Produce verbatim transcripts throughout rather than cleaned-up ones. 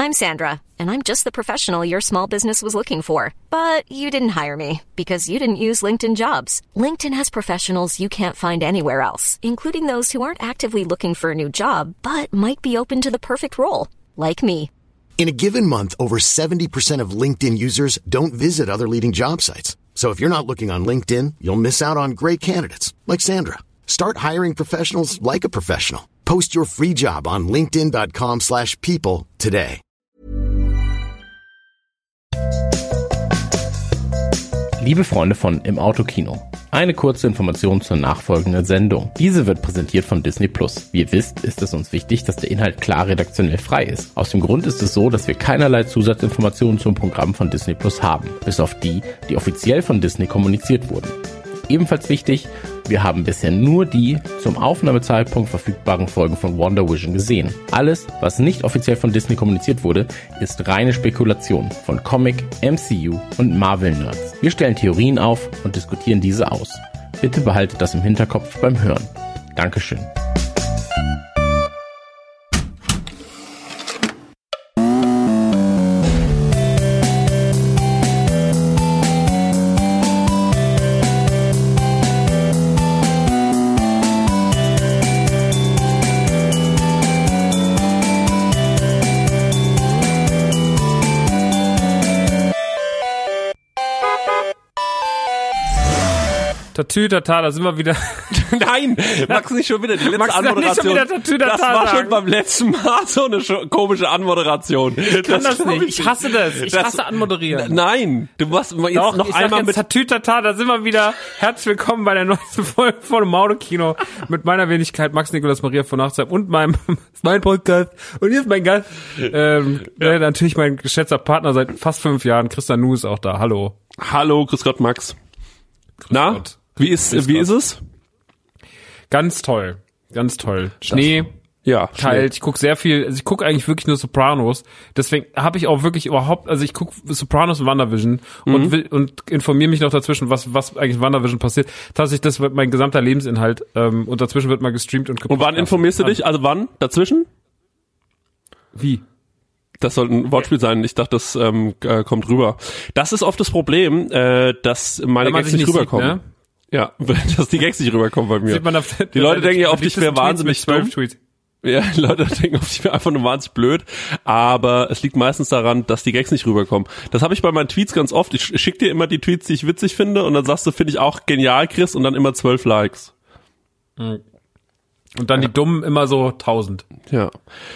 I'm Sandra, and I'm just the professional your small business was looking for. But you didn't hire me because you didn't use LinkedIn Jobs. LinkedIn has professionals you can't find anywhere else, including those who aren't actively looking for a new job, but might be open to the perfect role, like me. In a given month, over seventy percent of LinkedIn users don't visit other leading job sites. So if you're not looking on LinkedIn, you'll miss out on great candidates like Sandra. Start hiring professionals like a professional. Post your free job on linkedin dot com slash people today. Liebe Freunde von Im Autokino, eine kurze Information zur nachfolgenden Sendung. Diese wird präsentiert von Disney Plus. Wie ihr wisst, ist es uns wichtig, dass der Inhalt klar redaktionell frei ist. Aus dem Grund ist es so, dass wir keinerlei Zusatzinformationen zum Programm von Disney Plus haben, bis auf die, die offiziell von Disney kommuniziert wurden. Ebenfalls wichtig, wir haben bisher nur die zum Aufnahmezeitpunkt verfügbaren Folgen von WandaVision gesehen. Alles, was nicht offiziell von Disney kommuniziert wurde, ist reine Spekulation von Comic, M C U und Marvel-Nerds. Wir stellen Theorien auf und diskutieren diese aus. Bitte behaltet das im Hinterkopf beim Hören. Dankeschön. Tatütata, da sind wir wieder. Nein, Max, nicht schon wieder die letzte Max, Anmoderation. Nicht schon wieder das war schon beim letzten Mal so eine komische Anmoderation. Ich kann das, das nicht. Ich, ich hasse das. Ich das, hasse anmoderieren. Nein, du machst jetzt Doch, noch ich einmal jetzt mit Tatütata, da sind wir wieder. Herzlich willkommen bei der neuesten Folge von dem Autokino mit meiner Wenigkeit Max Nikolaus Maria von Nachtsheim und meinem mein Podcast. Und hier ist mein Gast, ähm, ja. natürlich mein geschätzter Partner seit fast fünf Jahren, Christian Nu ist auch da. Hallo. Hallo, grüß Gott, Max. Grüß Na? Gott. Wie ist, Grüß wie Gott. ist es? Ganz toll. Ganz toll. Schnee. Das, ja. Kalt. Schnee. Ich gucke sehr viel, also ich gucke eigentlich wirklich nur Sopranos. Deswegen habe ich auch wirklich überhaupt, also ich gucke Sopranos und WandaVision mhm. und will, und informiere mich noch dazwischen, was, was eigentlich in WandaVision passiert. Tatsächlich, das wird mein gesamter Lebensinhalt, ähm, und dazwischen wird mal gestreamt und gepodcast. Und wann informierst du dich? Also wann? Dazwischen? Wie? Das soll ein Wortspiel sein. Ich dachte, das ähm, äh, kommt rüber. Das ist oft das Problem, äh, dass meine Gags nicht rüberkommen. Sieht, ne? Ja, dass die Gags nicht rüberkommen bei mir. Sieht man auf, die Leute denken ja oft, ich wäre wahnsinnig dumm. Tweet. Ja, die Leute denken oft, ich wäre einfach nur wahnsinnig blöd. Aber es liegt meistens daran, dass die Gags nicht rüberkommen. Das habe ich bei meinen Tweets ganz oft. Ich schicke dir immer die Tweets, die ich witzig finde. Und dann sagst du, finde ich auch genial, Chris. Und dann immer zwölf Likes. Und dann ja. Die Dummen immer so tausend. Ja.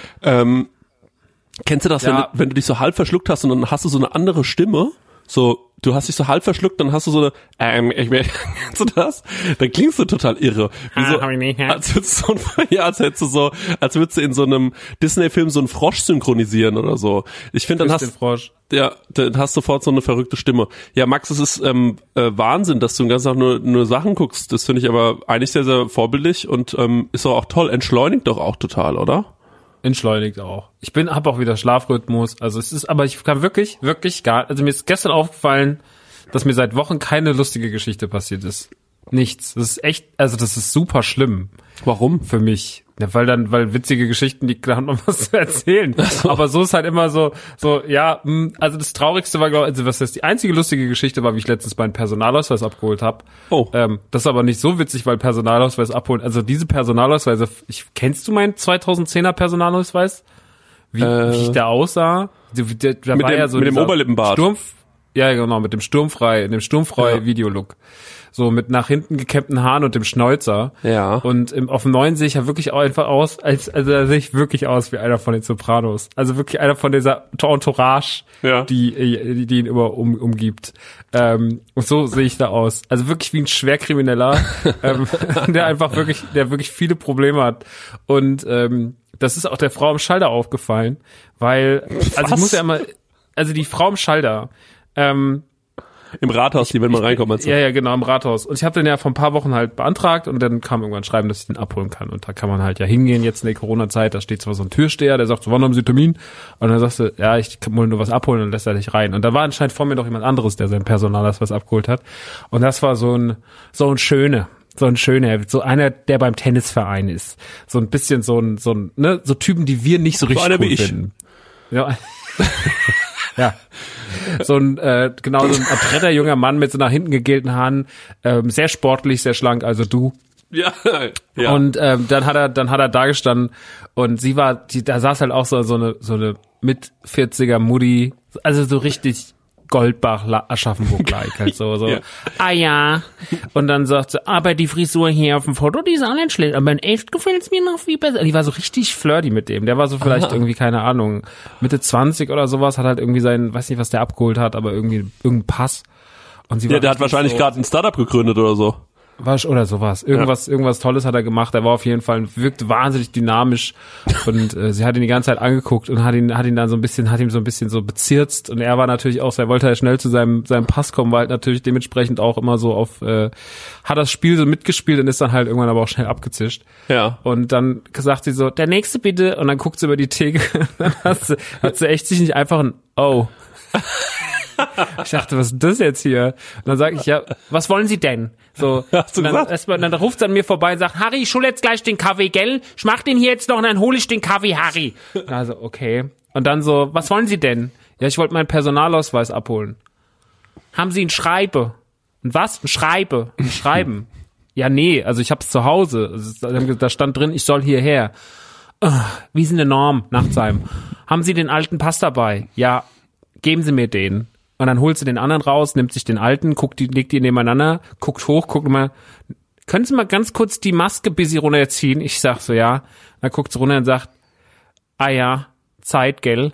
Ähm, kennst du das, ja. wenn, du, wenn du dich so halb verschluckt hast und dann hast du so eine andere Stimme? So, du hast dich so halb verschluckt, dann hast du so eine, ähm, ich will, kennst du das? Dann klingst du total irre. Wie so, ah, nicht, ja. als würdest du so, ja, als hättest du so, als würdest du in so einem Disney-Film so einen Frosch synchronisieren oder so. Ich finde, dann hast, den Frosch. Ja, dann hast du sofort so eine verrückte Stimme. Ja, Max, es ist ähm, äh, Wahnsinn, dass du den ganzen Tag nur, nur Sachen guckst. Das finde ich aber eigentlich sehr, sehr vorbildlich und ähm, ist doch auch toll. Entschleunigt doch auch total, oder? Entschleunigt auch. Ich bin, hab auch wieder Schlafrhythmus. Also es ist, aber ich kann wirklich, wirklich gar, also mir ist gestern aufgefallen, dass mir seit Wochen keine lustige Geschichte passiert ist. Nichts. Das ist echt, also das ist super schlimm. Warum? Für mich. Ja, weil dann, weil witzige Geschichten, die haben noch was zu erzählen. So. Aber so ist halt immer so, so, ja, also das Traurigste war, glaube ich, also was heißt, die einzige lustige Geschichte war, wie ich letztens meinen Personalausweis abgeholt habe. Oh. Ähm, das ist aber nicht so witzig, weil Personalausweis abholen, also diese Personalausweise, ich, kennst du meinen zweitausendzehner Personalausweis? Wie, äh, wie ich da aussah? Der, der, der mit war dem, ja so mit dem Oberlippenbart. Sturmf, ja, genau, mit dem sturmfrei, in dem sturmfrei ja. Videolook. So mit nach hinten gekämmten Haaren und dem Schnäuzer. Ja. Und im, auf dem neuen sehe ich ja wirklich auch einfach aus, als, also da sehe ich wirklich aus wie einer von den Sopranos. Also wirklich einer von dieser Entourage, ja. die, die, die ihn immer um, umgibt. Ähm, und so sehe ich da aus. Also wirklich wie ein Schwerkrimineller, ähm, der einfach wirklich, der wirklich viele Probleme hat. Und ähm, das ist auch der Frau im Schalter aufgefallen, weil, also Was? ich muss ja immer, also die Frau im Schalter, ähm, Im Rathaus, die, wenn man reinkommt. Also. Ja, ja, genau, im Rathaus. Und ich habe den ja vor ein paar Wochen halt beantragt und dann kam irgendwann ein Schreiben, dass ich den abholen kann. Und da kann man halt ja hingehen jetzt in der Corona-Zeit. Da steht zwar so ein Türsteher, der sagt so, wann haben Sie Termin? Und dann sagst du, ja, ich kann wohl nur was abholen und lässt er dich rein. Und da war anscheinend vor mir noch jemand anderes, der sein Personalausweis abgeholt hat. Und das war so ein, so ein schöner. So ein schöner, so einer, der beim Tennisverein ist. So ein bisschen so ein, so ein, ne, so Typen, die wir nicht so richtig so einer cool wie ich. finden. Ja. Ja. So ein, äh, genau, so ein adretter junger Mann mit so nach hinten gegelten Haaren, ähm, sehr sportlich, sehr schlank, also du. Ja, ja. Und ähm, dann hat er, dann hat er da gestanden und sie war, die, da saß halt auch so, so eine, so eine mit vierziger Mutti, also so richtig Goldbach, Aschaffenburg-like, halt so, so, ja. Ah ja. Und dann sagt sie, aber die Frisur hier auf dem Foto, die ist auch nicht schlecht, aber in echt gefällt's mir noch viel besser. Die war so richtig flirty mit dem. Der war so vielleicht Aha. irgendwie, keine Ahnung, Mitte zwanzig oder sowas, hat halt irgendwie seinen, weiß nicht, was der abgeholt hat, aber irgendwie irgendeinen Pass. Und sie war ja, der hat wahrscheinlich so, gerade ein Startup gegründet oder so. Oder sowas. Irgendwas, ja. irgendwas Tolles hat er gemacht. Er war auf jeden Fall, wirkt wahnsinnig dynamisch und äh, sie hat ihn die ganze Zeit angeguckt und hat ihn, hat ihn dann so ein bisschen, hat ihm so ein bisschen so bezirzt und er war natürlich auch, er wollte halt schnell zu seinem, seinem Pass kommen, war halt natürlich dementsprechend auch immer so auf, äh, hat das Spiel so mitgespielt und ist dann halt irgendwann aber auch schnell abgezischt. Ja. Und dann sagt sie so, der nächste bitte und dann guckt sie über die Theke und dann hat sie, hat sie echt sich nicht einfach ein Oh. Ich dachte, was ist das jetzt hier? Und dann sage ich, ja, was wollen Sie denn? So, Hast du und dann, gesagt? erst mal, dann ruft sie an mir vorbei und sagt, Harry, ich hol jetzt gleich den Kaffee, gell? Ich mach den hier jetzt noch und dann hole ich den Kaffee, Harry. Also, okay. Und dann so, was wollen Sie denn? Ja, ich wollte meinen Personalausweis abholen. Haben Sie ein Schreibe? Und was? Ein Schreibe? Ein Schreiben? Ja, nee, also ich hab's zu Hause. Da stand drin, ich soll hierher. Wie ist denn eine Norm, Nachtsheim? Haben Sie den alten Pass dabei? Ja, geben Sie mir den. Und dann holt sie den anderen raus, nimmt sich den alten, guckt die, legt die nebeneinander, guckt hoch, guckt mal, können Sie mal ganz kurz die Maske bis sie runterziehen? Ich sag so, ja. Dann guckt sie runter und sagt, ah ja, Zeit, gell?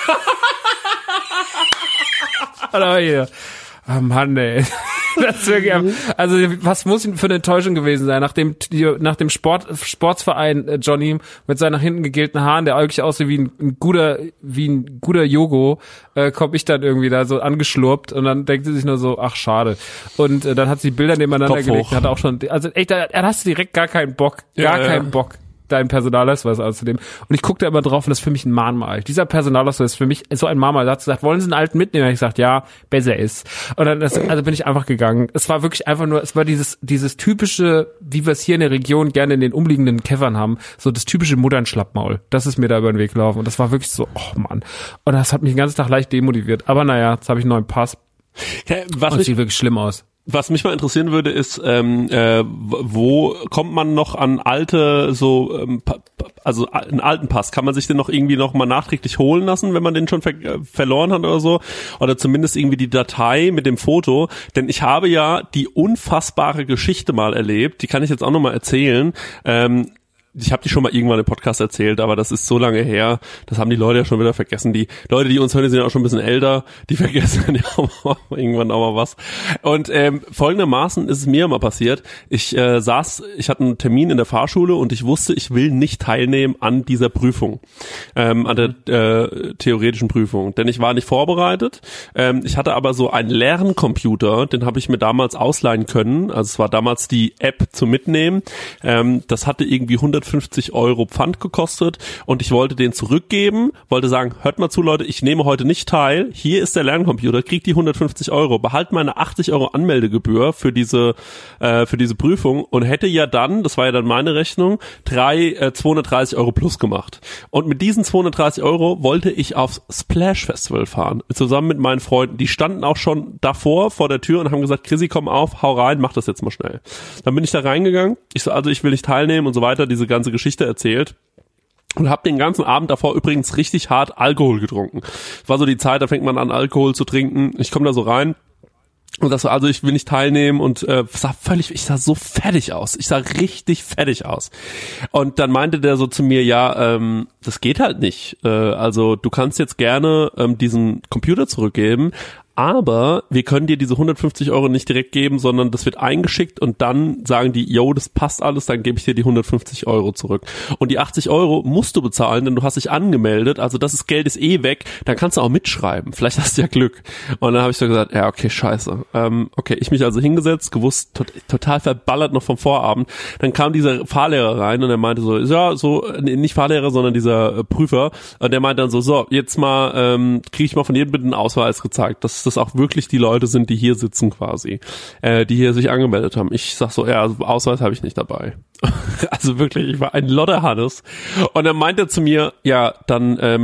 Oh Mann, ey. Das ist wirklich, also was muss für eine Enttäuschung gewesen sein, nach dem, nach dem Sport, Sportsverein äh, Johnny mit seinen nach hinten gegelten Haaren, der eigentlich aussieht wie ein, ein guter, wie ein guter Yogo, äh, komme ich dann irgendwie da so angeschlurpt und dann denkt sie sich nur so, ach schade. Und äh, dann hat sie die Bilder nebeneinander Kopf gelegt, hoch. hat auch schon, also echt, da, da hast du direkt gar keinen Bock, gar ja, keinen ja. Bock. deinen Personalausweis auszunehmen. Und ich gucke da immer drauf und das ist für mich ein Mahnmal. Dieser Personalausweis ist für mich so ein Mahnmal. Da hat sie gesagt, wollen Sie einen alten mitnehmen? Und ich gesagt, ja, besser ist. Und dann das, also bin ich einfach gegangen. Es war wirklich einfach nur, es war dieses dieses typische, wie wir es hier in der Region gerne in den umliegenden Käffern haben, so das typische Mutternschlappmaul. Das ist mir da über den Weg gelaufen. Und das war wirklich so, oh Mann. Und das hat mich den ganzen Tag leicht demotiviert. Aber naja, jetzt habe ich einen neuen Pass. Okay, was und es sieht wirklich schlimm aus. Was mich mal interessieren würde, ist, ähm, äh, wo kommt man noch an alte, so, ähm, also einen alten Pass? Kann man sich den noch irgendwie noch mal nachträglich holen lassen, wenn man den schon ver- äh, verloren hat oder so? Oder zumindest irgendwie die Datei mit dem Foto? Denn ich habe ja die unfassbare Geschichte mal erlebt, die kann ich jetzt auch noch mal erzählen. Ähm, Ich habe die schon mal irgendwann im Podcast erzählt, aber das ist so lange her, das haben die Leute ja schon wieder vergessen. Die Leute, die uns hören, die sind ja auch schon ein bisschen älter, die vergessen ja auch mal, irgendwann auch mal was. Und ähm, folgendermaßen ist es mir mal passiert. Ich äh, saß, ich hatte einen Termin in der Fahrschule und ich wusste, ich will nicht teilnehmen an dieser Prüfung, ähm, an der äh, theoretischen Prüfung, denn ich war nicht vorbereitet. Ähm, ich hatte aber so einen Lerncomputer, den habe ich mir damals ausleihen können. Also es war damals die App zum Mitnehmen. Ähm, das hatte irgendwie hundertfünfzig Euro Pfand gekostet und ich wollte den zurückgeben, wollte sagen, hört mal zu Leute, ich nehme heute nicht teil, hier ist der Lerncomputer, kriegt die hundertfünfzig Euro, behalt meine achtzig Euro Anmeldegebühr für diese äh, für diese Prüfung und hätte ja dann, das war ja dann meine Rechnung, drei äh, zweihundertdreißig Euro plus gemacht. Und mit diesen zweihundertdreißig Euro wollte ich aufs Splash Festival fahren, zusammen mit meinen Freunden, die standen auch schon davor vor der Tür und haben gesagt, Chrissy, komm auf, hau rein, mach das jetzt mal schnell. Dann bin ich da reingegangen, ich so, also ich will nicht teilnehmen und so weiter, diese ganze Geschichte erzählt und habe den ganzen Abend davor übrigens richtig hart Alkohol getrunken. War so die Zeit, da fängt man an Alkohol zu trinken. Ich komme da so rein und das so, also ich will nicht teilnehmen und äh, sah völlig, ich sah so fertig aus. Ich sah richtig fertig aus. Und dann meinte der so zu mir, ja, ähm, das geht halt nicht. Äh, also du kannst jetzt gerne ähm, diesen Computer zurückgeben, aber wir können dir diese hundertfünfzig Euro nicht direkt geben, sondern das wird eingeschickt und dann sagen die, yo, das passt alles, dann gebe ich dir die hundertfünfzig Euro zurück. Und die achtzig Euro musst du bezahlen, denn du hast dich angemeldet, also das ist, Geld ist eh weg, dann kannst du auch mitschreiben, vielleicht hast du ja Glück. Und dann habe ich so gesagt, ja, okay, scheiße. Ähm, okay, ich mich also hingesetzt, gewusst, tot, total verballert noch vom Vorabend. Dann kam dieser Fahrlehrer rein und er meinte so, ja, so, nicht Fahrlehrer, sondern dieser äh, Prüfer. Und der meinte dann so, so, jetzt mal, ähm, kriege ich mal von jedem bitte einen Ausweis gezeigt, dass das auch wirklich die Leute sind, die hier sitzen quasi, äh, die hier sich angemeldet haben. Ich sag so, ja, also Ausweis habe ich nicht dabei. Also wirklich, ich war ein Lodderhannes. Und dann meinte er zu mir, ja, dann ähm,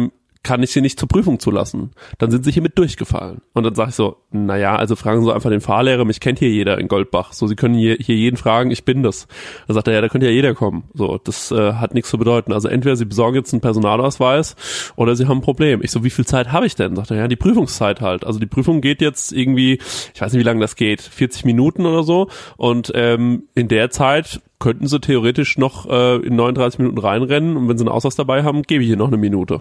kann ich sie nicht zur Prüfung zulassen. Dann sind sie hiermit durchgefallen. Und dann sage ich so, naja, also fragen Sie einfach den Fahrlehrer, mich kennt hier jeder in Goldbach. So, Sie können hier, hier jeden fragen, ich bin das. Dann sagt er, ja, da könnte ja jeder kommen. So, das äh, hat nichts zu bedeuten. Also entweder Sie besorgen jetzt einen Personalausweis oder Sie haben ein Problem. Ich so, wie viel Zeit habe ich denn? Sagt er, ja, die Prüfungszeit halt. Also die Prüfung geht jetzt irgendwie, ich weiß nicht, wie lange das geht, vierzig Minuten oder so. Und ähm, in der Zeit könnten sie theoretisch noch äh, in neununddreißig Minuten reinrennen und wenn sie einen Ausweis dabei haben, gebe ich hier noch eine Minute.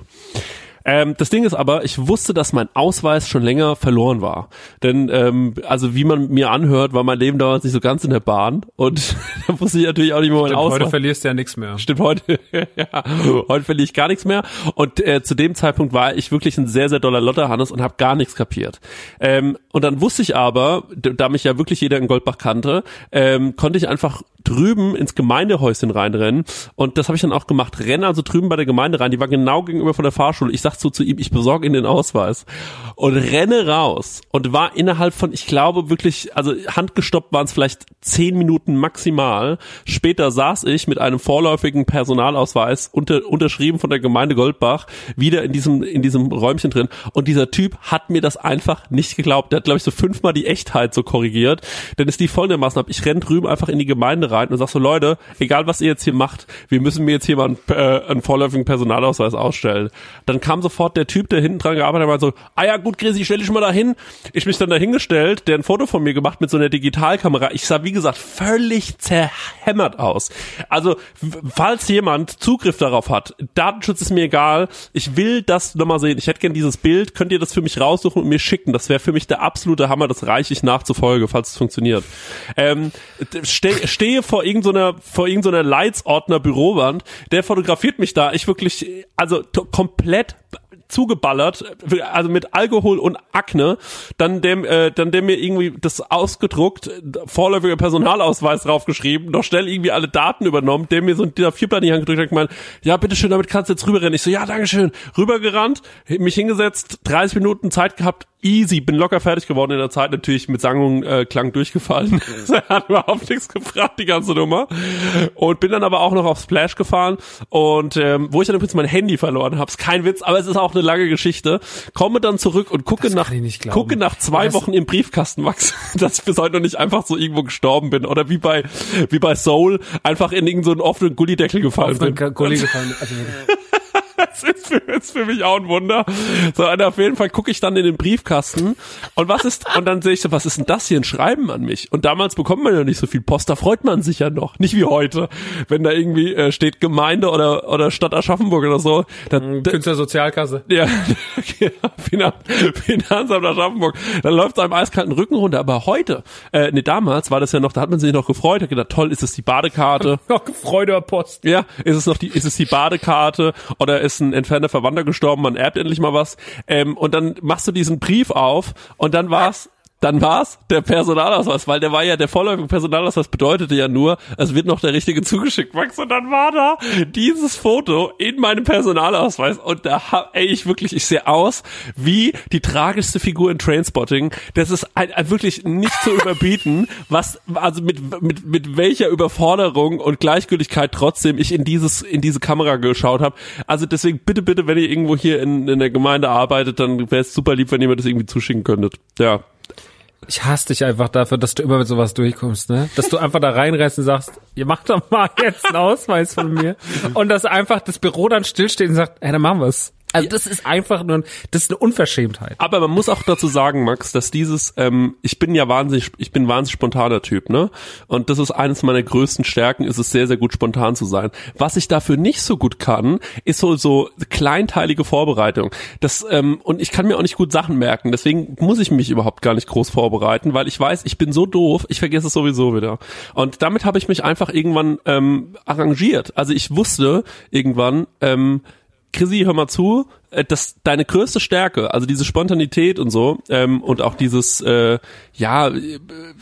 Ähm, das Ding ist aber, ich wusste, dass mein Ausweis schon länger verloren war. Denn, ähm, also wie man mir anhört, war mein Leben damals nicht so ganz in der Bahn. Und da wusste ich natürlich auch nicht mehr meinen Ausweis. Heute verlierst du ja nichts mehr. Stimmt, heute, ja, heute verliere ich gar nichts mehr. Und äh, zu dem Zeitpunkt war ich wirklich ein sehr, sehr doller Lotterhannes und habe gar nichts kapiert. Ähm, und dann wusste ich aber, da mich ja wirklich jeder in Goldbach kannte, ähm, konnte ich einfach drüben ins Gemeindehäuschen reinrennen und das habe ich dann auch gemacht. Renne also drüben bei der Gemeinde rein, die war genau gegenüber von der Fahrschule. Ich sag so zu ihm, ich besorge Ihnen den Ausweis und renne raus und war innerhalb von, ich glaube wirklich, also handgestoppt waren es vielleicht zehn Minuten maximal. Später saß ich mit einem vorläufigen Personalausweis unter, unterschrieben von der Gemeinde Goldbach wieder in diesem in diesem Räumchen drin und dieser Typ hat mir das einfach nicht geglaubt. Der hat, glaube ich, so fünfmal die Echtheit so korrigiert, denn es lief folgendermaßen ab. Ich renne drüben einfach in die Gemeinde rein und sag so, Leute, egal was ihr jetzt hier macht, wir müssen mir jetzt hier mal einen, äh, einen vorläufigen Personalausweis ausstellen. Dann kam sofort der Typ, der hinten dran gearbeitet hat, und so, ah ja gut, Grisi, stell dich mal da hin. Ich mich dann da hingestellt, der ein Foto von mir gemacht mit so einer Digitalkamera. Ich sah, wie gesagt, völlig zerhämmert aus. Also, falls jemand Zugriff darauf hat, Datenschutz ist mir egal, ich will das nochmal sehen. Ich hätte gern dieses Bild, könnt ihr das für mich raussuchen und mir schicken. Das wäre für mich der absolute Hammer, das reiche ich nach zur Folge, falls es funktioniert. Ähm, ste- stehe vor irgendeiner, vor irgendeiner Leitsordner-Bürowand, der fotografiert mich da, ich wirklich, also t- komplett zugeballert, also mit Alkohol und Akne, dann dem, äh, dann dem mir irgendwie das ausgedruckt, vorläufiger Personalausweis draufgeschrieben, noch schnell irgendwie alle Daten übernommen, der mir so ein D I N A vier Blatt in die Hand gedrückt hat, gemeint, ja, bitteschön, damit kannst du jetzt rüberrennen. Ich so, ja, dankeschön, rübergerannt, mich hingesetzt, dreißig Minuten Zeit gehabt, easy, bin locker fertig geworden in der Zeit, natürlich mit Sang und äh, Klang durchgefallen. Das hat überhaupt nichts gebracht, die ganze Nummer. Und bin dann aber auch noch auf Splash gefahren und ähm, wo ich dann übrigens mein Handy verloren habe, ist kein Witz, aber es ist auch eine lange Geschichte. Komme dann zurück und gucke nach gucke nach zwei das Wochen im Briefkasten, Max, dass ich bis heute noch nicht einfach so irgendwo gestorben bin oder wie bei wie bei Soul einfach in irgendeinen so offenen Gullideckel gefallen bin. Gulli gefallen. Also Das ist für, ist für mich auch ein Wunder. So, und auf jeden Fall gucke ich dann in den Briefkasten und was ist, und dann sehe ich so, was ist denn das hier, ein Schreiben an mich? Und damals bekommt man ja nicht so viel Post, da freut man sich ja noch. Nicht wie heute, wenn da irgendwie äh, steht Gemeinde oder oder Stadt Aschaffenburg oder so. Dann, Künstlersozialkasse. Ja, Finanz, Finanzamt Aschaffenburg. Dann läuft es einem eiskalten Rücken runter. Aber heute, äh, nee, damals war das ja noch, da hat man sich noch gefreut, hat gedacht, toll, ist es die Badekarte? Noch gefreut über Post. Ja, ist es noch die, ist es die Badekarte oder ist ein entfernter Verwandter gestorben, man erbt endlich mal was. Ähm, und dann machst du diesen Brief auf und dann war's, dann war's der Personalausweis, weil der war ja, der vorläufige Personalausweis bedeutete ja nur, es wird noch der richtige zugeschickt, Max. Und dann war da dieses Foto in meinem Personalausweis und da hab, ey, ich wirklich, ich sehe aus wie die tragischste Figur in Trainspotting. Das ist ein, ein wirklich nicht zu überbieten, was, also mit, mit, mit welcher Überforderung und Gleichgültigkeit trotzdem ich in dieses, in diese Kamera geschaut habe. Also deswegen bitte, bitte, wenn ihr irgendwo hier in, in der Gemeinde arbeitet, dann wäre es super lieb, wenn ihr mir das irgendwie zuschicken könntet. Ja. Ich hasse dich einfach dafür, dass du immer mit sowas durchkommst, ne? Dass du einfach da reinreißt und sagst, ihr macht doch mal jetzt einen Ausweis von mir. Und dass einfach das Büro dann stillsteht und sagt, hey, dann machen wir's. Also das ist einfach nur, das ist eine Unverschämtheit. Aber man muss auch dazu sagen, Max, dass dieses, ähm, ich bin ja wahnsinnig, ich bin ein wahnsinnig spontaner Typ, ne? Und das ist eines meiner größten Stärken, ist es sehr, sehr gut spontan zu sein. Was ich dafür nicht so gut kann, ist so, so kleinteilige Vorbereitung. Das, ähm, und ich kann mir auch nicht gut Sachen merken, deswegen muss ich mich überhaupt gar nicht groß vorbereiten, weil ich weiß, ich bin so doof, ich vergesse es sowieso wieder. Und damit habe ich mich einfach irgendwann ähm, arrangiert. Also ich wusste irgendwann, ähm, Chrissy, hör mal zu, dass deine größte Stärke, also diese Spontanität und so, ähm, und auch dieses, äh, ja, äh,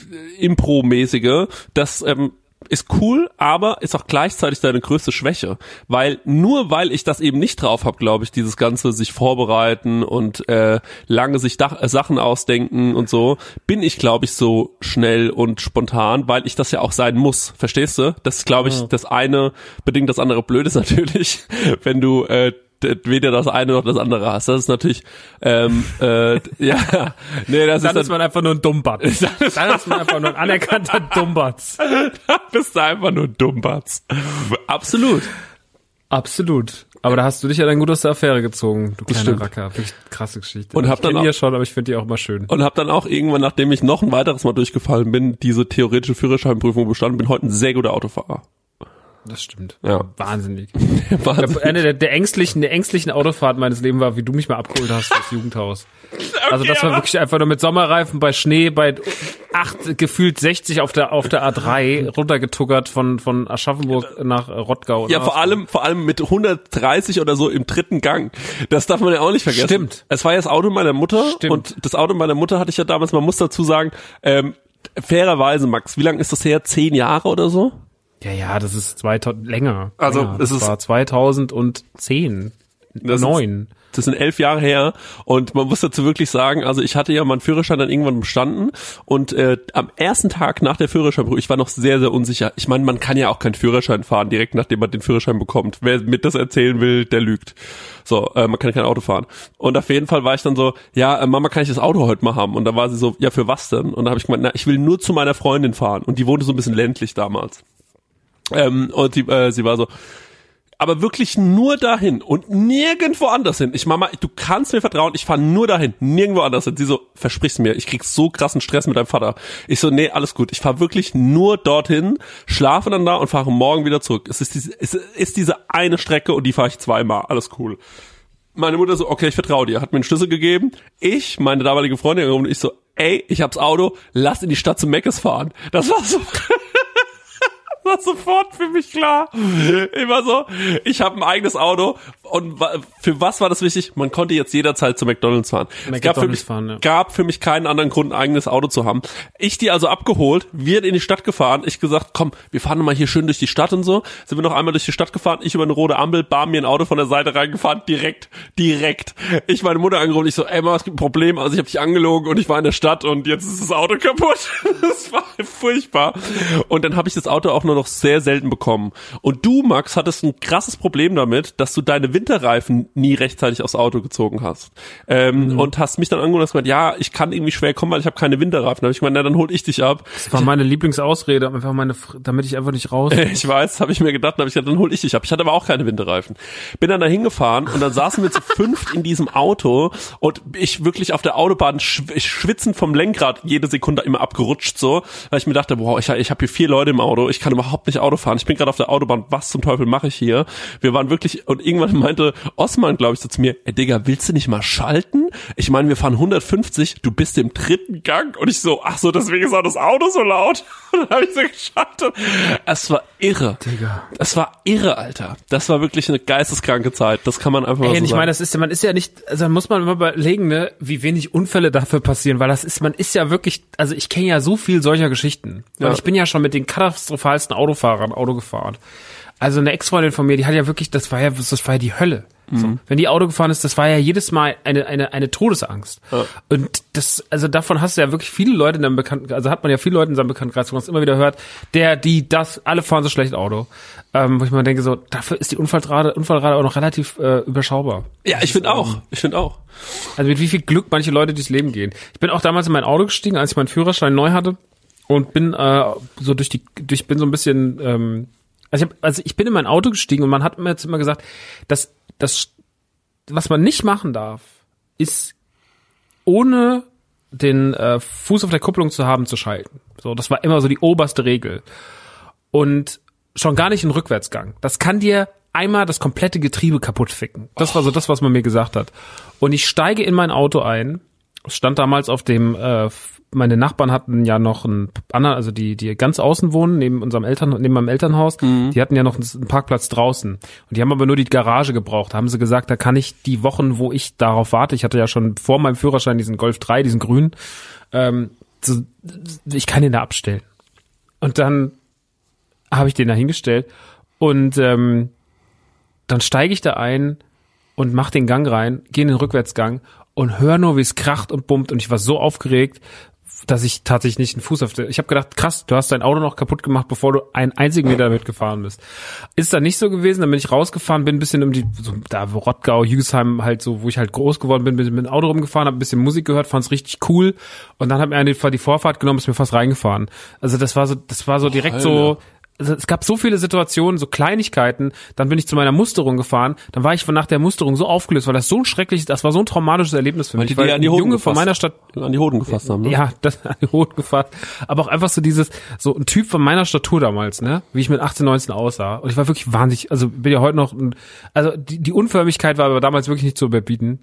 Impro-mäßige, das ähm, ist cool, aber ist auch gleichzeitig deine größte Schwäche. Weil nur weil ich das eben nicht drauf habe, glaube ich, dieses ganze sich vorbereiten und äh, lange sich Dach- äh, Sachen ausdenken und so, bin ich, glaube ich, so schnell und spontan, weil ich das ja auch sein muss. Verstehst du? Das ist, glaube ich, das eine bedingt das andere. Blöd ist natürlich, wenn du äh, weder das eine noch das andere hast. Das ist natürlich, ähm, äh, ja, nee, das dann ist ist man einfach nur ein Dummbatz. Dann ist man einfach nur ein anerkannter Dummbatz. Da bist du einfach nur ein Dummbatz. Absolut. Absolut. Aber da hast du dich ja dann gut aus der Affäre gezogen, du kleiner stimmt. Racker. Wirklich krasse Geschichte. Und hab ich dann kenn auch- die ja schon, aber ich finde die auch immer schön. Und habe dann auch irgendwann, nachdem ich noch ein weiteres Mal durchgefallen bin, diese theoretische Führerscheinprüfung bestanden, bin heute ein sehr guter Autofahrer. Das stimmt. Ja. Wahnsinnig. Wahnsinn. Ich glaub, eine der, der ängstlichen, der ängstlichen Autofahrten meines Lebens war, wie du mich mal abgeholt hast fürs Jugendhaus. Also das war aber- wirklich einfach nur mit Sommerreifen bei Schnee, bei acht, gefühlt sechzig auf der auf der A drei runtergetuckert von von Aschaffenburg nach Rottgau. Ja, vor allem, vor allem mit hundertdreißig oder so im dritten Gang. Das darf man ja auch nicht vergessen. Stimmt. Es war ja das Auto meiner Mutter. Stimmt. Und das Auto meiner Mutter hatte ich ja damals, man muss dazu sagen, ähm, fairerweise, Max, wie lange ist das her? Zehn Jahre oder so? Ja, ja, das ist zweitausend länger. Also, länger. es das ist- war zweitausendzehn. Das ist- Neun. Das sind elf Jahre her und man muss dazu wirklich sagen, also ich hatte ja meinen Führerschein dann irgendwann bestanden und äh, am ersten Tag nach der Führerscheinprüfung, ich war noch sehr, sehr unsicher. Ich meine, man kann ja auch keinen Führerschein fahren, direkt nachdem man den Führerschein bekommt. Wer mit das erzählen will, der lügt. So, äh, man kann kein Auto fahren. Und auf jeden Fall war ich dann so, ja, äh, Mama, kann ich das Auto heute mal haben? Und da war sie so, ja, für was denn? Und da habe ich gemeint, na, ich will nur zu meiner Freundin fahren. Und die wohnte so ein bisschen ländlich damals. Ähm, und die, äh, sie war so, aber wirklich nur dahin und nirgendwo anders hin. Ich, Mama, du kannst mir vertrauen, ich fahre nur dahin, nirgendwo anders hin. Sie so, versprich's mir, ich krieg so krassen Stress mit deinem Vater. Ich so, nee, alles gut, ich fahre wirklich nur dorthin, schlafe dann da und fahre morgen wieder zurück. Es ist diese, es ist diese eine Strecke und die fahre ich zweimal, alles cool. Meine Mutter so, okay, ich vertraue dir, hat mir einen Schlüssel gegeben. Ich, meine damalige Freundin, und ich so, ey, ich hab's Auto, lass in die Stadt zu Meckes fahren. Das war so... war sofort für mich klar. Immer so, ich habe ein eigenes Auto und wa- für was war das wichtig? Man konnte jetzt jederzeit zu McDonald's fahren. Es gab für, mich, McDonald's fahren, ja. gab für mich keinen anderen Grund, ein eigenes Auto zu haben. Ich die also abgeholt, wir in die Stadt gefahren. Ich gesagt, komm, wir fahren mal hier schön durch die Stadt und so. Sind wir noch einmal durch die Stadt gefahren. Ich über eine rote Ampel, bam, mir ein Auto von der Seite reingefahren. Direkt, direkt. Ich meine Mutter angerufen. Ich so, ey, Mama, es gibt ein Problem. Also ich habe dich angelogen und ich war in der Stadt und jetzt ist das Auto kaputt. Das war furchtbar. Und dann habe ich das Auto auch nur noch sehr selten bekommen. Und du, Max, hattest ein krasses Problem damit, dass du deine Winterreifen nie rechtzeitig aufs Auto gezogen hast. Ähm, mhm. Und hast mich dann angerufen und hast gesagt, ja, ich kann irgendwie schwer kommen, weil ich habe keine Winterreifen. Da habe ich gemeint, na, dann hol ich dich ab. Das war meine Lieblingsausrede, einfach meine, damit ich einfach nicht raus. Ich weiß, habe ich mir gedacht, habe ich gesagt, dann hol ich dich ab. Ich hatte aber auch keine Winterreifen. Bin dann da hingefahren und dann saßen wir zu fünft in diesem Auto und ich wirklich auf der Autobahn schw- schwitzend vom Lenkrad jede Sekunde immer abgerutscht so, weil ich mir dachte, wow, ich, ich habe hier vier Leute im Auto, ich kann überhaupt nicht Auto fahren. Ich bin gerade auf der Autobahn, was zum Teufel mache ich hier? Wir waren wirklich, und irgendwann meinte Osman, glaube ich, so zu mir, ey Digga, willst du nicht mal schalten? Ich meine, wir fahren hundertfünfzig, du bist im dritten Gang und ich so, ach so, deswegen ist auch das Auto so laut. Und dann habe ich so geschaltet. Es war irre. Digga. Es war irre, Alter. Das war wirklich eine geisteskranke Zeit. Das kann man einfach mal Ey, so ich sagen. meine, das ist ja, man ist ja nicht, also da muss man immer überlegen, ne, wie wenig Unfälle dafür passieren, weil das ist, man ist ja wirklich, also ich kenne ja so viel solcher Geschichten. Weil Ja. ich bin ja schon mit den katastrophalsten Autofahrern Auto gefahren. Also eine Ex-Freundin von mir, die hat ja wirklich, das war ja, das war ja die Hölle. So. Wenn die Auto gefahren ist, das war ja jedes Mal eine eine eine Todesangst. Ja. Und das, also davon hast du ja wirklich viele Leute in deinem Bekannten, also hat man ja viele Leute in seinem Bekanntenkreis, wo man es immer wieder hört, der, die, das, alle fahren so schlecht Auto. Ähm, wo ich mir denke, so, dafür ist die Unfallrate, Unfallrate auch noch relativ äh, überschaubar. Ja, ich finde auch. Ich finde auch. Also mit wie viel Glück manche Leute durchs Leben gehen. Ich bin auch damals in mein Auto gestiegen, als ich meinen Führerschein neu hatte und bin äh, so durch die, durch bin so ein bisschen, ähm, also ich, hab, also ich bin in mein Auto gestiegen und man hat mir jetzt immer gesagt, dass das, was man nicht machen darf, ist ohne den äh, Fuß auf der Kupplung zu haben, zu schalten. So, das war immer so die oberste Regel. Und schon gar nicht in Rückwärtsgang. Das kann dir einmal das komplette Getriebe kaputt ficken. Das war so das, was man mir gesagt hat. Und ich steige in mein Auto ein. Es stand damals auf dem, äh, meine Nachbarn hatten ja noch einen anderen, also die, die ganz außen wohnen, neben unserem Eltern, neben meinem Elternhaus, mhm. die hatten ja noch einen Parkplatz draußen. Und die haben aber nur die Garage gebraucht. Da haben sie gesagt, da kann ich die Wochen, wo ich darauf warte, ich hatte ja schon vor meinem Führerschein diesen Golf drei, diesen grünen, ähm, so, ich kann den da abstellen. Und dann habe ich den da hingestellt und ähm, dann steige ich da ein und mach den Gang rein, gehe in den Rückwärtsgang und hör nur, wie es kracht und bummt und ich war so aufgeregt dass ich tatsächlich nicht einen Fuß auf der, ich habe gedacht, krass, du hast dein Auto noch kaputt gemacht, bevor du einen einzigen Meter damit gefahren bist. Ist da nicht so gewesen, dann bin ich rausgefahren, bin ein bisschen um die, so, da Rottgau, Hügesheim halt so, wo ich halt groß geworden bin, bin mit dem Auto rumgefahren, habe ein bisschen Musik gehört, fand's richtig cool und dann hat mir eine die Vorfahrt genommen, ist mir fast reingefahren. Also das war so, das war so direkt Alter. so, also es gab so viele Situationen, so Kleinigkeiten, dann bin ich zu meiner Musterung gefahren, dann war ich von nach der Musterung so aufgelöst, weil das so ein schreckliches, das war so ein traumatisches Erlebnis für weil mich, die weil dir an die ein Hoden Junge gefasst. von meiner Stadt An die Hoden gefasst haben, ne? ja, das an die Hoden gefasst, aber auch einfach so dieses, so ein Typ von meiner Statur damals, ne, wie ich mit achtzehn, neunzehn aussah und ich war wirklich wahnsinnig, also bin ja heute noch, also die, die Unförmigkeit war aber damals wirklich nicht zu überbieten.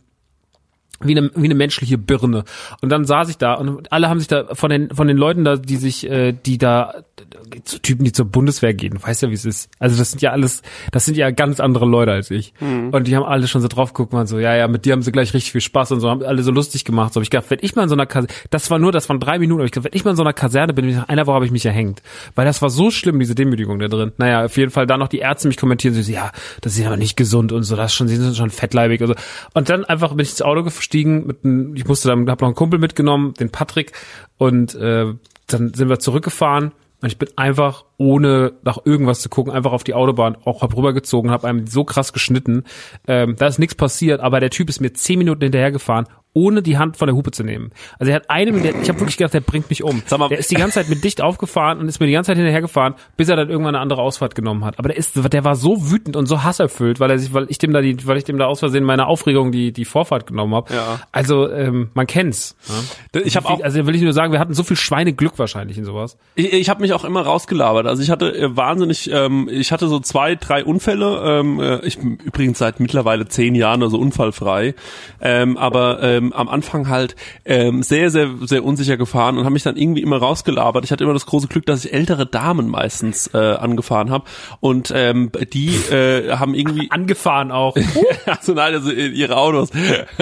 Wie eine, wie eine menschliche Birne. Und dann saß ich da und alle haben sich da von den, von den Leuten da, die sich, äh, die da, so Typen, die zur Bundeswehr gehen, weißt ja, wie es ist. Also das sind ja alles, das sind ja ganz andere Leute als ich. Mhm. Und die haben alle schon so drauf geguckt, man so, ja, ja, mit dir haben sie gleich richtig viel Spaß und so, haben alle so lustig gemacht. So hab ich gedacht, wenn ich mal in so einer Kaserne, das war nur, das waren drei Minuten, aber ich gedacht, wenn ich mal in so einer Kaserne bin, nach einer Woche habe ich mich erhängt. Weil das war so schlimm, diese Demütigung da drin. Naja, auf jeden Fall da noch die Ärzte mich kommentieren, so, ja, das ist aber nicht gesund und so, das ist schon, sie sind schon fettleibig und so. Und dann einfach bin ich ins Auto gestiegen mit einem, ich musste dann, hab noch einen Kumpel mitgenommen, den Patrick, und äh, dann sind wir zurückgefahren und ich bin einfach, ohne nach irgendwas zu gucken, einfach auf die Autobahn, auch hab rübergezogen, hab einem so krass geschnitten. Ähm, da ist nichts passiert, aber der Typ ist mir zehn Minuten hinterhergefahren, ohne die Hand von der Hupe zu nehmen. Also er hat eine Minute, ich habe wirklich gedacht, der bringt mich um. Sag mal, der ist die ganze Zeit mit dicht aufgefahren und ist mir die ganze Zeit hinterhergefahren, bis er dann irgendwann eine andere Ausfahrt genommen hat. Aber der ist, der war so wütend und so hasserfüllt, weil er sich, weil ich dem da die, weil ich dem da aus Versehen meine Aufregung die die Vorfahrt genommen habe. Ja. Also ähm, man kennt's. Ja? Ich habe auch, also will ich nur sagen, wir hatten so viel Schweineglück wahrscheinlich in sowas. Ich, ich habe mich auch immer rausgelabert. Also ich hatte äh, wahnsinnig, ähm, ich hatte so zwei, drei Unfälle. Ähm, äh, ich bin übrigens seit mittlerweile zehn Jahren also unfallfrei. Ähm, aber ähm, am Anfang halt ähm, sehr, sehr, sehr unsicher gefahren und habe mich dann irgendwie immer rausgelabert. Ich hatte immer das große Glück, dass ich ältere Damen meistens äh, angefahren habe und ähm, die äh, haben irgendwie angefahren auch. also nein, also ihre Autos.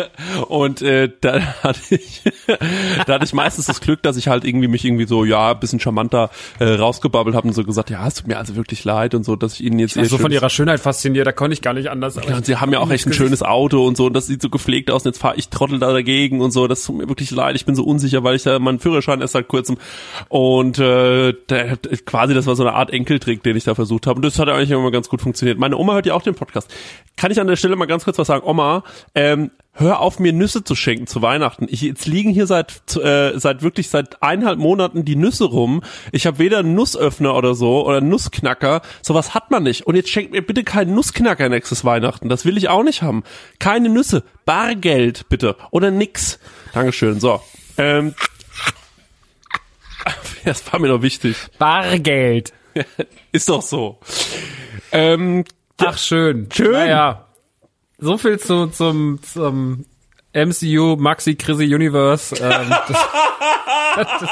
Und äh, da hatte ich, da hatte ich meistens das Glück, dass ich halt irgendwie mich irgendwie so, ja, ein bisschen charmanter äh, rausgebabbelt habe und so gesagt, ja, es tut mir also wirklich leid und so, dass ich ihnen jetzt ich war so von ihrer Schönheit fasziniert, da konnte ich gar nicht anders. Ja, und sie haben ja auch echt ein schönes Auto und so und das sieht so gepflegt aus und jetzt fahre ich Trottel da dagegen und so, das tut mir wirklich leid, ich bin so unsicher, weil ich da meinen Führerschein erst seit kurzem und äh, der, quasi das war so eine Art Enkeltrick, den ich da versucht habe und das hat eigentlich immer ganz gut funktioniert. Meine Oma hört ja auch den Podcast. Kann ich an der Stelle mal ganz kurz was sagen? Oma, ähm, hör auf, mir Nüsse zu schenken zu Weihnachten. Ich, jetzt liegen hier seit äh, seit wirklich seit eineinhalb Monaten die Nüsse rum. Ich habe weder einen Nussöffner oder so oder einen Nussknacker. Sowas hat man nicht. Und jetzt schenkt mir bitte keinen Nussknacker nächstes Weihnachten. Das will ich auch nicht haben. Keine Nüsse. Bargeld, bitte. Oder nix. Dankeschön. So. Ähm, das war mir noch wichtig. Bargeld. Ist doch so. Ähm, Ach, schön. Schön. Naja. So viel zu, zum, zum M C U Maxi Chrissy Universe. Ähm, das, das,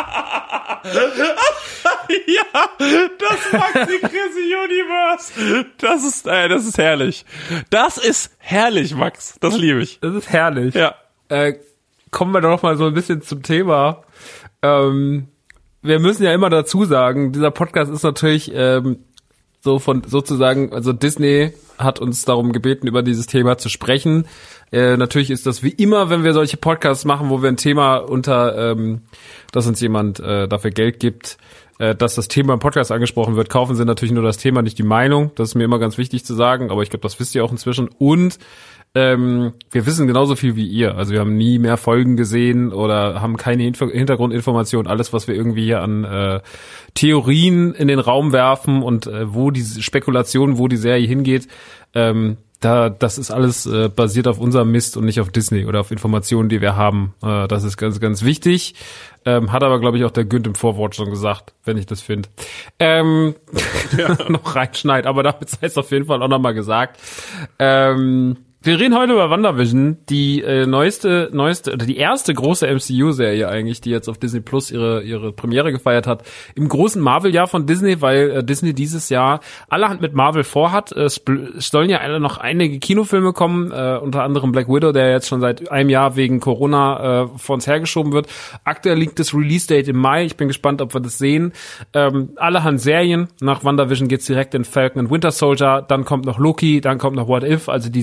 ja, das Maxi Chrissy Universe. Das ist, äh, das ist herrlich. Das ist herrlich, Max. Das liebe ich. das ist herrlich. Ja. Äh, kommen wir doch mal so ein bisschen zum Thema. Ähm, wir müssen ja immer dazu sagen, dieser Podcast ist natürlich ähm, so von sozusagen, also Disney hat uns darum gebeten, über dieses Thema zu sprechen. Äh, natürlich ist das wie immer, wenn wir solche Podcasts machen, wo wir ein Thema unter, ähm, dass uns jemand äh, dafür Geld gibt, äh, dass das Thema im Podcast angesprochen wird, kaufen sie natürlich nur das Thema, nicht die Meinung. Das ist mir immer ganz wichtig zu sagen, aber ich glaube, das wisst ihr auch inzwischen. Und ähm, wir wissen genauso viel wie ihr. Also wir haben nie mehr Folgen gesehen oder haben keine Hinter- Hintergrundinformationen. Alles, was wir irgendwie hier an äh, Theorien in den Raum werfen und äh, wo die Spekulation, wo die Serie hingeht, ähm, da, das ist alles äh, basiert auf unserem Mist und nicht auf Disney oder auf Informationen, die wir haben. Äh, das ist ganz, ganz wichtig. Ähm, hat aber, glaube ich, auch der Günd im Vorwort schon gesagt, wenn ich das finde. Ähm, ja. noch reinschneit, aber damit sei es auf jeden Fall auch nochmal gesagt. Ähm, wir reden heute über WandaVision, die äh, neueste, neueste, oder die erste große M C U-Serie eigentlich, die jetzt auf Disney Plus ihre ihre Premiere gefeiert hat. Im großen Marvel-Jahr von Disney, weil äh, Disney dieses Jahr allerhand mit Marvel vorhat. Es sollen ja noch einige Kinofilme kommen, äh, unter anderem Black Widow, der jetzt schon seit einem Jahr wegen Corona äh, vor uns hergeschoben wird. Aktuell liegt das Release-Date im Mai. Ich bin gespannt, ob wir das sehen. Ähm, allerhand Serien. Nach WandaVision geht's direkt in Falcon and Winter Soldier. Dann kommt noch Loki, dann kommt noch What If. Also die Serien sind auf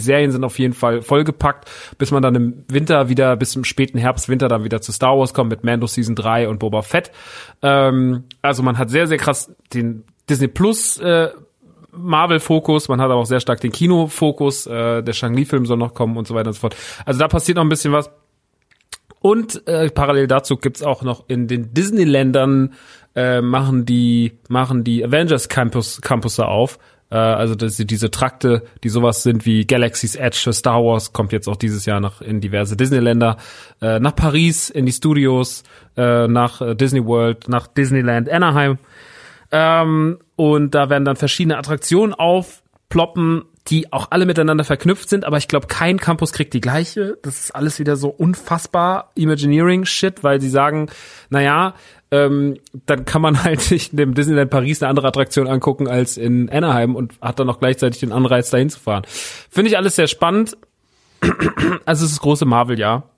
auf jeden Fall vollgepackt, bis man dann im Winter wieder, bis im späten Herbst, Winter dann wieder zu Star Wars kommt mit Mando Season drei und Boba Fett. Ähm, also man hat sehr, sehr krass den Disney Plus äh, Marvel-Fokus, man hat aber auch sehr stark den Kino-Fokus, äh, der Shang-Chi-Film soll noch kommen und so weiter und so fort. Also da passiert noch ein bisschen was. Und äh, parallel dazu gibt's auch noch in den Disney-Ländern äh, machen die machen die Avengers Campus Campusse auf. Äh, also das, diese Trakte, die sowas sind wie Galaxy's Edge für Star Wars, kommt jetzt auch dieses Jahr nach in diverse Disney-Länder, äh, nach Paris in die Studios, äh, nach äh, Disney World, nach Disneyland Anaheim. Ähm, und da werden dann verschiedene Attraktionen aufploppen, die auch alle miteinander verknüpft sind, aber ich glaube, kein Campus kriegt die gleiche. Das ist alles wieder so unfassbar Imagineering-Shit, weil sie sagen, naja, ähm, dann kann man halt sich in dem Disneyland Paris eine andere Attraktion angucken als in Anaheim und hat dann auch gleichzeitig den Anreiz, dahin zu fahren. Finde ich alles sehr spannend. Also es ist das große Marvel-Jahr.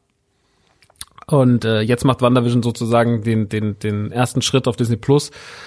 Und äh, jetzt macht WandaVision sozusagen den, den, den ersten Schritt auf Disney Plus.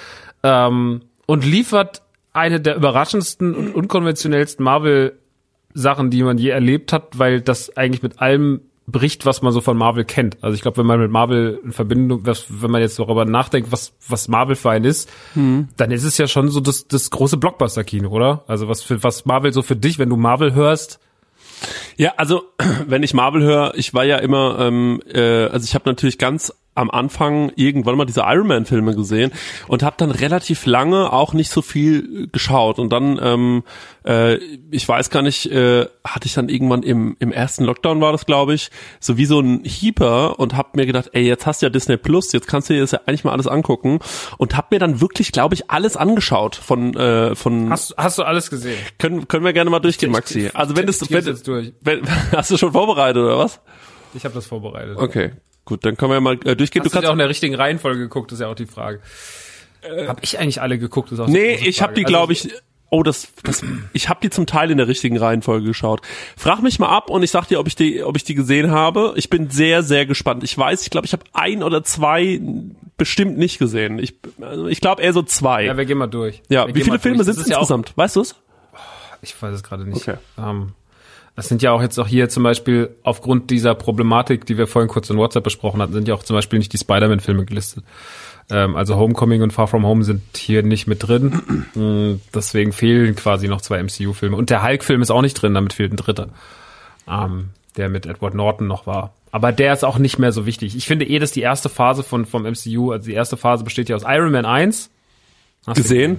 Ähm, und liefert eine der überraschendsten und unkonventionellsten Marvel-Sachen, die man je erlebt hat, weil das eigentlich mit allem bricht, was man so von Marvel kennt. Also ich glaube, wenn man mit Marvel in Verbindung, wenn man jetzt darüber nachdenkt, was was Marvel für einen ist, hm. dann ist es ja schon so das, das große Blockbuster-Kino, oder? Also was für was Marvel so für dich, wenn du Marvel hörst? Ja, also wenn ich Marvel höre, ich war ja immer, ähm, äh, also ich habe natürlich ganz am Anfang irgendwann mal diese Iron Man Filme gesehen und habe dann relativ lange auch nicht so viel geschaut und dann ähm, äh, ich weiß gar nicht, äh, hatte ich dann irgendwann im im ersten Lockdown war das, glaube ich, so wie so ein Hieper und habe mir gedacht, ey, jetzt hast du ja Disney Plus, jetzt kannst du dir das ja eigentlich mal alles angucken und habe mir dann wirklich, glaube ich, alles angeschaut von äh, von Hast hast du alles gesehen? Können können wir gerne mal durchgehen, Maxi. Also wenn das wenn, durch. wenn hast du schon vorbereitet oder was? Ich habe das vorbereitet. Okay. Gut, dann können wir ja mal äh, durchgehen. Hast du du kannst auch in der richtigen Reihenfolge geguckt, ist ja auch die Frage. Äh, hab ich eigentlich alle geguckt? Ist auch nee, ich habe die, glaube ich, oh, das, das, ich habe die zum Teil in der richtigen Reihenfolge geschaut. Frag mich mal ab und ich sag dir, ob ich die, ob ich die gesehen habe. Ich bin sehr, sehr gespannt. Ich weiß, ich glaube, ich habe ein oder zwei bestimmt nicht gesehen. Ich, also ich glaube eher so zwei. Ja, wir gehen mal durch. Ja, wir wie viele Filme sind es insgesamt? Ja weißt du es? Ich weiß es gerade nicht. Okay. Um, Das sind ja auch jetzt auch hier zum Beispiel aufgrund dieser Problematik, die wir vorhin kurz in WhatsApp besprochen hatten, sind ja auch zum Beispiel nicht die Spider-Man-Filme gelistet. Ähm, also Homecoming und Far From Home sind hier nicht mit drin. Und deswegen fehlen quasi noch zwei M C U-Filme. Und der Hulk-Film ist auch nicht drin, damit fehlt ein dritter, ähm, der mit Edward Norton noch war. Aber der ist auch nicht mehr so wichtig. Ich finde eh, dass die erste Phase von vom M C U, also die erste Phase besteht ja aus Iron Man eins. Hast gesehen?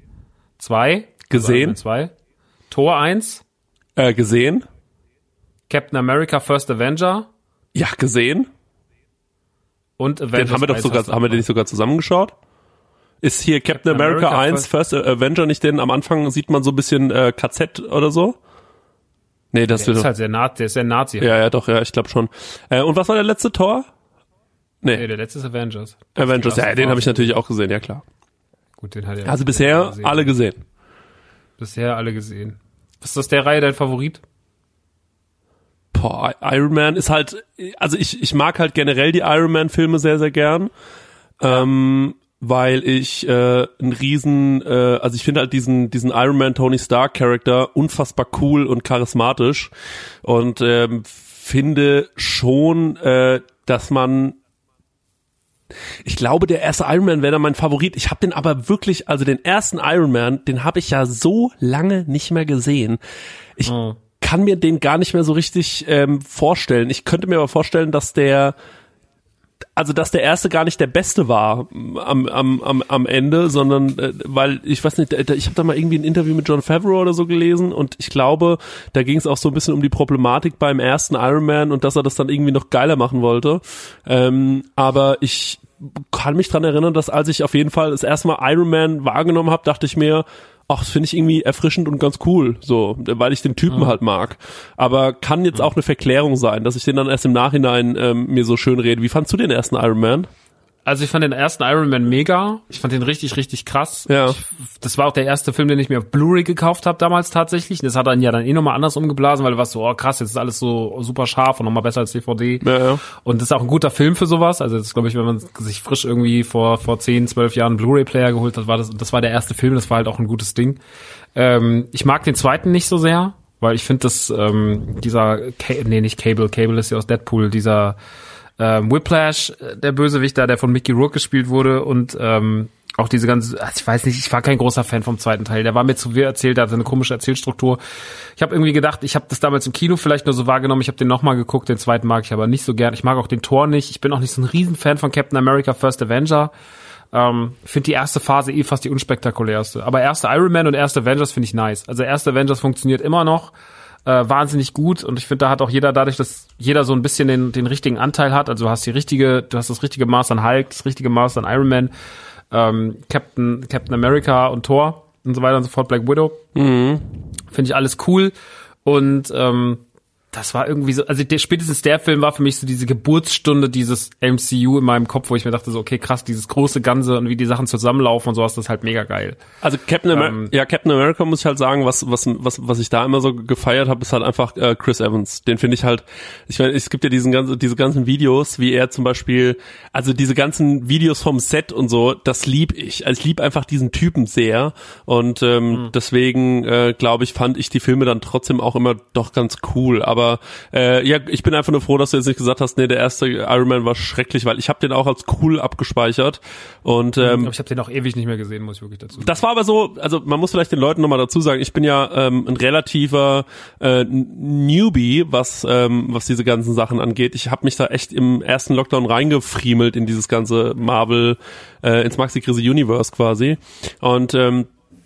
zwei. Gesehen? Also zwei. Thor eins. Äh, gesehen. Captain America First Avenger. Ja, gesehen. Und Avengers den haben wir doch sogar, haben wir den nicht sogar zusammengeschaut? Ist hier Captain, Captain America, America eins First Avenger nicht den, am Anfang sieht man so ein bisschen äh, K Z oder so? Nee, das der wird ist halt sehr Nazi, der ist sehr Nazi. Ja, ja, doch, ja, ich glaube schon. Äh, und was war der letzte Tor? Nee. Nee, der letzte ist Avengers. Das Avengers, ja, den habe ich natürlich auch gesehen, ja klar. Gut, den hat er. Also bisher gesehen. alle gesehen. Bisher alle gesehen. Was ist aus der Reihe dein Favorit? Boah, Iron Man ist halt, also ich ich mag halt generell die Iron Man Filme sehr, sehr gern, ähm, weil ich äh, ein riesen, äh, also ich finde halt diesen diesen Iron Man Tony Stark Charakter unfassbar cool und charismatisch und ähm, finde schon, äh, dass man Ich glaube, der erste Iron Man wäre dann mein Favorit. Ich habe den aber wirklich, also den ersten Iron Man, den habe ich ja so lange nicht mehr gesehen. Ich oh. kann mir den gar nicht mehr so richtig ähm, vorstellen. Ich könnte mir aber vorstellen, dass der, also dass der erste gar nicht der beste war am am am, am Ende, sondern äh, weil ich weiß nicht, ich habe da mal irgendwie ein Interview mit Jon Favreau oder so gelesen und ich glaube, da ging es auch so ein bisschen um die Problematik beim ersten Iron Man und dass er das dann irgendwie noch geiler machen wollte. Ähm, aber ich kann mich dran erinnern, dass als ich auf jeden Fall das erste Mal Iron Man wahrgenommen habe, dachte ich mir, ach, das finde ich irgendwie erfrischend und ganz cool, so, weil ich den Typen mhm. halt mag. Aber kann jetzt mhm. auch eine Verklärung sein, dass ich den dann erst im Nachhinein ähm, mir so schön rede. Wie fandst du den ersten Iron Man? Also ich fand den ersten Iron Man mega. Ich fand den richtig, richtig krass. Ja. Ich, das war auch der erste Film, den ich mir auf Blu-ray gekauft habe damals tatsächlich. Das hat dann ja dann eh nochmal anders umgeblasen, weil du warst so, oh krass, jetzt ist alles so super scharf und nochmal besser als D V D. Ja, ja. Und das ist auch ein guter Film für sowas. Also das glaube ich, wenn man sich frisch irgendwie vor vor zehn, zwölf Jahren einen Blu-ray-Player geholt hat, war das das war der erste Film. Das war halt auch ein gutes Ding. Ähm, ich mag den zweiten nicht so sehr. weil ich finde, dass ähm, dieser, Ca- nee, nicht Cable, Cable ist ja aus Deadpool, dieser ähm, Whiplash, der Bösewicht da, der von Mickey Rourke gespielt wurde und ähm, auch diese ganze, also ich weiß nicht, ich war kein großer Fan vom zweiten Teil. Der war mir zu viel erzählt, der hatte eine komische Erzählstruktur. Ich habe irgendwie gedacht, ich habe das damals im Kino vielleicht nur so wahrgenommen, ich habe den nochmal geguckt, den zweiten mag ich aber nicht so gern. Ich mag auch den Thor nicht. Ich bin auch nicht so ein Riesenfan von Captain America First Avenger. Ähm, ich finde die erste Phase eh fast die unspektakulärste. Aber erste Iron Man und erste Avengers finde ich nice. Also erste Avengers funktioniert immer noch äh, wahnsinnig gut und ich finde, da hat auch jeder dadurch, dass jeder so ein bisschen den, den richtigen Anteil hat. Also du hast die richtige, du hast das richtige Maß an Hulk, das richtige Maß an Iron Man, ähm, Captain, Captain America und Thor und so weiter und so fort, Black Widow. Mhm. Finde ich alles cool und ähm, das war irgendwie so, also der, spätestens der Film war für mich so diese Geburtsstunde dieses M C U in meinem Kopf, wo ich mir dachte so, okay, krass, dieses große Ganze und wie die Sachen zusammenlaufen und sowas, das ist halt mega geil. Also Captain America, ähm, ja, Captain America muss ich halt sagen, was was was was ich da immer so gefeiert habe, ist halt einfach äh, Chris Evans. Den finde ich halt, ich meine, es gibt ja diesen ganzen diese ganzen Videos, wie er zum Beispiel, also diese ganzen Videos vom Set und so, das lieb ich. Also ich lieb einfach diesen Typen sehr und ähm, mhm. deswegen äh, glaube ich, fand ich die Filme dann trotzdem auch immer doch ganz cool. Aber äh, ja, ich bin einfach nur froh, dass du jetzt nicht gesagt hast, nee, der erste Iron Man war schrecklich, weil ich habe den auch als cool abgespeichert und ähm, ich, ich habe den auch ewig nicht mehr gesehen, muss ich wirklich dazu sagen. Das war aber so, also man muss vielleicht den Leuten nochmal dazu sagen, ich bin ja ähm, ein relativer äh, Newbie, was ähm, was diese ganzen Sachen angeht. Ich habe mich da echt im ersten Lockdown reingefriemelt in dieses ganze Marvel, äh, ins Maxi-Krise-Universe quasi und ähm,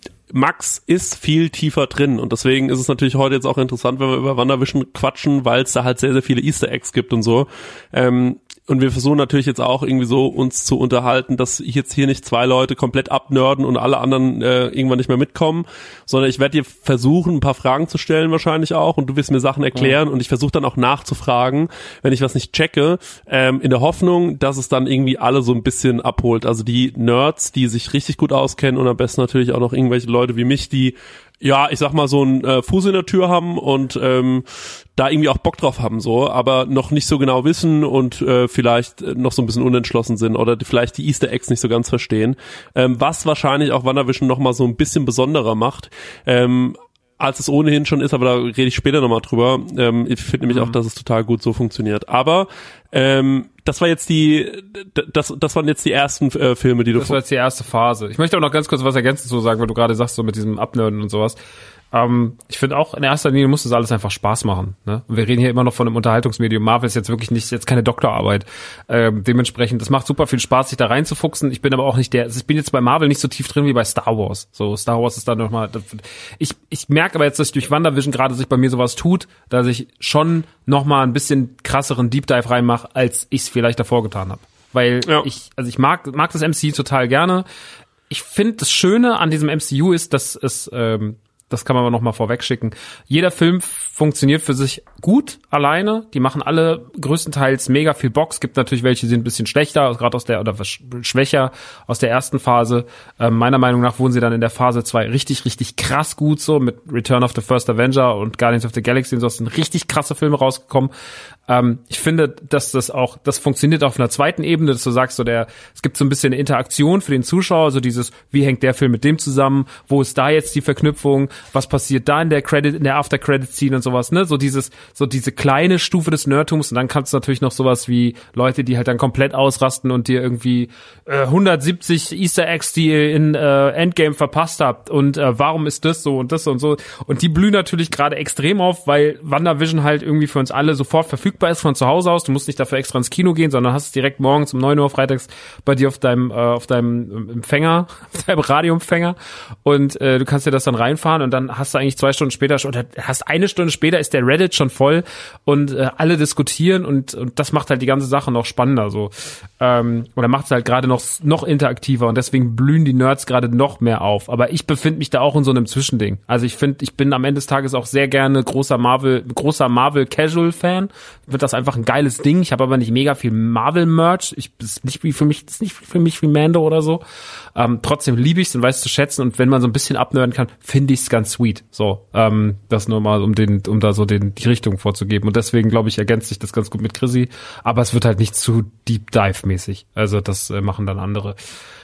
Max ist viel tiefer drin und deswegen ist es natürlich heute jetzt auch interessant, wenn wir über WandaVision quatschen, weil es da halt sehr, sehr viele Easter Eggs gibt und so. Ähm, und wir versuchen natürlich jetzt auch irgendwie so uns zu unterhalten, dass jetzt hier nicht zwei Leute komplett abnörden und alle anderen äh, irgendwann nicht mehr mitkommen, sondern ich werde dir versuchen, ein paar Fragen zu stellen wahrscheinlich auch und du wirst mir Sachen erklären ja. Und ich versuche dann auch nachzufragen, wenn ich was nicht checke, ähm, in der Hoffnung, dass es dann irgendwie alle so ein bisschen abholt. Also die Nerds, die sich richtig gut auskennen und am besten natürlich auch noch irgendwelche Leute wie mich, die ja, ich sag mal, so einen äh, Fuß in der Tür haben und ähm, da irgendwie auch Bock drauf haben, so, aber noch nicht so genau wissen und äh, vielleicht noch so ein bisschen unentschlossen sind oder die, vielleicht die Easter Eggs nicht so ganz verstehen, ähm, was wahrscheinlich auch WandaVision noch mal so ein bisschen besonderer macht, ähm, als es ohnehin schon ist, aber da rede ich später nochmal drüber. Ähm, ich finde nämlich mhm. auch, dass es total gut so funktioniert. Aber ähm, das war jetzt die, das, das waren jetzt die ersten äh, Filme, die du. Das war jetzt die erste Phase. Ich möchte auch noch ganz kurz was ergänzend zu sagen, weil du gerade sagst, so mit diesem Abnörden und sowas. Ähm, ich finde auch, in erster Linie muss das alles einfach Spaß machen. Ne? Und wir reden hier immer noch von einem Unterhaltungsmedium. Marvel ist jetzt wirklich nicht, jetzt keine Doktorarbeit. Ähm, dementsprechend, das macht super viel Spaß, sich da reinzufuchsen. Ich bin aber auch nicht der, ich bin jetzt bei Marvel nicht so tief drin wie bei Star Wars. So, Star Wars ist da nochmal, ich, ich merke aber jetzt, dass durch WandaVision gerade sich bei mir sowas tut, dass ich schon nochmal ein bisschen krasseren Deep Dive reinmache, als ich es vielleicht davor getan habe. Weil ja. ich, also ich mag, mag das M C U total gerne. Ich finde, das Schöne an diesem M C U ist, dass es, ähm, das kann man aber noch mal vorweg schicken. Jeder Film funktioniert für sich gut alleine. Die machen alle größtenteils mega viel Bock. Es gibt natürlich welche, die sind ein bisschen schlechter, gerade aus der, oder schwächer aus der ersten Phase. Ähm, meiner Meinung nach wurden sie dann in der Phase zwei richtig, richtig krass gut, so mit Return of the First Avenger und Guardians of the Galaxy und so sind richtig krasse Filme rausgekommen. Ähm, ich finde, dass das auch, das funktioniert auf einer zweiten Ebene, dass du sagst, so der, es gibt so ein bisschen eine Interaktion für den Zuschauer, so dieses, wie hängt der Film mit dem zusammen? Wo ist da jetzt die Verknüpfung? Was passiert da in der Credit, in der After-Credit-Scene und sowas, ne? So dieses, so diese kleine Stufe des Nerdtums und dann kannst du natürlich noch sowas wie Leute, die halt dann komplett ausrasten und dir irgendwie äh, hundertsiebzig Easter Eggs, die ihr in äh, Endgame verpasst habt und äh, warum ist das so und das und so und die blühen natürlich gerade extrem auf, weil WandaVision halt irgendwie für uns alle sofort verfügbar ist von zu Hause aus. Du musst nicht dafür extra ins Kino gehen, sondern hast es direkt morgens um neun Uhr freitags bei dir auf deinem äh, auf deinem Empfänger, auf deinem Radioempfänger und äh, du kannst dir das dann reinfahren und dann hast du eigentlich zwei Stunden später schon, oder hast eine Stunde später ist der Reddit schon voll und äh, alle diskutieren und und das macht halt die ganze Sache noch spannender so. Ähm, oder macht es halt gerade noch noch interaktiver und deswegen blühen die Nerds gerade noch mehr auf. Aber ich befinde mich da auch in so einem Zwischending. Also ich finde, ich bin am Ende des Tages auch sehr gerne großer Marvel, großer Marvel Casual Fan. Wird das einfach ein geiles Ding. Ich habe aber nicht mega viel Marvel Merch. Ich das ist nicht wie für mich, das ist nicht für mich wie Mando oder so. Ähm, trotzdem liebe ich es und weiß es zu schätzen und wenn man so ein bisschen abnörden kann, finde ich es ganz sweet. So, ähm, das nur mal, um den, um da so den die Richtung vorzugeben. Und deswegen glaube ich, ergänzt sich das ganz gut mit Chrissy. Aber es wird halt nicht zu Deep Dive mäßig. Also das äh, machen dann andere.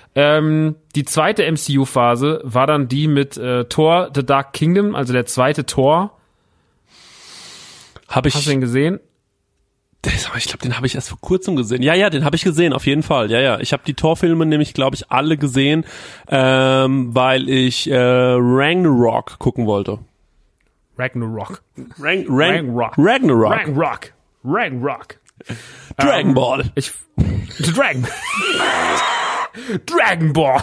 Ähm, die zweite M C U-Phase war dann die mit äh, Thor: The Dark Kingdom, also der zweite Thor. Hab ich, Hast du ihn gesehen? Das, ich glaube, den habe ich erst vor kurzem gesehen. Ja, ja, den habe ich gesehen, auf jeden Fall. Ja, ja. Ich habe die Thor-Filme nämlich, glaube ich, alle gesehen, ähm, weil ich äh, Ragnarok gucken wollte. Ragnarok. Rang, Rang, Ragnarok. Ragnarok. Ragnarok. Ragnarok. Dragon Ball. Ähm, ich, Dragon. Dragon Ball.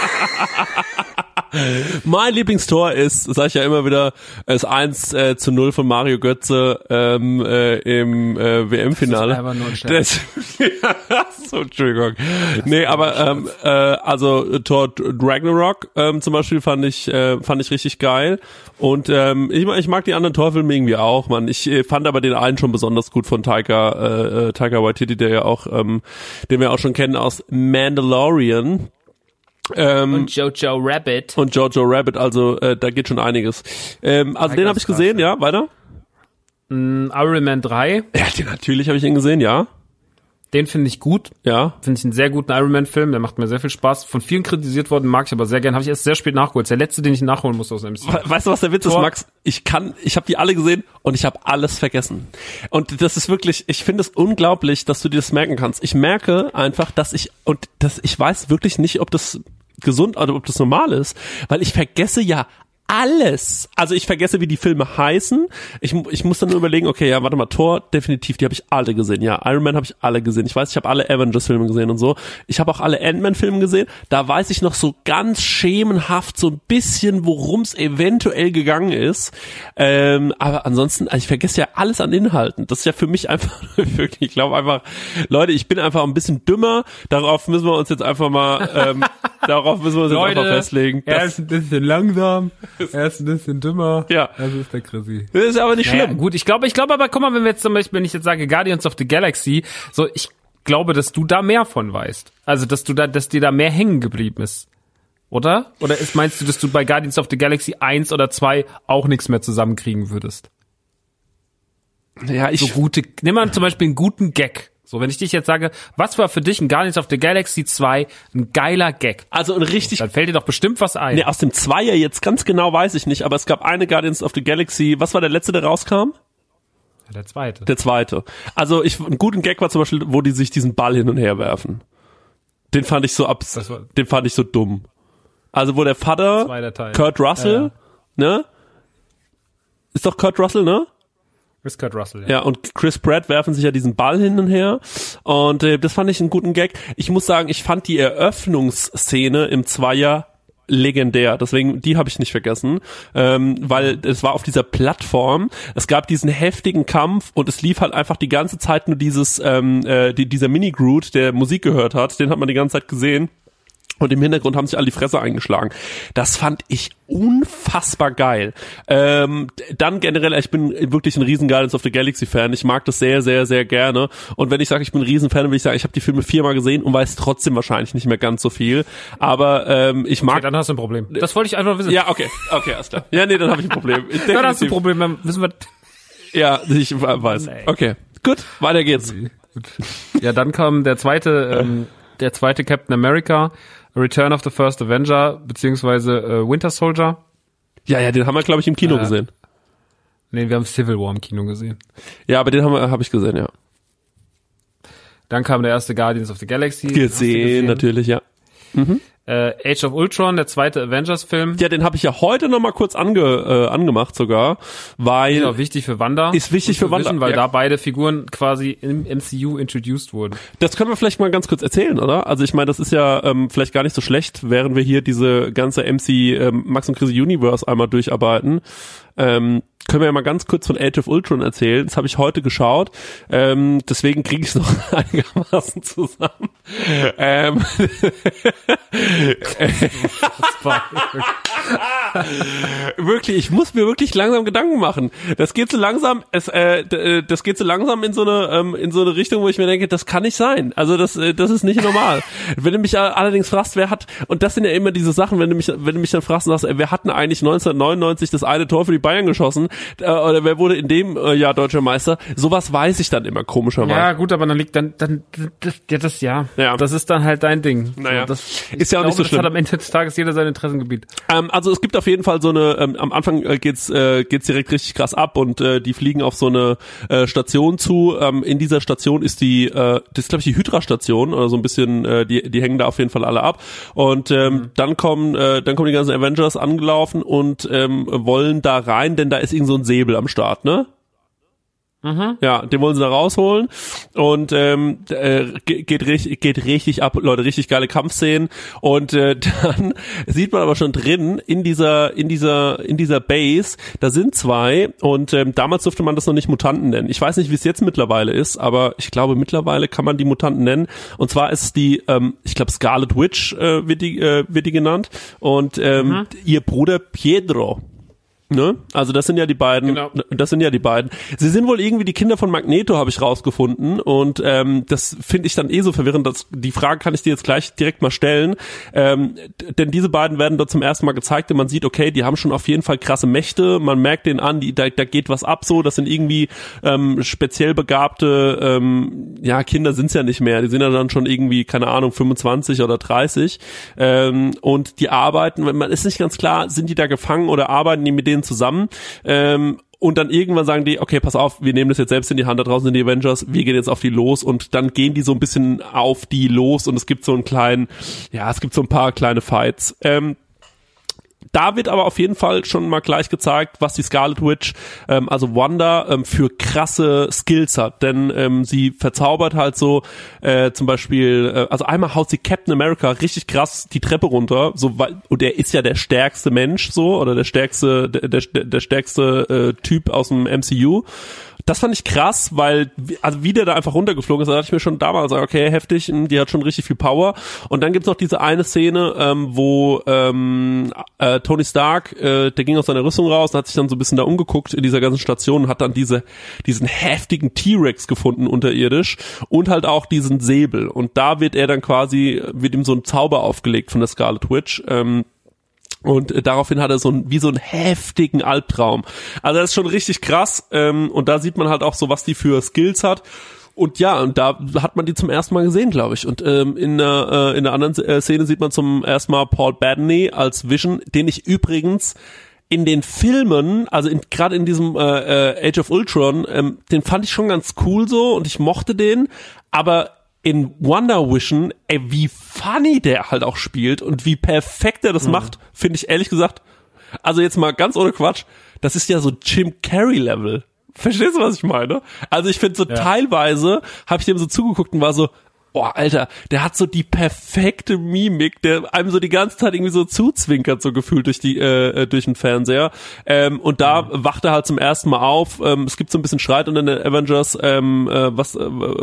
Mein Lieblingstor ist, sag ich ja immer wieder, ist eins äh, zu null von Mario Götze ähm, äh, im äh, W M-Finale. Das ist einfach nur ein Scherz. Das, so, Entschuldigung. Nee, aber ähm, äh, also Thor Ragnarok ähm, zum Beispiel fand ich äh, fand ich richtig geil. Und ähm, ich, ich mag die anderen Thor-Filme irgendwie auch, man. Ich äh, fand aber den einen schon besonders gut von Taika äh, Taika Waititi, der ja auch, ähm, den wir auch schon kennen aus Mandalorian. Ähm, und Jojo Rabbit. Und Jojo Rabbit, also äh, da geht schon einiges. Ähm, also Ja, den ganz habe ich gesehen, krass, ja, weiter? Mm, Iron Man drei, Ja, den natürlich habe ich ihn gesehen, ja. den finde ich gut. Ja. Finde ich einen sehr guten Iron Man Film, der macht mir sehr viel Spaß. Von vielen kritisiert worden, mag ich aber sehr gern. Habe ich erst sehr spät nachgeholt. Der letzte, den ich nachholen musste aus dem M C U. Weißt du, was der Witz ist, Max? Ich kann, ich habe die alle gesehen und ich habe alles vergessen. Und das ist wirklich, ich finde es unglaublich, dass du dir das merken kannst. Ich merke einfach, dass ich, und das, ich weiß wirklich nicht, ob das gesund oder ob das normal ist, weil ich vergesse ja alles. Also ich vergesse, wie die Filme heißen. Ich, ich muss dann nur überlegen, okay, ja, warte mal, Thor, definitiv, die habe ich alle gesehen. Ja, Iron Man habe ich alle gesehen. Ich weiß, ich habe alle Avengers-Filme gesehen und so. Ich habe auch alle Ant-Man-Filme gesehen. Da weiß ich noch so ganz schemenhaft so ein bisschen, worum es eventuell gegangen ist. Ähm, aber ansonsten, also ich vergesse ja alles an Inhalten. Das ist ja für mich einfach wirklich, ich glaube einfach, Leute, ich bin einfach ein bisschen dümmer. Darauf müssen wir uns jetzt einfach mal, ähm, darauf müssen wir uns Leute, jetzt einfach festlegen. Er ist ein bisschen langsam, er ist ein bisschen dümmer. Ja. Das ist der Chrissy. Das ist aber nicht schlimm. Naja, gut, ich glaube, ich glaube aber, guck mal, wenn wir jetzt zum Beispiel, wenn ich jetzt sage Guardians of the Galaxy, so, ich glaube, dass du da mehr von weißt. Also, dass du da, dass dir da mehr hängen geblieben ist. Oder? Oder ist, meinst du, dass du bei Guardians of the Galaxy eins oder zwei auch nichts mehr zusammenkriegen würdest? Ja, ich So gute, nimm mal zum Beispiel einen guten Gag. So, wenn ich dich jetzt sage, was war für dich ein Guardians of the Galaxy zwei ein geiler Gag? also ein richtig, Dann fällt dir doch bestimmt was ein. nee, aus dem Zweier jetzt ganz genau weiß ich nicht, aber es gab eine Guardians of the Galaxy, was war der letzte, der rauskam? Ja, der zweite. Der zweite. Also ich, einen guten Gag war zum Beispiel, wo die sich diesen Ball hin und her werfen. Den fand ich so abs, Das war- den fand ich so dumm. Also wo der Vater, Zweiter Teil. Kurt Russell, ne? Ist doch Kurt Russell, ne? Ist Kurt Russell, ja. Ja, und Chris Pratt werfen sich ja diesen Ball hin und her. Und äh, das fand ich einen guten Gag. Ich muss sagen, ich fand die Eröffnungsszene im Zweier legendär. Deswegen, die habe ich nicht vergessen. Ähm, weil es war auf dieser Plattform. Es gab diesen heftigen Kampf und es lief halt einfach die ganze Zeit nur dieses, ähm, äh, die, dieser Mini-Groot, der Musik gehört hat. Den hat man die ganze Zeit gesehen. Und im Hintergrund haben sich alle die Fresse eingeschlagen. Das fand ich unfassbar geil. Ähm, dann generell, ich bin wirklich ein riesen Guardians of the Galaxy Fan. Ich mag das sehr, sehr, sehr gerne. Und wenn ich sage, ich bin ein riesen Fan, will ich sagen, ich habe die Filme viermal gesehen und weiß trotzdem wahrscheinlich nicht mehr ganz so viel. Aber ähm, ich mag... Okay, dann hast du ein Problem. Das wollte ich einfach wissen. Ja, okay, okay, alles klar. Ja, nee, dann habe ich ein Problem. Dann hast du ein Problem, dann wissen wir... Ja, ich weiß. Okay, gut, weiter geht's. Ja, dann kam der zweite, ähm, der zweite Captain America, Return of the First Avenger, beziehungsweise äh, Winter Soldier. Ja, ja, den haben wir, glaube ich, im Kino Äh, gesehen. Nee, wir haben Civil War im Kino gesehen. Ja, aber den haben wir, habe ich gesehen, ja. Dann kam der erste Guardians of the Galaxy. Hast du Gesehen, natürlich, ja. Äh, Age of Ultron, der zweite Avengers-Film. Ja, den habe ich ja heute noch mal kurz ange, äh, angemacht sogar, weil Ist auch wichtig für Wanda. Ist wichtig Gut für Wanda, wissen, weil ja. da beide Figuren quasi im M C U introduced wurden. das können wir vielleicht mal ganz kurz erzählen, oder? Also ich meine, das ist ja ähm, vielleicht gar nicht so schlecht, während wir hier diese ganze M C ähm, Max und Chris Universe einmal durcharbeiten. Ähm, können wir ja mal ganz kurz von Age of Ultron erzählen. Das habe ich heute geschaut. Ähm, deswegen kriege ich es noch einigermaßen zusammen. Ähm, wirklich, ich muss mir wirklich langsam Gedanken machen. Das geht so langsam, es, äh, d- das geht so langsam in so eine ähm, in so eine Richtung, wo ich mir denke, das kann nicht sein. Also das, äh, das ist nicht normal. Wenn du mich allerdings fragst, wer hat, und das sind ja immer diese Sachen, wenn du mich, wenn du mich dann fragst und sagst, ey, wer hat denn eigentlich neunzehnhundertneunundneunzig das eine Tor für die Bayern geschossen, äh, oder wer wurde in dem äh, Jahr Deutscher Meister. Sowas weiß ich dann immer komischerweise. Ja, gut, aber dann liegt dann, dann, das, ja, das, ja, ja. das ist dann halt dein Ding. Naja, so, das, ist ja auch glaube, nicht so schlimm. Das hat am Ende des Tages jeder sein Interessengebiet. Ähm, also es gibt auf jeden Fall so eine, ähm, am Anfang äh, geht's, äh, geht's direkt richtig krass ab und äh, die fliegen auf so eine äh, Station zu. Ähm, in dieser Station ist die, äh, das ist glaube ich die Hydra-Station oder so ein bisschen, äh, die, die hängen da auf jeden Fall alle ab. Und ähm, mhm. dann kommen, äh, dann kommen die ganzen Avengers angelaufen und ähm, wollen da rein, denn da ist irgend so ein Säbel am Start, ne? Mhm. Ja, den wollen sie da rausholen und ähm, äh, geht richtig, geht richtig ab, Leute, richtig geile Kampfszenen und äh, dann sieht man aber schon drin in dieser in dieser in dieser Base, da sind zwei und ähm, damals durfte man das noch nicht Mutanten nennen. Ich weiß nicht, wie es jetzt mittlerweile ist, aber ich glaube mittlerweile kann man die Mutanten nennen und zwar ist es die, ähm, ich glaube Scarlet Witch äh, wird die äh, wird die genannt und ähm, mhm. ihr Bruder Pietro. Ne? Also das sind ja die beiden, genau. das sind ja die beiden. Sie sind wohl irgendwie die Kinder von Magneto, habe ich rausgefunden und ähm, das finde ich dann eh so verwirrend, dass die Frage kann ich dir jetzt gleich direkt mal stellen, ähm, denn diese beiden werden dort zum ersten Mal gezeigt und man sieht, okay, die haben schon auf jeden Fall krasse Mächte, man merkt denen an, die, da, da geht was ab so, das sind irgendwie ähm, speziell begabte, ähm, ja Kinder sind's ja nicht mehr, die sind ja dann schon irgendwie, keine Ahnung, fünfundzwanzig oder dreißig ähm, und die arbeiten, man ist nicht ganz klar, sind die da gefangen oder arbeiten die mit denen zusammen ähm, und dann irgendwann sagen die, okay, pass auf, wir nehmen das jetzt selbst in die Hand, da draußen sind die Avengers, wir gehen jetzt auf die los und dann gehen die so ein bisschen auf die los und es gibt so einen kleinen, ja, es gibt so ein paar kleine Fights. Ähm, Da wird aber auf jeden Fall schon mal gleich gezeigt, was die Scarlet Witch, ähm, also Wanda, ähm, für krasse Skills hat. Denn ähm, sie verzaubert halt so äh, zum Beispiel, äh, also einmal haut sie Captain America richtig krass die Treppe runter, so weil und der ist ja der stärkste Mensch so oder der stärkste, der der, der stärkste äh, Typ aus dem M C U. Das fand ich krass, weil, also wie der da einfach runtergeflogen ist, da dachte ich mir schon damals, okay, heftig, die hat schon richtig viel Power. Und dann gibt's noch diese eine Szene, ähm, wo ähm, äh, Tony Stark, äh, der ging aus seiner Rüstung raus und hat sich dann so ein bisschen da umgeguckt in dieser ganzen Station und hat dann diese diesen heftigen T-Rex gefunden unterirdisch und halt auch diesen Säbel. Und da wird er dann quasi, wird ihm so ein Zauber aufgelegt von der Scarlet Witch, ähm, und äh, daraufhin hat er so ein, wie so einen heftigen Albtraum. Also das ist schon richtig krass. Ähm, und da sieht man halt auch so, was die für Skills hat. Und ja, und da hat man die zum ersten Mal gesehen, glaube ich. Und ähm, in der äh, in der anderen äh, Szene sieht man zum ersten Mal Paul Bettany als Vision, den ich übrigens in den Filmen, also in, gerade in diesem äh, äh, Age of Ultron, ähm, den fand ich schon ganz cool so und ich mochte den. Aber in Wonder Vision, ey, wie funny der halt auch spielt und wie perfekt er das mhm. macht, finde ich ehrlich gesagt, also jetzt mal ganz ohne Quatsch, das ist ja so Jim Carrey Level. Verstehst du, was ich meine? Also ich finde so ja. teilweise, habe ich dem so zugeguckt und war so, oh, Alter, der hat so die perfekte Mimik, der einem so die ganze Zeit irgendwie so zuzwinkert, so gefühlt durch die äh, durch den Fernseher. Ähm, und da mhm. wacht er halt zum ersten Mal auf. Ähm, es gibt so ein bisschen Streit unter den Avengers, ähm, äh, was äh,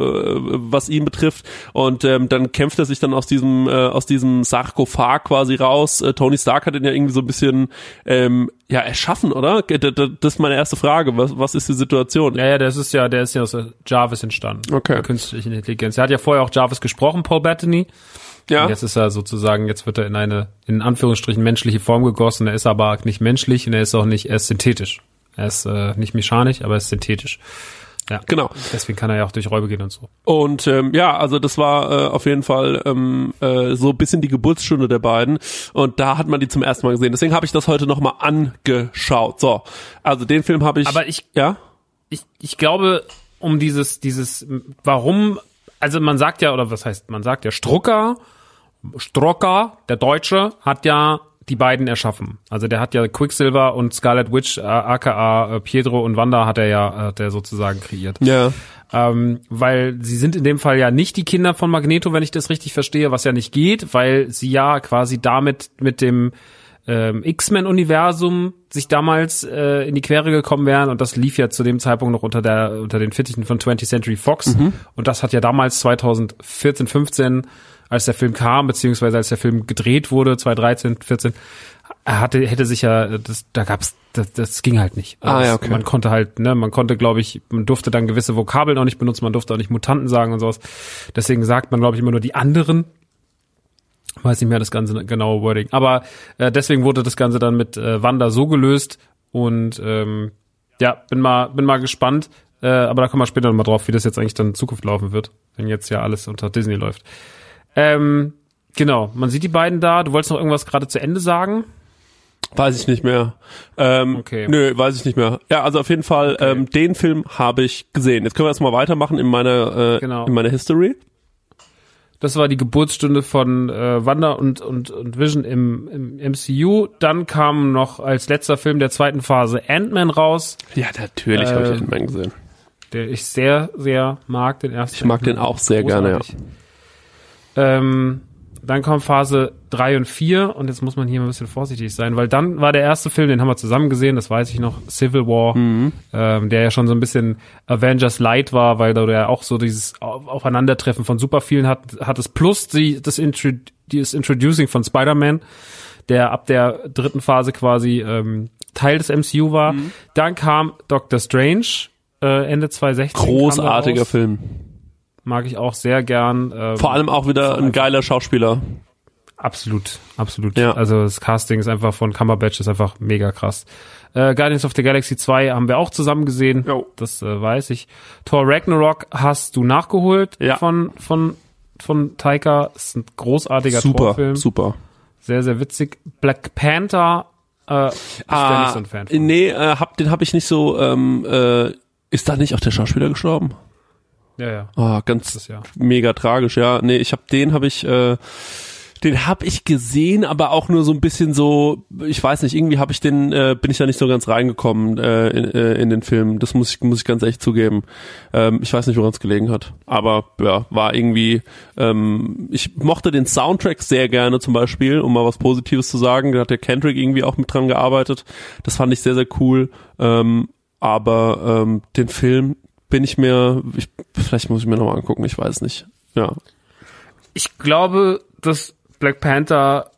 was ihn betrifft. Und ähm, dann kämpft er sich dann aus diesem äh, aus diesem Sarkophag quasi raus. Äh, Tony Stark hat ihn ja irgendwie so ein bisschen ähm, ja erschaffen, oder? Das ist meine erste Frage. Was was ist die Situation? Ja, ja, das ist ja, der ist ja aus Jarvis entstanden. Okay. Der künstlichen Intelligenz. Er hat ja vorher auch Jarvis gesprochen, Paul Bettany. Ja. Und jetzt ist er sozusagen, jetzt wird er in eine, in Anführungsstrichen, menschliche Form gegossen. Er ist aber nicht menschlich und er ist auch nicht, er ist synthetisch. Er ist äh, nicht mechanisch, aber er ist synthetisch. Ja, genau. Deswegen kann er ja auch durch Räume gehen und so. Und ähm, ja, also das war äh, auf jeden Fall ähm, äh, so ein bisschen die Geburtsstunde der beiden. Und da hat man die zum ersten Mal gesehen. Deswegen habe ich das heute nochmal angeschaut. So, also den Film habe ich... Aber ich, ja? ich, ich glaube, um dieses, dieses, warum... Also man sagt ja, oder was heißt, man sagt ja, Strucker, Strocker, der Deutsche, hat ja die beiden erschaffen. Also der hat ja Quicksilver und Scarlet Witch, äh, aka äh, Pietro und Wanda hat er ja hat er sozusagen kreiert. Ja. Ähm, weil sie sind in dem Fall ja nicht die Kinder von Magneto, wenn ich das richtig verstehe, was ja nicht geht, weil sie ja quasi damit mit dem ähm, X-Men-Universum sich damals äh, in die Quere gekommen wären und das lief ja zu dem Zeitpunkt noch unter der unter den Fittichen von twentieth Century Fox mhm. und das hat ja damals zwanzig vierzehn, fünfzehn, als der Film kam, beziehungsweise als der Film gedreht wurde, zwanzig dreizehn, vierzehn, hatte hätte sich ja, das, da gab's, das, das ging halt nicht. Ah, ja, okay. Man konnte halt, ne, man konnte, glaube ich, man durfte dann gewisse Vokabeln auch nicht benutzen, man durfte auch nicht Mutanten sagen und sowas. Deswegen sagt man, glaube ich, immer nur die anderen. Weiß nicht mehr das ganze genaue Wording. Aber äh, deswegen wurde das Ganze dann mit äh, Wanda so gelöst und ähm, ja, bin mal, bin mal gespannt. Äh, aber da kommen wir später nochmal drauf, wie das jetzt eigentlich dann in Zukunft laufen wird, wenn jetzt ja alles unter Disney läuft. Ähm, genau, man sieht die beiden da. Du wolltest noch irgendwas gerade zu Ende sagen? Weiß ich nicht mehr. Ähm, okay. Nö, weiß ich nicht mehr. Ja, also auf jeden Fall, okay. ähm, den Film habe ich gesehen. Jetzt können wir erstmal weitermachen in meiner, äh, genau. in meiner History. Das war die Geburtsstunde von äh, Wanda und, und, und Vision im, im M C U. Dann kam noch als letzter Film der zweiten Phase Ant-Man raus. Ja, natürlich äh, habe ich Ant-Man gesehen. Der ich sehr, sehr mag, den ersten. Ich mag den auch sehr großartig. gerne, ja. Ähm, dann kommt Phase drei und vier und jetzt muss man hier ein bisschen vorsichtig sein, weil dann war der erste Film, den haben wir zusammen gesehen, das weiß ich noch, Civil War, mhm. ähm, der ja schon so ein bisschen Avengers Light war, weil da der auch so dieses Aufeinandertreffen von super vielen hat, hat es plus die, das, Intro, das Introducing von Spider-Man, der ab der dritten Phase quasi ähm, Teil des M C U war. Mhm. Dann kam Doctor Strange, äh, Ende zwanzig sechzehn. Großartiger Film. Mag ich auch sehr gern. Ähm, Vor allem auch wieder ein geiler Schauspieler. Absolut, absolut. Ja. Also das Casting ist einfach von Cumberbatch ist einfach mega krass. Äh, Guardians of the Galaxy zwei haben wir auch zusammen gesehen. Jo. Das äh, weiß ich. Thor Ragnarok hast du nachgeholt ja. von von von Taika. Das ist ein großartiger super, Thor-Film. Super, sehr, sehr witzig. Black Panther äh, ist ah, ja nicht so ein Fan von. Nee, äh, hab, den habe ich nicht so. Ähm, äh, ist da nicht auch der Schauspieler gestorben? Ja, ja. Oh, ganz das, ja. mega tragisch, ja. Nee, ich hab den habe ich äh, den hab ich gesehen, aber auch nur so ein bisschen so, ich weiß nicht, irgendwie habe ich den äh, bin ich da nicht so ganz reingekommen äh, in, äh, in den Film. Das muss ich muss ich ganz echt zugeben. Ähm, ich weiß nicht, woran es gelegen hat, aber ja, war irgendwie ähm, ich mochte den Soundtrack sehr gerne zum Beispiel, um mal was Positives zu sagen. Da hat der Kendrick irgendwie auch mit dran gearbeitet. Das fand ich sehr, sehr cool. Ähm, aber ähm, den Film bin ich mir, ich, vielleicht muss ich mir nochmal angucken, ich weiß nicht. Ja. Ich glaube, dass Black Panther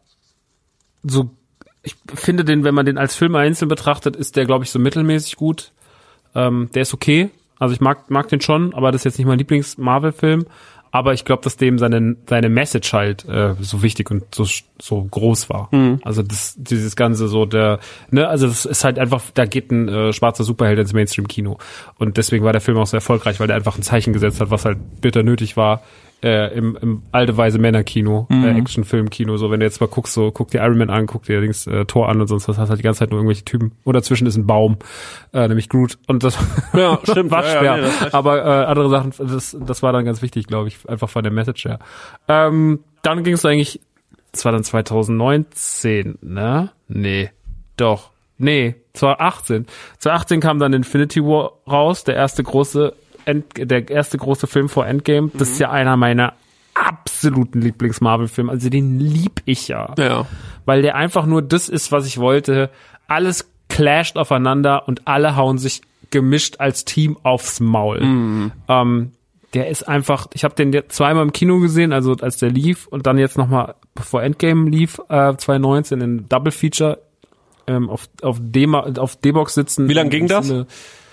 so, ich finde den, wenn man den als Film einzeln betrachtet, ist der, glaube ich, so mittelmäßig gut. Ähm, der ist okay. Also ich mag, mag den schon, aber das ist jetzt nicht mein Lieblings-Marvel-Film. Aber ich glaube, dass dem seine seine Message halt äh, so wichtig und so so groß war. Mhm. Also das dieses ganze so der ne also das ist halt einfach, da geht ein äh, schwarzer Superheld ins Mainstream-Kino und deswegen war der Film auch so erfolgreich, weil der einfach ein Zeichen gesetzt hat, was halt bitter nötig war äh, im im alte weise Männer-Kino, mhm. äh, Actionfilm-Kino. So wenn du jetzt mal guckst, so guck dir Iron Man an, guck dir allerdings äh, Thor an und sonst was, hast halt die ganze Zeit nur irgendwelche Typen. Und dazwischen ist ein Baum, äh, nämlich Groot und das ja, stimmt. war schwer. Ja, ja, nee, aber äh, andere Sachen, das das war dann ganz wichtig, glaube ich. Einfach von der Message her. Ähm, dann ging es eigentlich, das war dann zwanzig neunzehn, ne? Nee, doch. Nee, zwanzig achtzehn. zwanzig achtzehn kam dann Infinity War raus, der erste große End, der erste große Film vor Endgame. Das mhm. ist ja einer meiner absoluten Lieblings-Marvel-Filme. Also den lieb ich ja. Ja. Weil der einfach nur das ist, was ich wollte. Alles clasht aufeinander und alle hauen sich gemischt als Team aufs Maul. Mhm. Ähm, Der ist einfach, ich habe den zweimal im Kino gesehen, also als der lief und dann jetzt nochmal, bevor Endgame lief, äh, zwanzig neunzehn in Double Feature ähm, auf auf D auf D-Box sitzen. Wie lang ging das? Eine,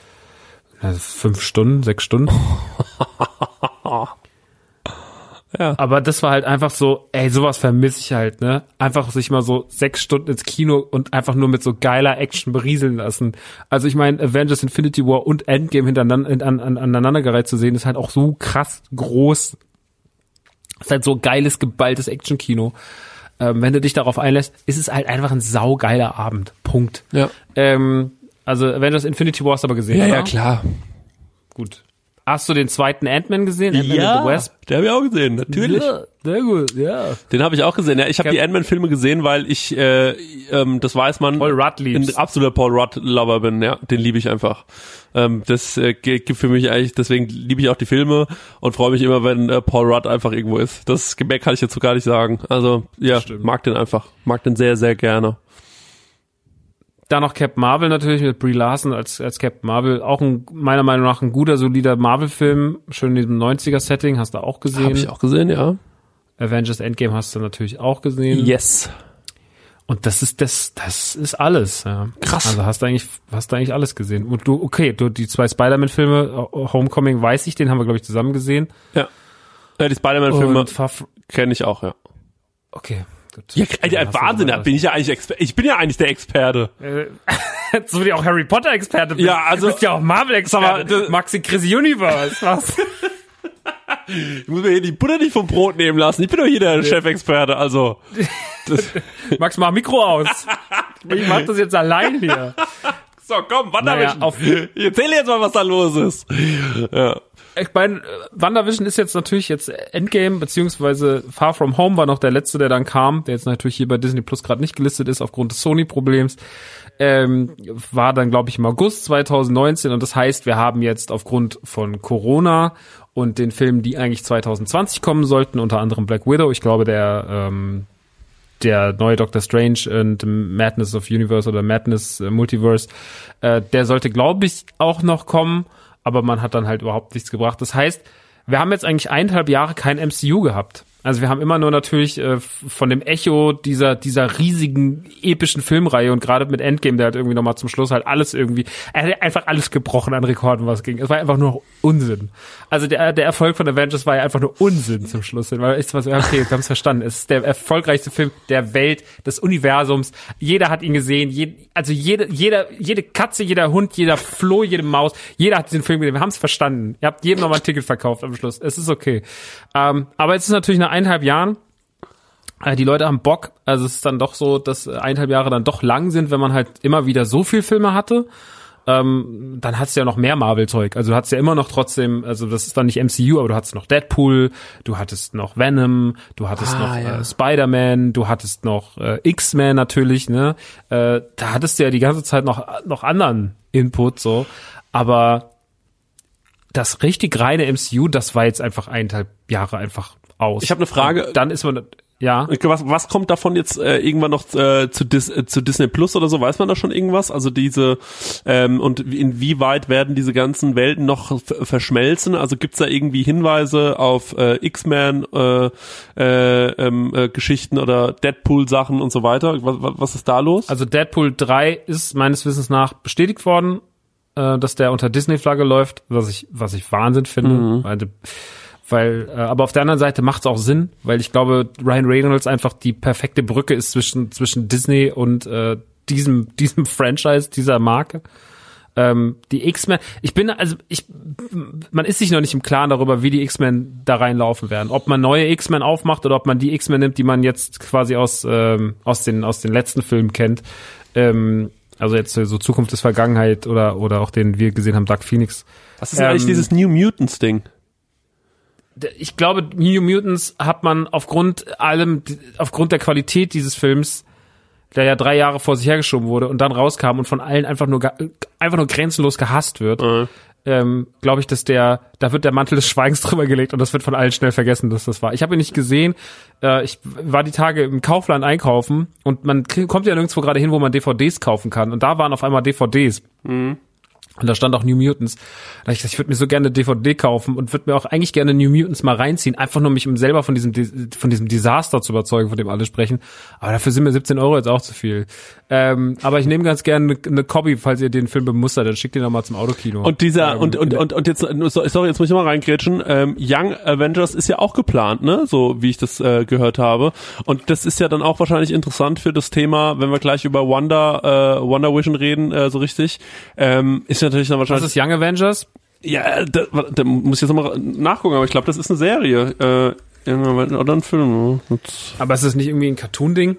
also fünf Stunden, sechs Stunden. Ja. Aber das war halt einfach so, ey, sowas vermisse ich halt, ne? Einfach sich mal so sechs Stunden ins Kino und einfach nur mit so geiler Action berieseln lassen. Also ich meine, Avengers Infinity War und Endgame hintereinander an, an, aneinandergereiht zu sehen, ist halt auch so krass groß. Ist halt so geiles, geballtes Action-Kino. Ähm, wenn du dich darauf einlässt, ist es halt einfach ein saugeiler Abend. Punkt. Ja. Ähm, also Avengers Infinity War hast du aber gesehen, ja, oder? Ja, klar. Gut. Hast du den zweiten Ant-Man gesehen? Ant-Man ja, and the Wasp? Den habe ich auch gesehen, natürlich. Ja, sehr gut, ja. Den habe ich auch gesehen. Ja, ich habe die Ant-Man-Filme gesehen, weil ich, äh, ähm, das weiß man, Paul Rudd liebst. ein absoluter Paul Rudd-Lover bin. Ja, den liebe ich einfach. Ähm, das äh, gibt für mich eigentlich, deswegen liebe ich auch die Filme und freue mich immer, wenn äh, Paul Rudd einfach irgendwo ist. Das Gebäck kann ich jetzt so gar nicht sagen. Also ja, mag den einfach, mag den sehr, sehr gerne. Dann noch Captain Marvel natürlich mit Brie Larson als als Captain Marvel. Auch ein, meiner Meinung nach ein guter, solider Marvel-Film. Schön in diesem neunziger-Setting, hast du auch gesehen. Hab ich auch gesehen, ja. Avengers Endgame hast du natürlich auch gesehen. Yes. Und das ist das, das ist alles. Ja. Krass. Also hast du eigentlich, hast du eigentlich alles gesehen. Und du, okay, du die zwei Spider-Man-Filme, Homecoming weiß ich, den haben wir glaube ich zusammen gesehen. Ja. Ja, die Spider-Man-Filme kenne ich auch, ja. Okay. Gut. Ja, ja Wahnsinn, da bin ich ja eigentlich Exper- ich bin ja eigentlich der Experte. Äh, so wie du auch Harry Potter Experte bist. Ja, also du bist ja auch Marvel Experte. Maxi Chris Universe, was? Ich muss mir hier die Butter nicht vom Brot nehmen lassen. Ich bin doch hier der Chefexperte, also. Max, mach Mikro aus. Ich mach das jetzt allein hier. So, komm, WandaVision. Naja, auf Erzähl jetzt mal, was da los ist. Ja. Ich meine, WandaVision ist jetzt natürlich jetzt Endgame, beziehungsweise Far From Home war noch der letzte, der dann kam, der jetzt natürlich hier bei Disney Plus gerade nicht gelistet ist, aufgrund des Sony-Problems. Ähm, war dann, glaube ich, im August zwanzig neunzehn und das heißt, wir haben jetzt aufgrund von Corona und den Filmen, die eigentlich zwanzig zwanzig kommen sollten, unter anderem Black Widow, ich glaube, der ähm, der neue Doctor Strange und Madness of Universe oder Madness äh, Multiverse, äh, der sollte, glaube ich, auch noch kommen, aber man hat dann halt überhaupt nichts gebracht. Das heißt, wir haben jetzt eigentlich eineinhalb Jahre kein M C U gehabt. Also wir haben immer nur natürlich äh, von dem Echo dieser dieser riesigen epischen Filmreihe und gerade mit Endgame, der hat irgendwie nochmal zum Schluss halt alles irgendwie, er hat einfach alles gebrochen an Rekorden, was ging. Es war einfach nur Unsinn. Also der der Erfolg von Avengers war ja einfach nur Unsinn zum Schluss hin, weil ich was, okay, wir haben es verstanden. Es ist der erfolgreichste Film der Welt, des Universums. Jeder hat ihn gesehen, jed, also jede jeder jede Katze, jeder Hund, jeder Floh, jede Maus, jeder hat diesen Film gesehen. Wir haben es verstanden. Ihr habt jedem nochmal ein Ticket verkauft am Schluss. Es ist okay. Ähm, aber jetzt ist natürlich eine eineinhalb Jahren. Äh, die Leute haben Bock. Also es ist dann doch so, dass eineinhalb Jahre dann doch lang sind, wenn man halt immer wieder so viel Filme hatte. Ähm, dann hast du ja noch mehr Marvel-Zeug. Also du hattest ja immer noch trotzdem, also das ist dann nicht M C U, aber du hattest noch Deadpool, du hattest noch Venom, du hattest ah, noch ja. äh, Spider-Man, du hattest noch äh, X-Men natürlich, ne? Äh, da hattest du ja die ganze Zeit noch noch anderen Input so. Aber das richtig reine M C U, das war jetzt einfach eineinhalb Jahre einfach aus. Ich habe eine Frage. Und dann ist man, ja. Was, was kommt davon jetzt äh, irgendwann noch äh, zu, Dis, äh, zu Disney Plus oder so? Weiß man da schon irgendwas? Also diese, ähm, und inwieweit werden diese ganzen Welten noch f- verschmelzen? Also gibt's da irgendwie Hinweise auf äh, X-Men äh, äh, ähm, äh, Geschichten oder Deadpool-Sachen und so weiter? Was, was ist da los? Also Deadpool drei ist meines Wissens nach bestätigt worden, äh, dass der unter Disney-Flagge läuft, was ich, was ich Wahnsinn finde. Mhm. Weil, Weil, äh, aber auf der anderen Seite macht es auch Sinn, weil ich glaube, Ryan Reynolds einfach die perfekte Brücke ist zwischen zwischen Disney und äh, diesem diesem Franchise, dieser Marke. Ähm, die X-Men, ich bin also ich, man ist sich noch nicht im Klaren darüber, wie die X-Men da reinlaufen werden. Ob man neue X-Men aufmacht oder ob man die X-Men nimmt, die man jetzt quasi aus ähm, aus den aus den letzten Filmen kennt. Ähm, also jetzt so Zukunft ist Vergangenheit oder oder auch den wir gesehen haben, Dark Phoenix. Was ist denn ähm, eigentlich dieses New Mutants Ding? Ich glaube, New Mutants hat man aufgrund allem, aufgrund der Qualität dieses Films, der ja drei Jahre vor sich hergeschoben wurde und dann rauskam und von allen einfach nur einfach nur grenzenlos gehasst wird, mhm. ähm, glaube ich, dass der, da wird der Mantel des Schweigens drüber gelegt und das wird von allen schnell vergessen, dass das war. Ich habe ihn nicht gesehen. Äh, ich war die Tage im Kaufland einkaufen und man kommt ja nirgendwo gerade hin, wo man D V Ds kaufen kann und da waren auf einmal D V Ds. Mhm. Und da stand auch New Mutants. Da hab ich gesagt, ich würde mir so gerne eine D V D kaufen und würde mir auch eigentlich gerne New Mutants mal reinziehen, einfach nur mich um selber von diesem von diesem Desaster zu überzeugen, von dem alle sprechen. Aber dafür sind mir siebzehn Euro jetzt auch zu viel. Ähm, aber ich nehme ganz gerne eine, eine Copy, falls ihr den Film bemustert, dann schickt den doch mal zum Autokino. Und dieser ähm, und und und und jetzt sorry, jetzt muss ich mal reingrätschen. Ähm, Young Avengers ist ja auch geplant, ne? So wie ich das äh, gehört habe. Und das ist ja dann auch wahrscheinlich interessant für das Thema, wenn wir gleich über Wonder äh, Wonder Vision reden, äh, so richtig. Ähm, ist ja natürlich dann wahrscheinlich. Was ist Young Avengers? Ja, da, da muss ich jetzt nochmal nachgucken, aber ich glaube, das ist eine Serie. Äh, oder ein Film. Aber ist das nicht irgendwie ein Cartoon-Ding?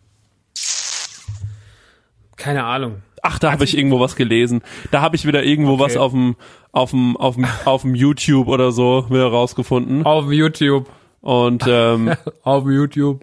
Keine Ahnung. Ach, da habe ich irgendwo was gelesen. Da habe ich wieder irgendwo okay. was auf dem auf dem auf dem auf dem YouTube oder so wieder rausgefunden. Auf dem YouTube. Und ähm, auf dem YouTube.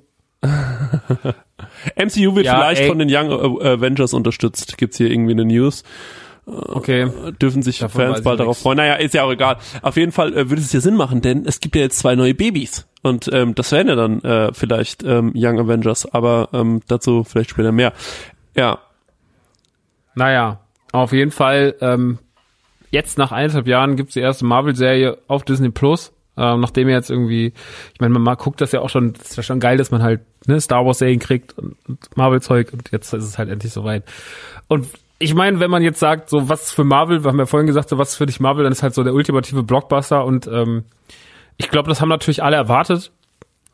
M C U wird ja, vielleicht ey. von den Young Avengers unterstützt. Gibt's hier irgendwie eine News? Okay. Dürfen sich Davon Fans bald darauf freuen. Naja, ist ja auch egal. Auf jeden Fall äh, würde es ja Sinn machen, denn es gibt ja jetzt zwei neue Babys. Und ähm, das wären ja dann äh, vielleicht ähm, Young Avengers. Aber ähm, dazu vielleicht später mehr. Ja. Naja, auf jeden Fall, ähm, jetzt nach eineinhalb Jahren gibt's die erste Marvel-Serie auf Disney Plus. Ähm, nachdem jetzt irgendwie, ich meine, man mal guckt das ja auch schon, das ist ja schon geil, dass man halt ne, Star Wars-Serien kriegt und, und Marvel-Zeug und jetzt ist es halt endlich soweit. Und ich meine, wenn man jetzt sagt, so was für Marvel, wir haben ja vorhin gesagt, so was für dich Marvel, dann ist halt so der ultimative Blockbuster und ähm, ich glaube, das haben natürlich alle erwartet.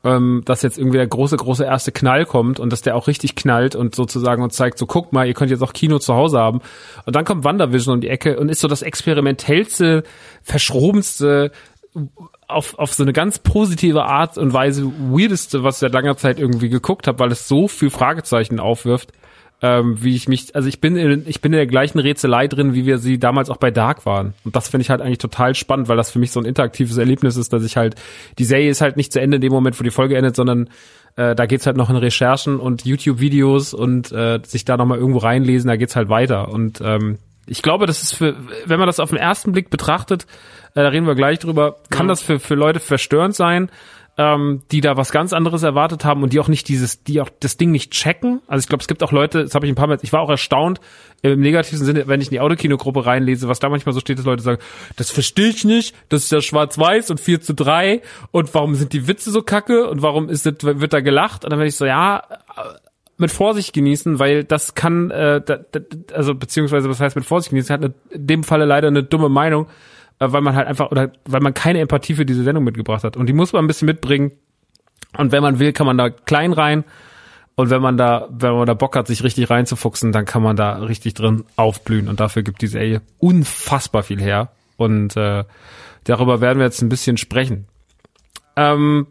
ähm, dass jetzt irgendwie der große, große erste Knall kommt und dass der auch richtig knallt und sozusagen uns zeigt, so guckt mal, ihr könnt jetzt auch Kino zu Hause haben. Und dann kommt WandaVision um die Ecke und ist so das experimentellste, verschrobenste, auf auf so eine ganz positive Art und Weise weirdeste, was ich seit langer Zeit irgendwie geguckt habe, weil es so viel Fragezeichen aufwirft, ähm, wie ich mich, also ich bin in, ich bin in der gleichen Rätselei drin, wie wir sie damals auch bei Dark waren. Und das finde ich halt eigentlich total spannend, weil das für mich so ein interaktives Erlebnis ist, dass ich halt, die Serie ist halt nicht zu Ende in dem Moment, wo die Folge endet, sondern äh, da geht's halt noch in Recherchen und YouTube-Videos und äh, sich da nochmal irgendwo reinlesen, da geht's halt weiter. Und ähm, ich glaube, das ist für, wenn man das auf den ersten Blick betrachtet, äh, da reden wir gleich drüber, kann das für für Leute verstörend sein, ähm, die da was ganz anderes erwartet haben und die auch nicht dieses, die auch das Ding nicht checken. Also ich glaube, es gibt auch Leute, das habe ich ein paar Mal, ich war auch erstaunt, im negativen Sinne, wenn ich in die Autokino-Gruppe reinlese, was da manchmal so steht, dass Leute sagen, das verstehe ich nicht, das ist ja schwarz-weiß und vier zu drei und warum sind die Witze so kacke und warum ist das, wird da gelacht? Und dann werde ich so, ja, mit Vorsicht genießen, weil das kann, äh, da, da, also beziehungsweise was heißt mit Vorsicht genießen, hat eine, in dem Falle leider eine dumme Meinung, äh, weil man halt einfach, oder weil man keine Empathie für diese Sendung mitgebracht hat. Und die muss man ein bisschen mitbringen. Und wenn man will, kann man da klein rein. Und wenn man da, wenn man da Bock hat, sich richtig reinzufuchsen, dann kann man da richtig drin aufblühen. Und dafür gibt die Serie unfassbar viel her. Und äh, darüber werden wir jetzt ein bisschen sprechen. Ähm,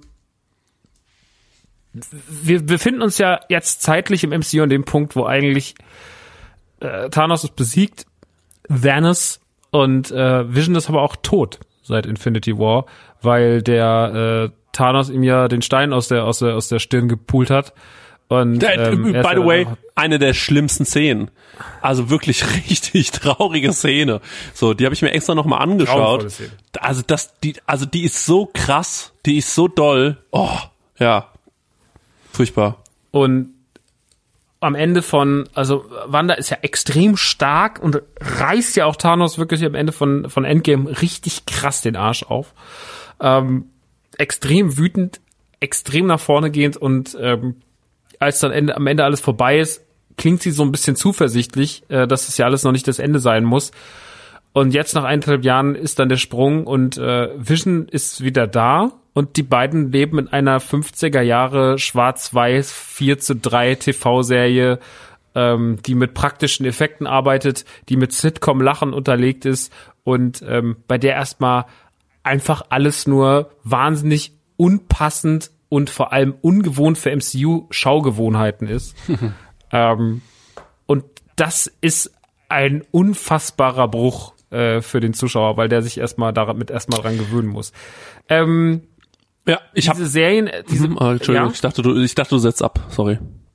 Wir befinden uns ja jetzt zeitlich im M C U an dem Punkt, wo eigentlich äh, Thanos ist besiegt, Thanos und äh, Vision ist aber auch tot seit Infinity War, weil der äh, Thanos ihm ja den Stein aus der aus der aus der Stirn gepult hat. Und ähm, by the way, eine der schlimmsten Szenen. Also wirklich richtig traurige Szene. So, die habe ich mir extra noch mal angeschaut. Also das, die, also die ist so krass, die ist so doll. Oh, ja. Furchtbar. Und am Ende von, also Wanda ist ja extrem stark und reißt ja auch Thanos wirklich am Ende von von Endgame richtig krass den Arsch auf. Ähm, extrem wütend, extrem nach vorne gehend und ähm, als dann Ende, am Ende alles vorbei ist, klingt sie so ein bisschen zuversichtlich, äh, dass es ja alles noch nicht das Ende sein muss. Und jetzt nach eineinhalb Jahren ist dann der Sprung und äh, Vision ist wieder da. Und die beiden leben in einer fünfziger Jahre schwarz-weiß vier zu drei T V-Serie, ähm, die mit praktischen Effekten arbeitet, die mit Sitcom-Lachen unterlegt ist und ähm, bei der erstmal einfach alles nur wahnsinnig unpassend und vor allem ungewohnt für M C U-Schaugewohnheiten ist. ähm, und das ist ein unfassbarer Bruch äh, für den Zuschauer, weil der sich erstmal damit erstmal dran gewöhnen muss. Ähm, Ja, ich diese hab, Serien, diese, oh, Entschuldigung, ja? ich dachte, du, ich dachte, du setzt ab, sorry.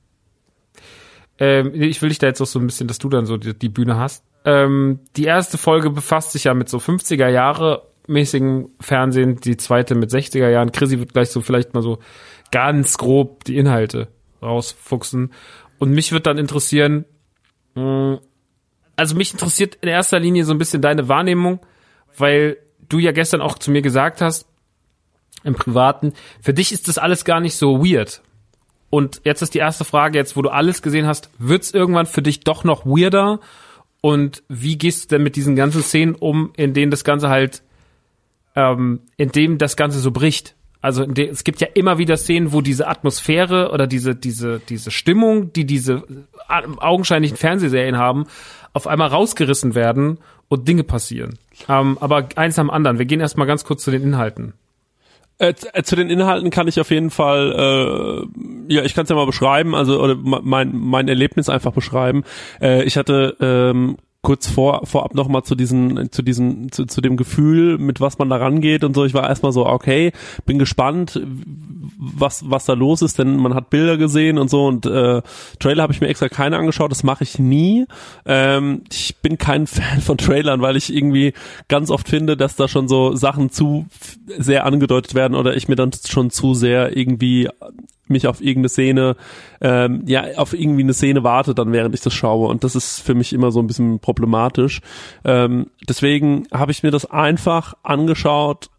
Ähm, ich will dich da jetzt auch so ein bisschen, dass du dann so die, die Bühne hast. Ähm, die erste Folge befasst sich ja mit so fünfziger Jahre mäßigen Fernsehen, die zweite mit sechziger Jahren. Chrissy wird gleich so vielleicht mal so ganz grob die Inhalte rausfuchsen. Und mich wird dann interessieren, mh, also mich interessiert in erster Linie so ein bisschen deine Wahrnehmung, weil du ja gestern auch zu mir gesagt hast, im Privaten, für dich ist das alles gar nicht so weird. Und jetzt ist die erste Frage, jetzt wo du alles gesehen hast, wird's irgendwann für dich doch noch weirder? Und wie gehst du denn mit diesen ganzen Szenen um, in denen das Ganze halt, ähm, in dem das Ganze so bricht? Also in de- es gibt ja immer wieder Szenen, wo diese Atmosphäre oder diese diese diese Stimmung, die diese augenscheinlichen Fernsehserien haben, auf einmal rausgerissen werden und Dinge passieren. Ähm, aber eins am anderen. Wir gehen erstmal ganz kurz zu den Inhalten. Äh, zu den Inhalten kann ich auf jeden Fall, äh, ja, ich kann es ja mal beschreiben, also oder mein mein Erlebnis einfach beschreiben. Äh, ich hatte ähm, kurz vor vorab noch mal zu diesen zu diesen zu, zu dem Gefühl, mit was man da rangeht und so. Ich war erstmal so, okay, bin gespannt, was was da los ist, denn man hat Bilder gesehen und so und äh, Trailer habe ich mir extra keine angeschaut, das mache ich nie. Ähm, ich bin kein Fan von Trailern, weil ich irgendwie ganz oft finde, dass da schon so Sachen zu sehr angedeutet werden oder ich mir dann schon zu sehr irgendwie mich auf irgendeine Szene, ähm, ja, auf irgendwie eine Szene warte dann, während ich das schaue. Und das ist für mich immer so ein bisschen problematisch. Ähm, deswegen habe ich mir das einfach angeschaut,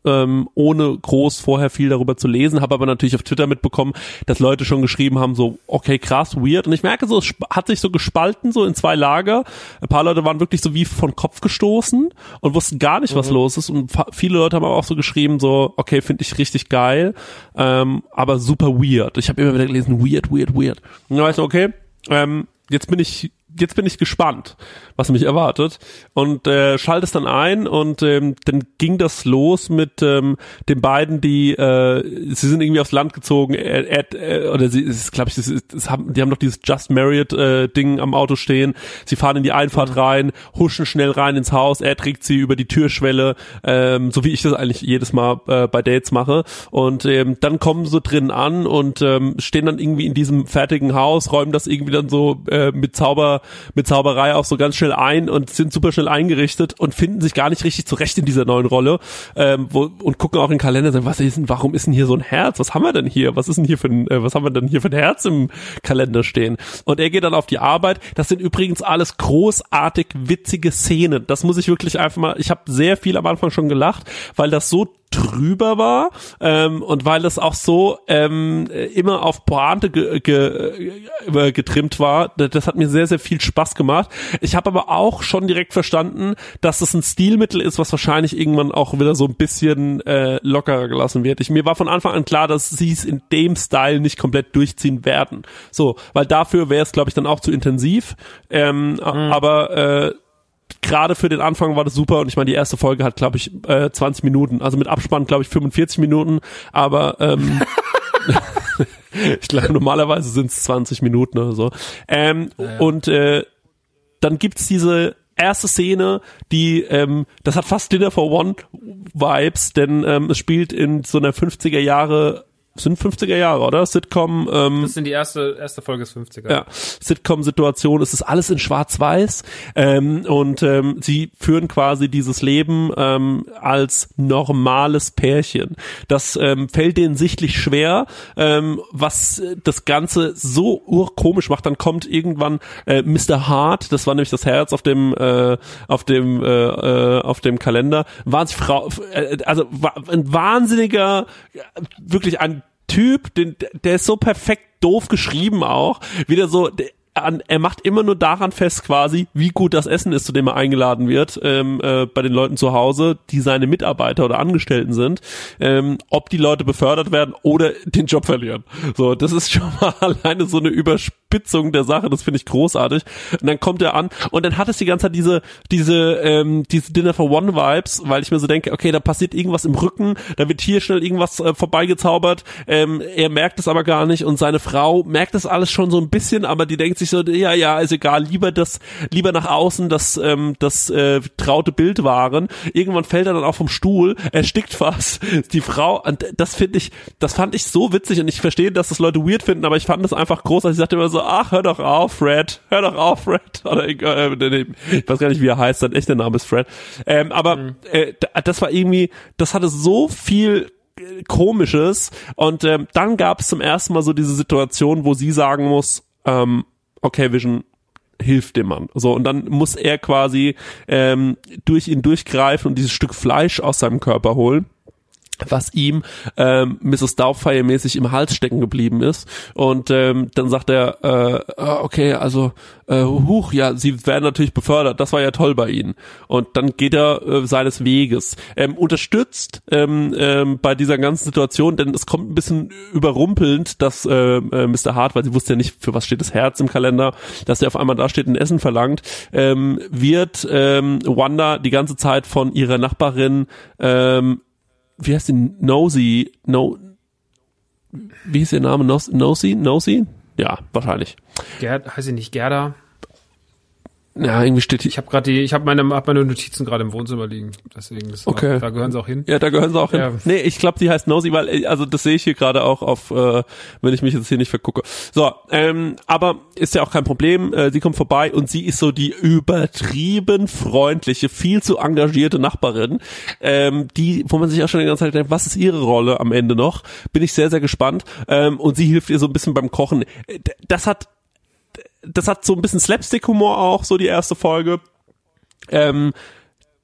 ähm, ohne groß vorher viel darüber zu lesen, habe aber natürlich auf Twitter mitbekommen, dass Leute schon geschrieben haben, so, okay, krass, weird. Und ich merke so, es hat sich so gespalten, so in zwei Lager. Ein paar Leute waren wirklich so wie von Kopf gestoßen und wussten gar nicht, was mhm. los ist. Und viele Leute haben aber auch so geschrieben, so, okay, finde ich richtig geil, ähm, aber super weird. Ich habe immer wieder gelesen, weird, weird, weird. Und dann war ich so, okay, ähm, jetzt bin ich Jetzt bin ich gespannt, was mich erwartet, und äh, schalte es dann ein, und ähm, dann ging das los mit ähm, den beiden, die äh, sie sind irgendwie aufs Land gezogen, er, er, er, oder sie ist, glaube ich, das ist, das haben, die haben noch dieses Just Married äh, Ding am Auto stehen. Sie fahren in die Einfahrt mhm. rein, huschen schnell rein ins Haus. Er trägt sie über die Türschwelle, ähm, so wie ich das eigentlich jedes Mal äh, bei Dates mache. Und ähm, dann kommen sie drinnen an und ähm, stehen dann irgendwie in diesem fertigen Haus, räumen das irgendwie dann so äh, mit Zauber mit Zauberei auch so ganz schnell ein und sind super schnell eingerichtet und finden sich gar nicht richtig zurecht in dieser neuen Rolle, ähm, wo, und gucken auch in den Kalender und sagen, was ist denn, warum ist denn hier so ein Herz? Was haben wir denn hier? Was ist denn hier für ein, äh, was haben wir denn hier für ein Herz im Kalender stehen? Und er geht dann auf die Arbeit. Das sind übrigens alles großartig witzige Szenen. Das muss ich wirklich einfach mal, ich habe sehr viel am Anfang schon gelacht, weil das so drüber war, ähm, und weil das auch so ähm, immer auf Pointe ge, ge, ge, getrimmt war. Das hat mir sehr, sehr viel Spaß gemacht. Ich habe aber auch schon direkt verstanden, dass es ein Stilmittel ist, was wahrscheinlich irgendwann auch wieder so ein bisschen äh, lockerer gelassen wird. Ich, mir war von Anfang an klar, dass sie es in dem Style nicht komplett durchziehen werden. So, weil dafür wäre es, glaube ich, dann auch zu intensiv. Ähm, mhm. Aber äh, gerade für den Anfang war das super, und ich meine, die erste Folge hat, glaube ich, äh, zwanzig Minuten, also mit Abspann, glaube ich, fünfundvierzig Minuten, aber ähm, ich glaube, normalerweise sind es zwanzig Minuten oder so. Ähm, ja, ja. Und äh, dann gibt's diese erste Szene, die, ähm, das hat fast Dinner for One Vibes, denn ähm, es spielt in so einer fünfziger Jahre, sind fünfziger Jahre, oder? Sitcom. Ähm, das sind die erste erste Folge des fünfziger. Ja, Sitcom-Situation. Es ist alles in Schwarz-Weiß, ähm, und ähm, sie führen quasi dieses Leben ähm, als normales Pärchen. Das ähm, fällt denen sichtlich schwer, ähm, was das Ganze so urkomisch macht. Dann kommt irgendwann äh, Mister Hart, das war nämlich das Herz auf dem äh, auf dem äh, äh, auf dem Kalender. Wahnsinnig Frau, äh, also ein wahnsinniger, wirklich ein Typ, den, der ist so perfekt doof geschrieben auch, wieder so, der, an, er macht immer nur daran fest quasi, wie gut das Essen ist, zu dem er eingeladen wird, ähm, äh, bei den Leuten zu Hause, die seine Mitarbeiter oder Angestellten sind, ähm, ob die Leute befördert werden oder den Job verlieren. So, das ist schon mal alleine so eine Überspitzung der Sache, das finde ich großartig. Und dann kommt er an und dann hat es die ganze Zeit diese, diese, ähm, diese Dinner for One Vibes, weil ich mir so denke, okay, da passiert irgendwas im Rücken, da wird hier schnell irgendwas äh, vorbeigezaubert, ähm, er merkt es aber gar nicht, und seine Frau merkt das alles schon so ein bisschen, aber die denkt sich so, ja, ja, ist egal, lieber das, lieber nach außen das, ähm, das äh, traute Bild wahren. Irgendwann fällt er dann auch vom Stuhl, erstickt fast. Die Frau, und das finde ich, das fand ich so witzig, und ich verstehe, dass das Leute weird finden, aber ich fand das einfach großartig. Ich sagte immer so, ach, hör doch auf, Fred, hör doch auf, Fred. Oder äh, ich weiß gar nicht, wie er heißt, sein echter Name ist Fred. Ähm, aber mhm. äh, das war irgendwie, das hatte so viel Komisches, und ähm, dann gab es zum ersten Mal so diese Situation, wo sie sagen muss, ähm, okay, Vision, hilft dem Mann. So, und dann muss er quasi ähm, durch ihn durchgreifen und dieses Stück Fleisch aus seinem Körper holen, was ihm ähm, Misses Doubtfire mäßig im Hals stecken geblieben ist. Und ähm, dann sagt er, äh, okay, also äh, huch, ja, sie werden natürlich befördert, das war ja toll bei ihnen. Und dann geht er äh, seines Weges. Ähm, unterstützt ähm, ähm, bei dieser ganzen Situation, denn es kommt ein bisschen überrumpelnd, dass äh, äh, Mister Hart, weil sie wusste ja nicht, für was steht das Herz im Kalender, dass er auf einmal da steht und Essen verlangt, ähm, wird ähm, Wanda die ganze Zeit von ihrer Nachbarin ähm, wie heißt die? Nosy, no, wie ist ihr Name? Nos, Nosy? Nosy? Ja, wahrscheinlich. Gerd, heißt sie nicht Gerda? Ja, irgendwie steht hier. Ich habe gerade die, ich habe meine, hab meine Notizen gerade im Wohnzimmer liegen, deswegen ist okay. Auch, da gehören sie auch hin. Ja, da gehören sie auch ja. hin. Nee, ich glaube, die heißt Nosy, weil, also das sehe ich hier gerade auch auf, äh, wenn ich mich jetzt hier nicht vergucke. So, ähm, aber ist ja auch kein Problem. Äh, sie kommt vorbei und sie ist so die übertrieben freundliche, viel zu engagierte Nachbarin, ähm, die, wo man sich auch schon die ganze Zeit denkt, was ist ihre Rolle am Ende noch? Bin ich sehr, sehr gespannt. Ähm, und sie hilft ihr so ein bisschen beim Kochen. Das hat Das hat so ein bisschen Slapstick-Humor auch, so die erste Folge. Ähm,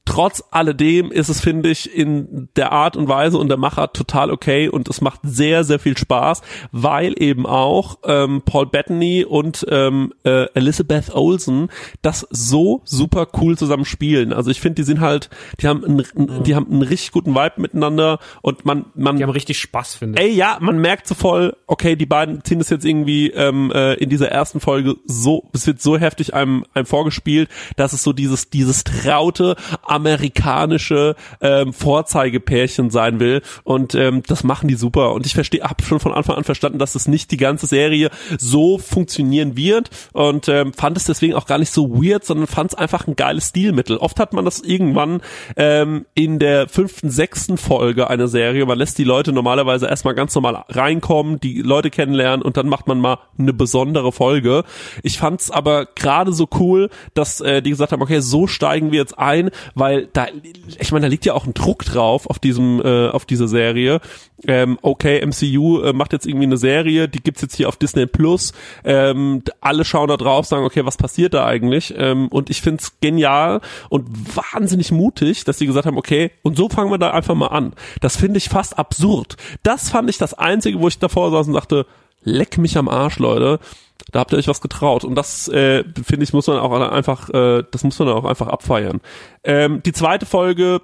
Trotz alledem ist es, finde ich, in der Art und Weise und der Machart total okay und es macht sehr, sehr viel Spaß, weil eben auch ähm, Paul Bettany und ähm, äh, Elizabeth Olsen das so super cool zusammen spielen. Also ich finde, die sind halt, die haben einen, mhm. die haben einen richtig guten Vibe miteinander und man, man, die haben richtig Spaß, finde ich. Ey, ja, man merkt so voll, okay, die beiden ziehen das jetzt irgendwie ähm, äh, in dieser ersten Folge so, es wird so heftig einem, einem vorgespielt, dass es so dieses, dieses traute amerikanische ähm, Vorzeigepärchen sein will und ähm, das machen die super und ich verstehe, habe schon von Anfang an verstanden, dass es nicht die ganze Serie so funktionieren wird und ähm, fand es deswegen auch gar nicht so weird, sondern fand es einfach ein geiles Stilmittel. Oft hat man das irgendwann ähm, in der fünften, sechsten Folge einer Serie, man lässt die Leute normalerweise erstmal ganz normal reinkommen, die Leute kennenlernen und dann macht man mal eine besondere Folge. Ich fand es aber gerade so cool, dass äh, die gesagt haben, okay, so steigen wir jetzt ein, weil da, ich meine, da liegt ja auch ein Druck drauf auf diesem, äh, auf dieser Serie. Ähm, okay, M C U äh, macht jetzt irgendwie eine Serie, die gibt's jetzt hier auf Disney Plus. Ähm, alle schauen da drauf, sagen, okay, was passiert da eigentlich? Ähm, und ich find's genial und wahnsinnig mutig, dass sie gesagt haben, okay, und so fangen wir da einfach mal an. Das finde ich fast absurd. Das fand ich das Einzige, wo ich davor saß und dachte, leck mich am Arsch, Leute. Da habt ihr euch was getraut und das äh, finde ich muss man auch einfach, äh, das muss man auch einfach abfeiern. Ähm, die zweite Folge,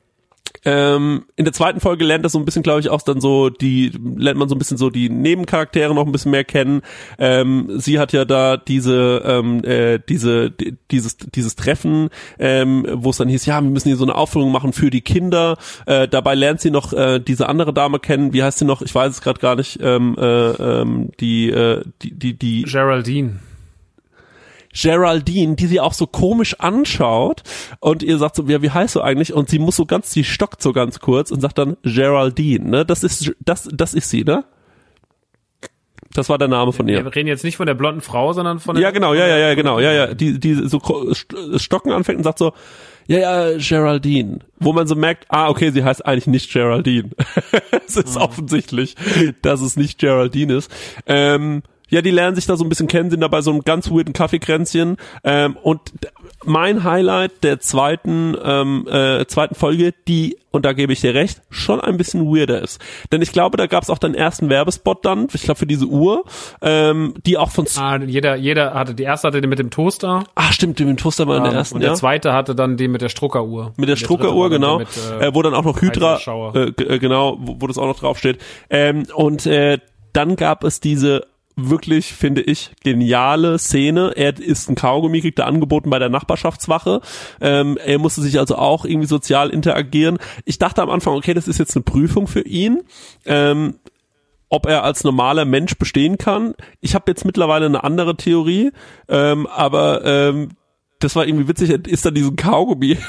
ähm, in der zweiten Folge lernt das so ein bisschen, glaube ich, auch dann so die lernt man so ein bisschen so die Nebencharaktere noch ein bisschen mehr kennen. Ähm, sie hat ja da diese ähm, äh, diese die, dieses dieses Treffen, ähm, wo es dann hieß, ja, wir müssen hier so eine Aufführung machen für die Kinder. Äh, dabei lernt sie noch äh, diese andere Dame kennen. Wie heißt sie noch? Ich weiß es gerade gar nicht. Ähm, äh, ähm, die äh, die die die Geraldine. Geraldine, die sie auch so komisch anschaut und ihr sagt so, ja, wie heißt du eigentlich? Und sie muss so ganz, sie stockt so ganz kurz und sagt dann Geraldine, ne? Das ist, das, das ist sie, ne? Das war der Name von ihr. Wir reden jetzt nicht von der blonden Frau, sondern von der... Ja, genau, ja, ja, ja, genau, ja, ja, die, die so stocken anfängt und sagt so, ja, ja, Geraldine. Wo man so merkt, ah, okay, sie heißt eigentlich nicht Geraldine. Es ist mhm. offensichtlich, dass es nicht Geraldine ist. Ähm, Ja, die lernen sich da so ein bisschen kennen, sind da bei so einem ganz weirden Kaffeekränzchen. Ähm, und mein Highlight der zweiten ähm, äh, zweiten Folge, die, und da gebe ich dir recht, schon ein bisschen weirder ist. Denn ich glaube, da gab es auch den ersten Werbespot dann, ich glaube für diese Uhr, ähm, die auch von... Ah, jeder jeder hatte, die erste hatte den mit dem Toaster. Ah, stimmt, den mit dem Toaster war in der ersten, und der ja. zweite hatte dann den mit der Struckeruhr. Mit der Struckeruhr, genau. Mit, äh, wo dann auch noch Hydra, äh, g- genau, wo, wo das auch noch draufsteht. Ähm, und äh, dann gab es diese wirklich, finde ich, geniale Szene. Er ist ein Kaugummi, kriegt er angeboten bei der Nachbarschaftswache. Ähm, er musste sich also auch irgendwie sozial interagieren. Ich dachte am Anfang, okay, das ist jetzt eine Prüfung für ihn, ähm, ob er als normaler Mensch bestehen kann. Ich habe jetzt mittlerweile eine andere Theorie, ähm, aber ähm, das war irgendwie witzig, er isst dann diesen Kaugummi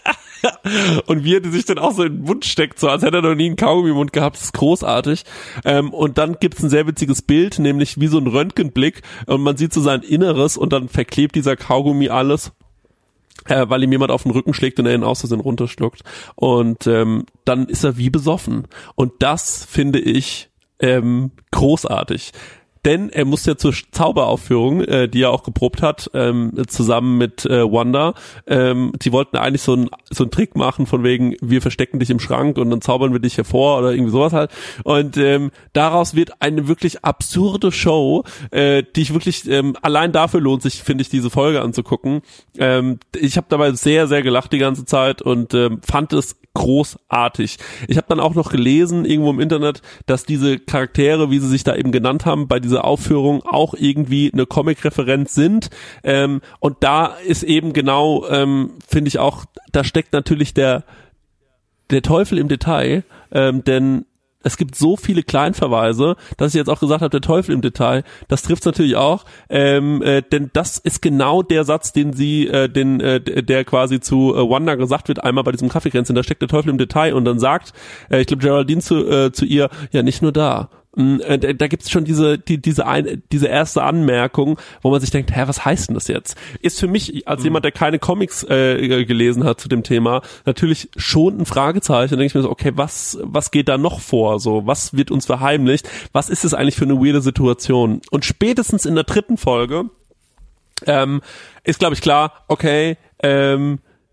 und wie er sich dann auch so in den Mund steckt, so als hätte er noch nie einen Kaugummi im Mund gehabt, das ist großartig. Ähm, und dann gibt's ein sehr witziges Bild, nämlich wie so ein Röntgenblick und man sieht so sein Inneres und dann verklebt dieser Kaugummi alles, äh, weil ihm jemand auf den Rücken schlägt und er ihn aus Versehen runterschluckt. Und ähm, dann ist er wie besoffen. Und das finde ich ähm, großartig. Denn er muss ja zur Zauberaufführung, äh, die er auch geprobt hat, ähm, zusammen mit äh, Wanda. Ähm, die wollten eigentlich so einen so einen Trick machen von wegen, wir verstecken dich im Schrank und dann zaubern wir dich hervor oder irgendwie sowas halt. Und ähm, daraus wird eine wirklich absurde Show, äh, die ich wirklich, ähm, allein dafür lohnt sich, finde ich, diese Folge anzugucken. Ähm, ich habe dabei sehr, sehr gelacht die ganze Zeit und ähm, fand es großartig. Ich habe dann auch noch gelesen, irgendwo im Internet, dass diese Charaktere, wie sie sich da eben genannt haben, bei dieser Aufführung auch irgendwie eine Comic-Referenz sind. Ähm, und da ist eben genau, ähm, finde ich auch, da steckt natürlich der, der Teufel im Detail, ähm, denn es gibt so viele Kleinverweise, dass ich jetzt auch gesagt habe, der Teufel im Detail, das trifft's natürlich auch, ähm, äh, denn das ist genau der Satz, den sie, äh, den, äh, der quasi zu äh, Wanda gesagt wird, einmal bei diesem Kaffeekränzchen, da steckt der Teufel im Detail und dann sagt, äh, ich glaube Geraldine zu, äh, zu ihr, ja nicht nur da. Da, da gibt's schon diese die, diese ein, diese erste Anmerkung, wo man sich denkt, hä, was heißt denn das jetzt? Ist für mich als mhm. jemand, der keine Comics äh, gelesen hat zu dem Thema, natürlich schon ein Fragezeichen. Da denke ich mir so, okay, was was geht da noch vor? So, was wird uns verheimlicht? Was ist es eigentlich für eine weirde Situation? Und spätestens in der dritten Folge ähm, ist, glaube ich, klar, okay, ähm,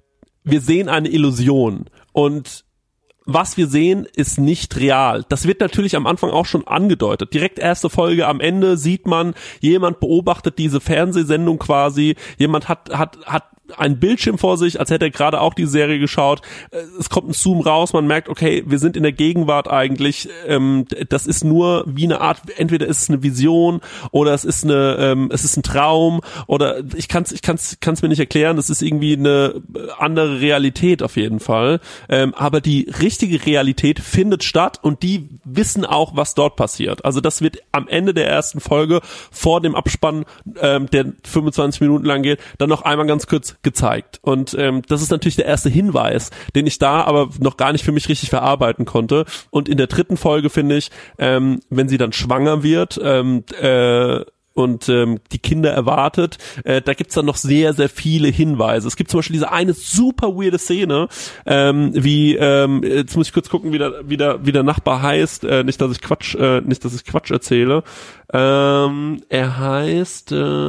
wir sehen eine Illusion und was wir sehen, ist nicht real. Das wird natürlich am Anfang auch schon angedeutet. Direkt erste Folge, am Ende sieht man, jemand beobachtet diese Fernsehsendung quasi, jemand hat hat hat ein Bildschirm vor sich, als hätte er gerade auch die Serie geschaut. Es kommt ein Zoom raus, man merkt, okay, wir sind in der Gegenwart eigentlich. Ähm, das ist nur wie eine Art, entweder ist es eine Vision oder es ist eine, ähm, es ist ein Traum oder ich kann's, ich kann's, kann's mir nicht erklären. Das ist irgendwie eine andere Realität auf jeden Fall. Ähm, aber die richtige Realität findet statt und die wissen auch, was dort passiert. Also das wird am Ende der ersten Folge vor dem Abspann, ähm, der fünfundzwanzig Minuten lang geht, dann noch einmal ganz kurz gezeigt. Und ähm, das ist natürlich der erste Hinweis, den ich da aber noch gar nicht für mich richtig verarbeiten konnte. Und in der dritten Folge finde ich, ähm, wenn sie dann schwanger wird, ähm, äh, und ähm, die Kinder erwartet, äh, da gibt's dann noch sehr, sehr viele Hinweise. Es gibt zum Beispiel diese eine super weirde Szene, ähm, wie, ähm, jetzt muss ich kurz gucken, wie der, wie der, wie der Nachbar heißt, äh, nicht, dass ich Quatsch, äh, nicht, dass ich Quatsch erzähle. Ähm, er heißt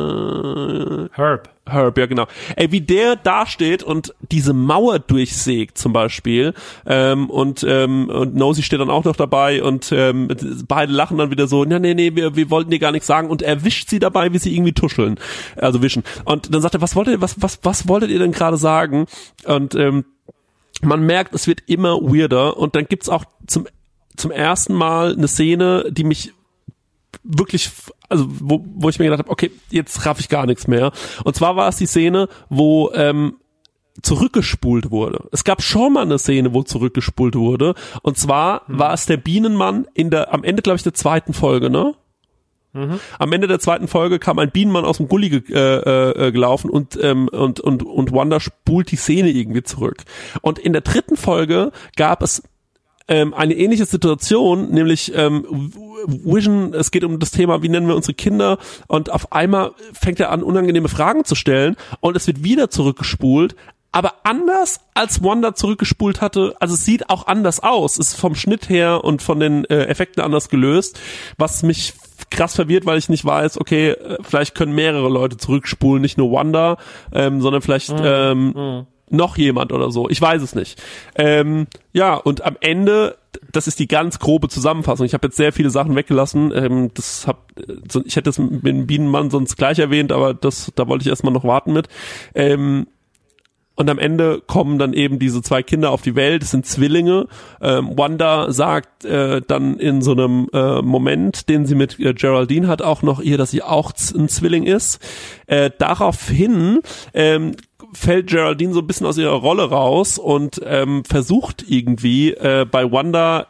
äh, Herb. Herb, ja genau. Ey, wie der da steht und diese Mauer durchsägt zum Beispiel, ähm, und ähm, und Nosy steht dann auch noch dabei und ähm, beide lachen dann wieder so, ja nee, nee, wir, wir wollten dir gar nichts sagen und er wischt sie dabei, wie sie irgendwie tuscheln, also wischen. Und dann sagt er, was wolltet ihr, was, was, was wolltet ihr denn gerade sagen? Und ähm, man merkt, es wird immer weirder und dann gibt's auch zum zum ersten Mal eine Szene, die mich wirklich, also wo, wo ich mir gedacht habe, okay, jetzt raff ich gar nichts mehr. Und zwar war es die Szene, wo ähm, zurückgespult wurde. Es gab schon mal eine Szene, wo zurückgespult wurde. Und zwar hm. war es der Bienenmann in der, am Ende, glaube ich, der zweiten Folge, ne? Mhm. Am Ende der zweiten Folge kam ein Bienenmann aus dem Gully ge- äh, äh, gelaufen und, ähm, und, und, und Wanda spult die Szene irgendwie zurück. Und in der dritten Folge gab es Ähm, eine ähnliche Situation, nämlich ähm, Vision, es geht um das Thema, wie nennen wir unsere Kinder, und auf einmal fängt er an, unangenehme Fragen zu stellen und es wird wieder zurückgespult, aber anders als Wanda zurückgespult hatte, also es sieht auch anders aus, es ist vom Schnitt her und von den äh, Effekten anders gelöst, was mich krass verwirrt, weil ich nicht weiß, okay, äh, vielleicht können mehrere Leute zurückspulen, nicht nur Wanda, ähm, sondern vielleicht mhm. ähm, mhm. noch jemand oder so. Ich weiß es nicht. Ähm, ja, und am Ende, das ist die ganz grobe Zusammenfassung. Ich habe jetzt sehr viele Sachen weggelassen. Ähm, das hab, ich hätte es mit dem Bienenmann sonst gleich erwähnt, aber das, da wollte ich erstmal noch warten mit. Ähm, und am Ende kommen dann eben diese zwei Kinder auf die Welt. Es sind Zwillinge. Ähm, Wanda sagt äh, dann in so einem äh, Moment, den sie mit äh, Geraldine hat, auch noch ihr, dass sie auch z- ein Zwilling ist. Äh, daraufhin ähm, fällt Geraldine so ein bisschen aus ihrer Rolle raus und ähm, versucht irgendwie äh, bei Wanda,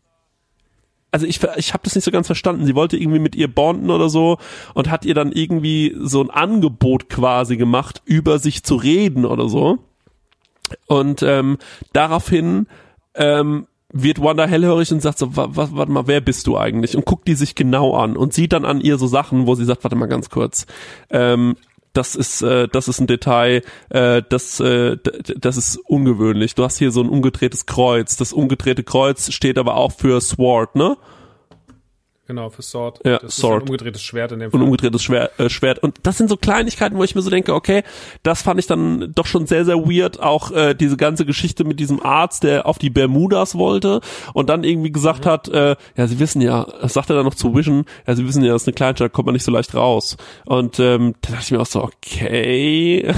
also ich ich habe das nicht so ganz verstanden, sie wollte irgendwie mit ihr bonden oder so und hat ihr dann irgendwie so ein Angebot quasi gemacht, über sich zu reden oder so. Und ähm, daraufhin ähm, wird Wanda hellhörig und sagt so, wa- wa- warte mal, wer bist du eigentlich? Und guckt die sich genau an und sieht dann an ihr so Sachen, wo sie sagt, warte mal ganz kurz, ähm, das ist äh, das ist ein Detail, äh, das äh, d- das ist ungewöhnlich. Du hast hier so ein umgedrehtes Kreuz. Das umgedrehte Kreuz steht aber auch für Sword, ne? Genau, für Sword. Ja, das Sword. ist ein umgedrehtes Schwert in dem Und Fall. ein umgedrehtes Schwert, äh, Schwert. Und das sind so Kleinigkeiten, wo ich mir so denke, okay, das fand ich dann doch schon sehr, sehr weird. Auch äh, diese ganze Geschichte mit diesem Arzt, der auf die Bermudas wollte und dann irgendwie gesagt mhm. hat, äh, ja, Sie wissen ja, das sagt er dann noch zu Vision, ja, Sie wissen ja, das ist eine Kleinstadt, kommt man nicht so leicht raus. Und ähm, da dachte ich mir auch so, okay.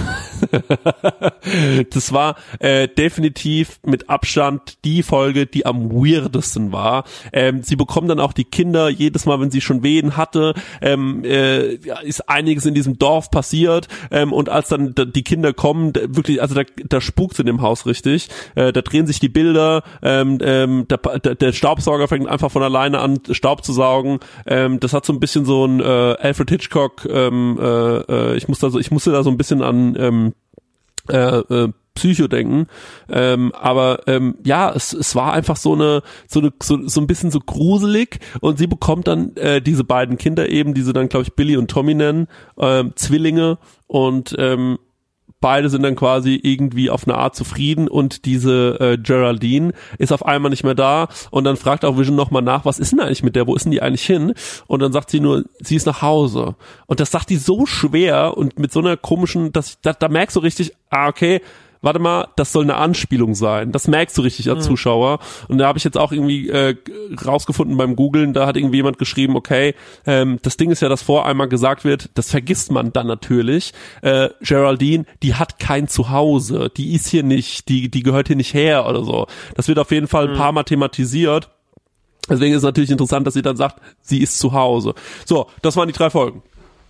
Das war äh, definitiv mit Abstand die Folge, die am weirdesten war. Ähm, sie bekommen dann auch die Kinder, jedes Mal, wenn sie schon Wehen hatte, ähm, äh, ja, ist einiges in diesem Dorf passiert, ähm, und als dann d- die Kinder kommen, d- wirklich, also da, da spukt's in dem Haus richtig, äh, da drehen sich die Bilder, ähm, ähm, der, der, der Staubsauger fängt einfach von alleine an, Staub zu saugen, ähm, das hat so ein bisschen so ein äh, Alfred Hitchcock, ähm, äh, ich musste da so, ich musste da so ein bisschen an ähm, äh, äh, Psycho denken, ähm, aber ähm, ja, es, es war einfach so eine, so eine, so, so ein bisschen so gruselig und sie bekommt dann äh, diese beiden Kinder eben, die sie dann, glaube ich, Billy und Tommy nennen, ähm, Zwillinge und ähm, beide sind dann quasi irgendwie auf eine Art zufrieden und diese äh, Geraldine ist auf einmal nicht mehr da und dann fragt auch Vision nochmal nach, was ist denn eigentlich mit der, wo ist denn die eigentlich hin? Und dann sagt sie nur, sie ist nach Hause. Und das sagt die so schwer und mit so einer komischen, dass da, da merkst du richtig, ah okay, warte mal, das soll eine Anspielung sein. Das merkst du richtig als mhm. Zuschauer. Und da habe ich jetzt auch irgendwie äh, rausgefunden beim Googlen, da hat irgendwie jemand geschrieben, okay, ähm, das Ding ist ja, dass vor einmal gesagt wird, das vergisst man dann natürlich, äh, Geraldine, die hat kein Zuhause, die ist hier nicht, die die gehört hier nicht her oder so. Das wird auf jeden Fall ein mhm. paar Mal thematisiert. Deswegen ist es natürlich interessant, dass sie dann sagt, sie ist zu Hause. So, das waren die drei Folgen.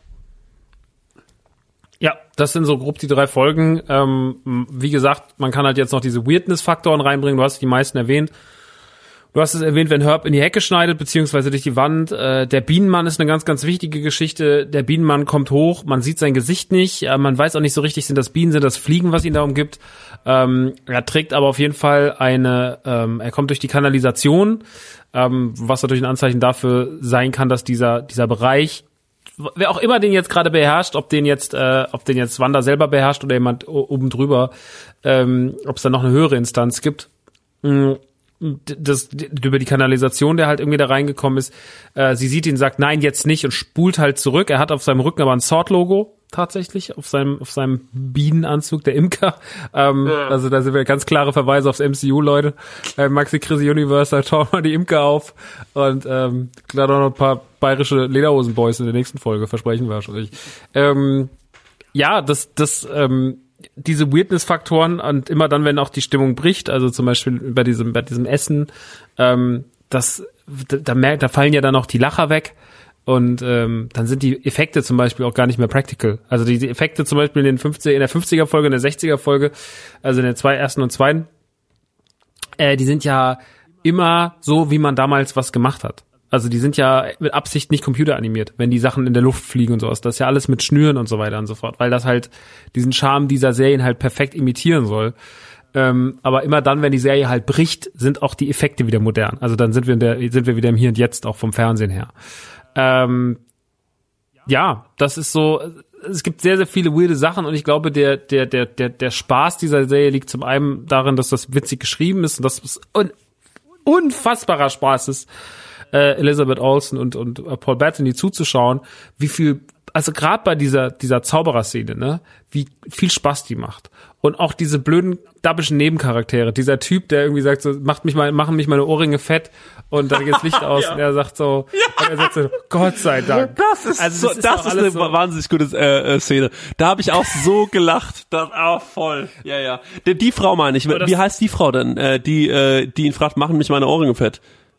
Ja, das sind so grob die drei Folgen. Ähm, wie gesagt, man kann halt jetzt noch diese Weirdness-Faktoren reinbringen. Du hast die meisten erwähnt. Du hast es erwähnt, wenn Herb in die Hecke schneidet, beziehungsweise durch die Wand. Äh, der Bienenmann ist eine ganz, ganz wichtige Geschichte. Der Bienenmann kommt hoch, man sieht sein Gesicht nicht. Äh, man weiß auch nicht so richtig, sind das Bienen, sind das Fliegen, was ihn da umgibt. Ähm, er trägt aber auf jeden Fall eine, ähm, er kommt durch die Kanalisation, ähm, was natürlich ein Anzeichen dafür sein kann, dass dieser, dieser Bereich, wer auch immer den jetzt gerade beherrscht, ob den jetzt, äh, ob den jetzt Wanda selber beherrscht oder jemand oben drüber, ähm, ob es da noch eine höhere Instanz gibt, mh, das, über die Kanalisation, der halt irgendwie da reingekommen ist, äh, sie sieht ihn, sagt nein, jetzt nicht und spult halt zurück. Er hat auf seinem Rücken aber ein Sword-Logo, tatsächlich, auf seinem, auf seinem Bienenanzug, der Imker. Ähm, ja. Also da sind wir ganz klare Verweise aufs M C U, Leute. Äh, Maxi Chris Universe, da tauchen wir die Imker auf und ähm, klar noch ein paar bayerische Lederhosen-Boys in der nächsten Folge, versprechen wir wahrscheinlich. Ähm, ja, das, das, ähm, diese Weirdness-Faktoren und immer dann, wenn auch die Stimmung bricht, also zum Beispiel bei diesem, bei diesem Essen, ähm, das, da, da merkt, da fallen ja dann auch die Lacher weg und ähm, dann sind die Effekte zum Beispiel auch gar nicht mehr practical. Also die, die Effekte zum Beispiel in den fünfziger, in der fünfziger-Folge, in der sechziger-Folge, also in der zwei ersten und zweiten, äh, die sind ja immer so, wie man damals was gemacht hat. Also die sind ja mit Absicht nicht computeranimiert, wenn die Sachen in der Luft fliegen und sowas. Das ist ja alles mit Schnüren und so weiter und so fort, weil das halt diesen Charme dieser Serien halt perfekt imitieren soll. Ähm, aber immer dann, wenn die Serie halt bricht, sind auch die Effekte wieder modern. Also dann sind wir in der, sind wir wieder im Hier und Jetzt, auch vom Fernsehen her. Ähm, ja, das ist so, es gibt sehr, sehr viele weirde Sachen und ich glaube, der, der, der, der, der Spaß dieser Serie liegt zum einen darin, dass das witzig geschrieben ist und dass es un- unfassbarer Spaß ist, Äh, Elizabeth Olsen und und äh, Paul Bettany zuzuschauen, wie viel, also gerade bei dieser dieser Zauberer-Szene, ne, wie viel Spaß die macht und auch diese blöden dabbischen Nebencharaktere, dieser Typ, der irgendwie sagt so, macht mich mal, machen mich meine Ohrringe fett und dann geht das Licht aus ja. und er sagt so, ja. und er sagt so, Gott sei Dank. Das ist also das so, ist, das ist eine so wahnsinnig gute äh, Szene. Da habe ich auch so gelacht, das ah voll. Ja ja. Die, die Frau meine ich, wie heißt die Frau denn, äh, die äh, die ihn fragt, machen mich meine Ohrringe fett?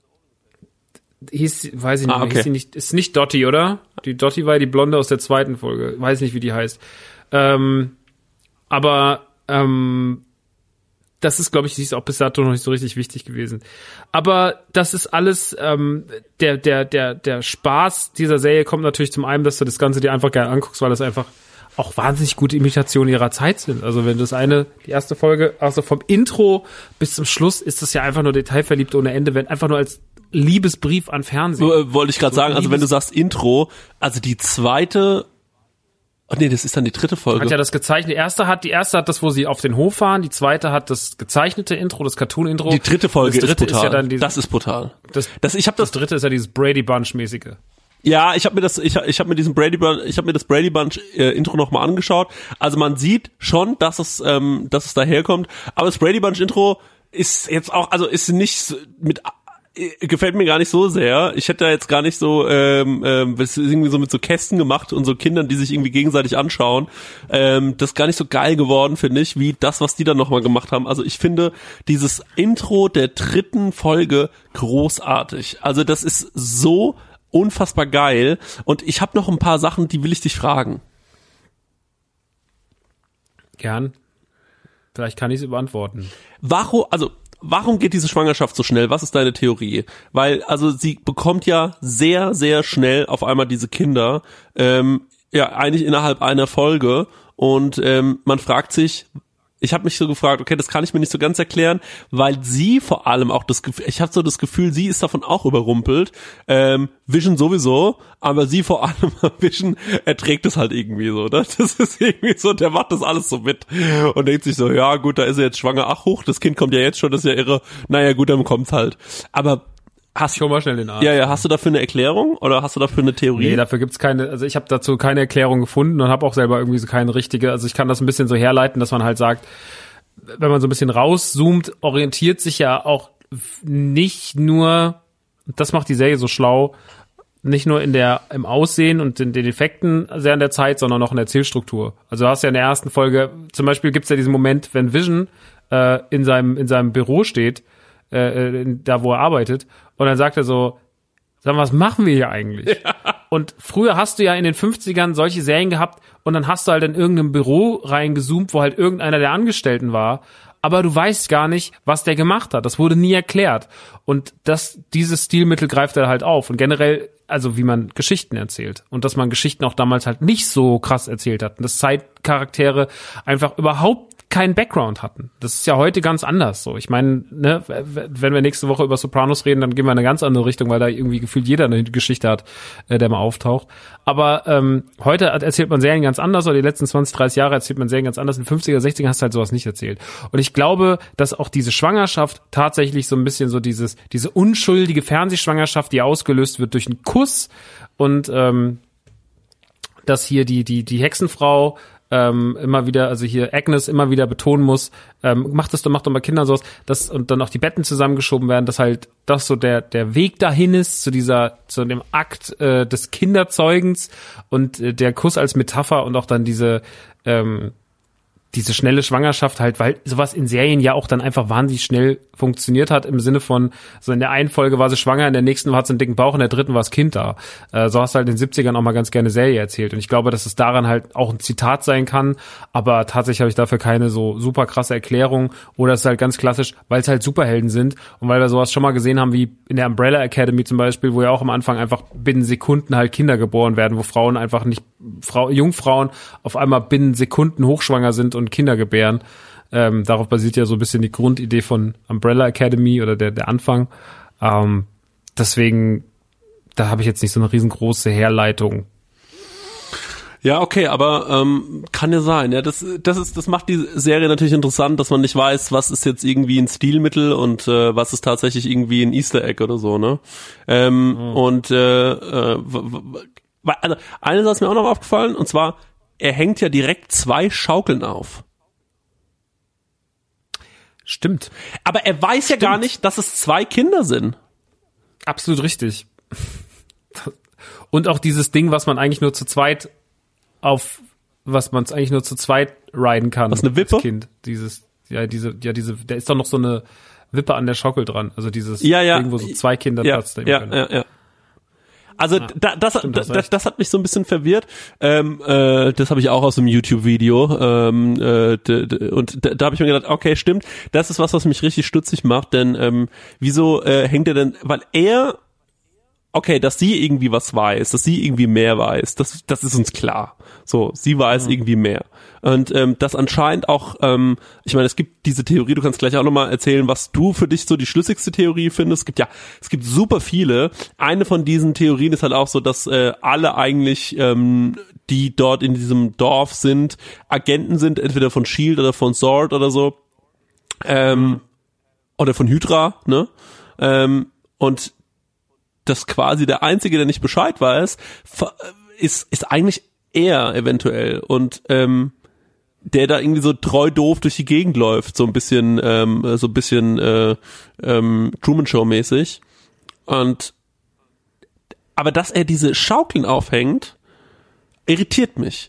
Hieß, weiß ich nicht, ah, okay. hieß sie nicht, ist nicht Dottie, oder? Die Dottie war die Blonde aus der zweiten Folge. Weiß nicht, wie die heißt. Ähm, aber, ähm, das ist, glaube ich, sie ist auch bis dato noch nicht so richtig wichtig gewesen. Aber das ist alles, ähm, der, der, der, der Spaß dieser Serie kommt natürlich zum einen, dass du das Ganze dir einfach gerne anguckst, weil das einfach auch wahnsinnig gute Imitationen ihrer Zeit sind. Also wenn das eine, die erste Folge, also vom Intro bis zum Schluss ist das ja einfach nur detailverliebt ohne Ende, wenn einfach nur als Liebesbrief an Fernsehen. So, äh, wollte ich gerade so sagen, also wenn du sagst Intro, also die zweite, oh nee, das ist dann die dritte Folge. Hat ja das gezeichnete, die erste hat, die erste hat das, wo sie auf den Hof fahren, die zweite hat das gezeichnete Intro, das Cartoon-Intro. Die dritte Folge das dritte ist brutal. Ist ja dann dieses, das ist brutal. Das, das, ich hab das, das dritte ist ja dieses Brady Bunch-mäßige. Ja, ich habe mir das, ich, ich habe mir diesen Brady Bunch, ich habe mir das Brady Bunch äh, Intro nochmal angeschaut. Also man sieht schon, dass es, ähm, dass es daherkommt. Aber das Brady Bunch Intro ist jetzt auch, also ist nicht mit, äh, gefällt mir gar nicht so sehr. Ich hätte da jetzt gar nicht so, ähm, ähm, das ist irgendwie so mit so Kästen gemacht und so Kindern, die sich irgendwie gegenseitig anschauen. Ähm, das ist gar nicht so geil geworden, finde ich, wie das, was die dann nochmal gemacht haben. Also ich finde dieses Intro der dritten Folge großartig. Also das ist so unfassbar geil. Und ich habe noch ein paar Sachen, die will ich dich fragen. Gern. Vielleicht kann ich sie beantworten. Warum, also, warum geht diese Schwangerschaft so schnell? Was ist deine Theorie? Weil, also, sie bekommt ja sehr, sehr schnell auf einmal diese Kinder, ähm, ja, eigentlich innerhalb einer Folge. Und ähm, man fragt sich, ich habe mich so gefragt, okay, das kann ich mir nicht so ganz erklären, weil sie vor allem auch das Gefühl, ich habe so das Gefühl, sie ist davon auch überrumpelt. Ähm, Vision sowieso, aber sie vor allem, Vision erträgt es halt irgendwie so, ne? Das ist irgendwie so, der macht das alles so mit und denkt sich so, ja gut, da ist er jetzt schwanger, ach hoch, das Kind kommt ja jetzt schon, das ist ja irre, naja gut, dann kommt's halt. Aber hast schon mal schnell den Arzt. Ja, ja, hast du dafür eine Erklärung oder hast du dafür eine Theorie? Nee, dafür gibt's keine, also ich habe dazu keine Erklärung gefunden und habe auch selber irgendwie so keine richtige, also ich kann das ein bisschen so herleiten, dass man halt sagt, wenn man so ein bisschen rauszoomt, orientiert sich ja auch nicht nur, das macht die Serie so schlau, nicht nur in der im Aussehen und in den Effekten sehr an der Zeit, sondern auch in der Erzählstruktur. Also du hast ja in der ersten Folge, zum Beispiel gibt's ja diesen Moment, wenn Vision äh, in seinem in seinem Büro steht, äh, in, da wo er arbeitet, und dann sagt er so, sag mal, was machen wir hier eigentlich? Ja. Und früher hast du ja in den fünfzigern solche Serien gehabt und dann hast du halt in irgendeinem Büro reingezoomt, wo halt irgendeiner der Angestellten war, aber du weißt gar nicht, was der gemacht hat. Das wurde nie erklärt. Und das, dieses Stilmittel greift er halt auf. Und generell, also wie man Geschichten erzählt. Und dass man Geschichten auch damals halt nicht so krass erzählt hat. Und dass Zeitcharaktere einfach überhaupt keinen Background hatten. Das ist ja heute ganz anders so. Ich meine, ne, wenn wir nächste Woche über Sopranos reden, dann gehen wir in eine ganz andere Richtung, weil da irgendwie gefühlt jeder eine Geschichte hat, äh, der mal auftaucht. Aber ähm, heute erzählt man Serien ganz anders, oder die letzten zwanzig, dreißig Jahre erzählt man Serien ganz anders. In den fünfziger, sechziger hast du halt sowas nicht erzählt. Und ich glaube, dass auch diese Schwangerschaft tatsächlich so ein bisschen so dieses diese unschuldige Fernsehschwangerschaft, die ausgelöst wird durch einen Kuss, und ähm, dass hier die die die Hexenfrau Ähm, immer wieder, also hier Agnes immer wieder betonen muss, ähm, mach das doch, mach doch mal Kinder sowas, das, und dann auch die Betten zusammengeschoben werden, dass halt das so der der Weg dahin ist, zu dieser, zu dem Akt äh, des Kinderzeugens, und äh, der Kuss als Metapher, und auch dann diese ähm, diese schnelle Schwangerschaft halt, weil sowas in Serien ja auch dann einfach wahnsinnig schnell funktioniert hat, im Sinne von, so in der einen Folge war sie schwanger, in der nächsten hat sie einen dicken Bauch, in der dritten war das Kind da. Äh, so hast du halt in den siebzigern auch mal ganz gerne Serie erzählt. Und ich glaube, dass es daran halt auch ein Zitat sein kann, aber tatsächlich habe ich dafür keine so super krasse Erklärung, oder es ist halt ganz klassisch, weil es halt Superhelden sind und weil wir sowas schon mal gesehen haben, wie in der Umbrella Academy zum Beispiel, wo ja auch am Anfang einfach binnen Sekunden halt Kinder geboren werden, wo Frauen einfach nicht, Frau, Jungfrauen auf einmal binnen Sekunden hochschwanger sind und Kinder gebären. Ähm, darauf basiert ja so ein bisschen die Grundidee von Umbrella Academy oder der der Anfang. Ähm, deswegen, da habe ich jetzt nicht so eine riesengroße Herleitung. Ja, okay, aber ähm, kann ja sein. Ja, das das ist das macht die Serie natürlich interessant, dass man nicht weiß, was ist jetzt irgendwie ein Stilmittel und äh, was ist tatsächlich irgendwie ein Easter Egg oder so, ne? Ähm, mhm. Und äh, äh, w- w- also eine Sache ist mir auch noch aufgefallen, und zwar, er hängt ja direkt zwei Schaukeln auf. Stimmt. Aber er weiß Stimmt. ja gar nicht, dass es zwei Kinder sind. Absolut richtig. Und auch dieses Ding, was man eigentlich nur zu zweit auf, was man eigentlich nur zu zweit riden kann. Was, eine Wippe? Als Kind. Dieses, ja, diese, ja, diese, da ist doch noch so eine Wippe an der Schaukel dran. Also dieses ja, ja. Ding, wo so zwei Kinder ja, Platz nehmen ja, können. Ja, ja, ja. Also ah, da, das, stimmt, das, das, das hat mich so ein bisschen verwirrt. Ähm, äh, das habe ich auch aus einem YouTube-Video. Ähm, äh, d, d, und da, da habe ich mir gedacht, okay, stimmt. Das ist was, was mich richtig stutzig macht. Denn ähm, wieso äh, hängt er denn? Weil er, okay, dass sie irgendwie was weiß, dass sie irgendwie mehr weiß, das, das ist uns klar. So, sie weiß mhm. irgendwie mehr. Und ähm, das anscheinend auch, ähm, ich meine, es gibt diese Theorie, du kannst gleich auch nochmal erzählen, was du für dich so die schlüssigste Theorie findest. Es gibt ja, es gibt super viele. Eine von diesen Theorien ist halt auch so, dass äh, alle eigentlich, ähm, die dort in diesem Dorf sind, Agenten sind, entweder von S H I E L D oder von S W O R D oder so. Ähm, mhm. Oder von Hydra, ne? Ähm, und das quasi der Einzige, der nicht Bescheid weiß, ist, ist eigentlich er eventuell. Und ähm, der da irgendwie so treu doof durch die Gegend läuft, so ein bisschen, ähm, so ein bisschen äh, ähm, Truman Show mäßig. Und aber dass er diese Schaukeln aufhängt, irritiert mich.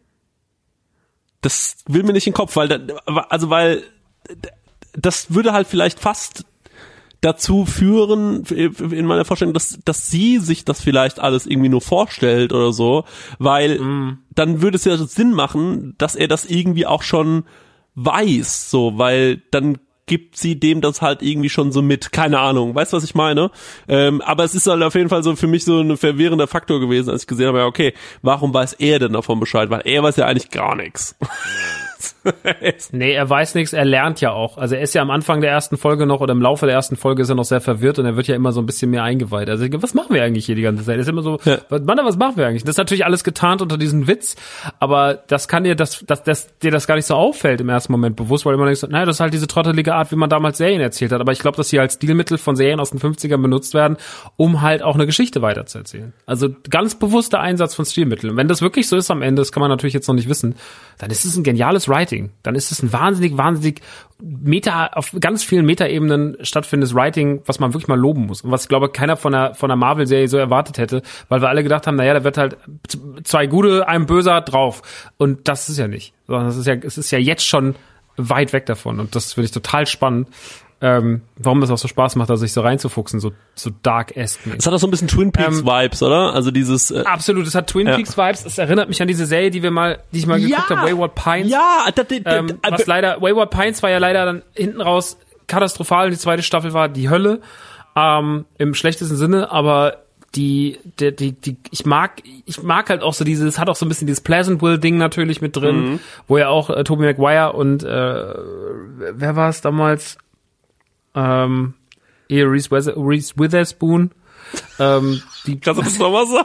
Das will mir nicht in den Kopf, weil da, also weil das würde halt vielleicht fast dazu führen, in meiner Vorstellung, dass, dass sie sich das vielleicht alles irgendwie nur vorstellt oder so, weil mm. dann würde es ja Sinn machen, dass er das irgendwie auch schon weiß, so, weil dann gibt sie dem das halt irgendwie schon so mit, keine Ahnung, weißt du, was ich meine? Ähm, aber es ist halt auf jeden Fall so für mich so ein verwirrender Faktor gewesen, als ich gesehen habe, ja okay, warum weiß er denn davon Bescheid? Weil er weiß ja eigentlich gar nichts. Nee, er weiß nichts, er lernt ja auch. Also er ist ja am Anfang der ersten Folge noch, oder im Laufe der ersten Folge ist er noch sehr verwirrt, und er wird ja immer so ein bisschen mehr eingeweiht. Also was machen wir eigentlich hier die ganze Zeit? Er ist immer so, ja. Mann, was machen wir eigentlich? Das ist natürlich alles getarnt unter diesem Witz, aber das kann dir, das, das, das, dir das gar nicht so auffällt im ersten Moment bewusst, weil immer denkst, naja, das ist halt diese trottelige Art, wie man damals Serien erzählt hat. Aber ich glaube, dass sie als Stilmittel von Serien aus den fünfzigern benutzt werden, um halt auch eine Geschichte weiterzuerzählen. Also ganz bewusster Einsatz von Stilmitteln. Und wenn das wirklich so ist am Ende, das kann man natürlich jetzt noch nicht wissen, dann ist es ein geniales Writing. Writing. Dann ist es ein wahnsinnig, wahnsinnig Meta, auf ganz vielen Metaebenen stattfindendes Writing, was man wirklich mal loben muss. Und was, glaube ich, keiner von der, von der Marvel-Serie so erwartet hätte, weil wir alle gedacht haben, naja, da wird halt zwei Gute, ein Böser drauf. Und das ist ja nicht. Sondern es ist ja, es ist ja jetzt schon weit weg davon. Und das finde ich total spannend. Ähm, warum das auch so Spaß macht, da sich so reinzufuchsen, so, so dark-esque. Es hat auch so ein bisschen Twin Peaks-Vibes, ähm, oder? Also dieses... Äh, absolut, es hat Twin ja. Peaks-Vibes. Es erinnert mich an diese Serie, die wir mal, die ich mal ja, geguckt habe, Wayward Pines. Ja, das, das, ähm, das, was leider, Wayward Pines war ja leider dann hinten raus katastrophal. Die zweite Staffel war die Hölle, ähm, im schlechtesten Sinne, aber die, die, die, die, ich mag, ich mag halt auch so dieses, hat auch so ein bisschen dieses Pleasantville-Ding natürlich mit drin, mhm. wo ja auch äh, Tobey Maguire und, äh, wer war es damals? Ähm, ehe Reese, Weather, Reese Witherspoon. Ähm, die, Kannst du das nochmal sagen?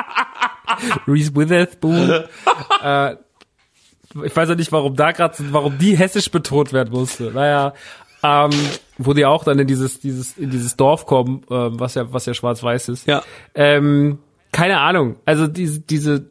Reese Witherspoon. äh, ich weiß ja nicht, warum da gerade, warum die hessisch betont werden musste. Naja, ähm, wo die auch dann in dieses, dieses, in dieses Dorf kommen, äh, was ja, was ja schwarz-weiß ist. Ja. Ähm, keine Ahnung. Also diese, diese,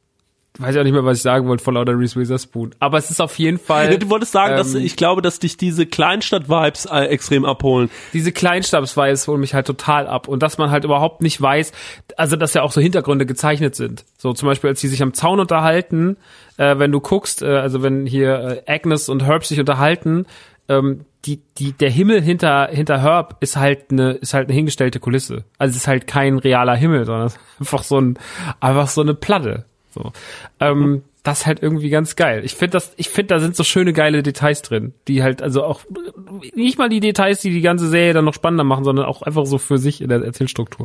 weiß ich auch nicht mehr, was ich sagen wollte, von lauter Reese Witherspoon. Aber es ist auf jeden Fall... Du wolltest sagen, ähm, dass ich glaube, dass dich diese Kleinstadt-Vibes äh, extrem abholen. Diese Kleinstadt-Vibes holen mich halt total ab. Und dass man halt überhaupt nicht weiß, also dass ja auch so Hintergründe gezeichnet sind. So zum Beispiel, als die sich am Zaun unterhalten, äh, wenn du guckst, äh, also wenn hier äh, Agnes und Herb sich unterhalten, ähm, die, die, der Himmel hinter, hinter Herb ist halt eine, ist halt eine hingestellte Kulisse. Also es ist halt kein realer Himmel, sondern einfach so ein, einfach so eine Platte. So. Ähm, das ist halt irgendwie ganz geil. Ich finde das, ich finde, da sind so schöne, geile Details drin, die halt, also auch, nicht mal die Details, die die ganze Serie dann noch spannender machen, sondern auch einfach so für sich in der Erzählstruktur.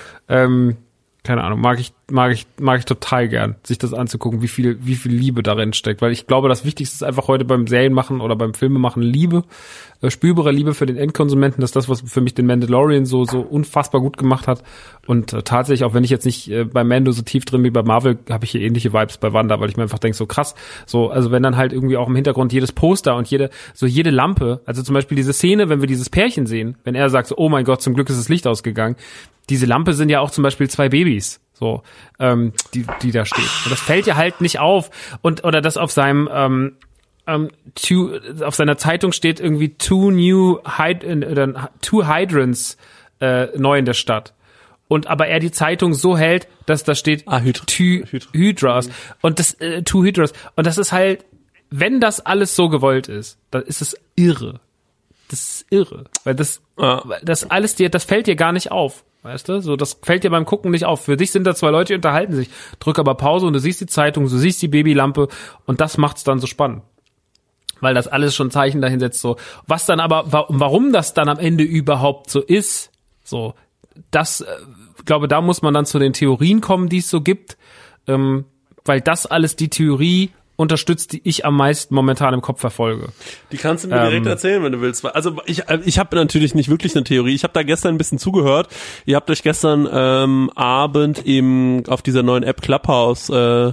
Ähm, keine Ahnung, mag ich, mag ich, mag ich total gern, sich das anzugucken, wie viel, wie viel Liebe darin steckt, weil ich glaube, das Wichtigste ist einfach heute beim Serienmachen oder beim Filmemachen Liebe, äh, spürbare Liebe für den Endkonsumenten, das ist das, was für mich den Mandalorian so, so unfassbar gut gemacht hat und äh, tatsächlich, auch wenn ich jetzt nicht äh, bei Mando so tief drin bin, bei Marvel habe ich hier ähnliche Vibes bei Wanda, weil ich mir einfach denke, so krass, so, also wenn dann halt irgendwie auch im Hintergrund jedes Poster und jede, so jede Lampe, also zum Beispiel diese Szene, wenn wir dieses Pärchen sehen, wenn er sagt so, oh mein Gott, zum Glück ist das Licht ausgegangen, diese Lampe sind ja auch zum Beispiel zwei Babys, so, ähm, die, die da stehen. Und das fällt ja halt nicht auf. Und, oder das auf seinem, ähm, ähm, two, auf seiner Zeitung steht irgendwie two new Hyd- äh, two Hydrants, äh, neu in der Stadt. Und aber er die Zeitung so hält, dass da steht ah, Hydra. two Hydras. Und das, äh, two Hydras. Und das ist halt, wenn das alles so gewollt ist, dann ist es irre. Das ist irre. Weil das, ah. das alles dir, das fällt dir gar nicht auf. Weißt du, so, das fällt dir beim Gucken nicht auf. Für dich sind da zwei Leute, die unterhalten sich. Drück aber Pause und du siehst die Zeitung, du siehst die Babylampe und das macht's dann so spannend. Weil das alles schon Zeichen dahin setzt, so. Was dann aber, warum das dann am Ende überhaupt so ist, so, das, ich glaube, da muss man dann zu den Theorien kommen, die es so gibt, ähm, weil das alles die Theorie unterstützt, die ich am meisten momentan im Kopf verfolge. Die kannst du mir direkt ähm, erzählen, wenn du willst. Also ich ich habe natürlich nicht wirklich eine Theorie. Ich habe da gestern ein bisschen zugehört. Ihr habt euch gestern ähm, Abend eben auf dieser neuen App Clubhouse äh,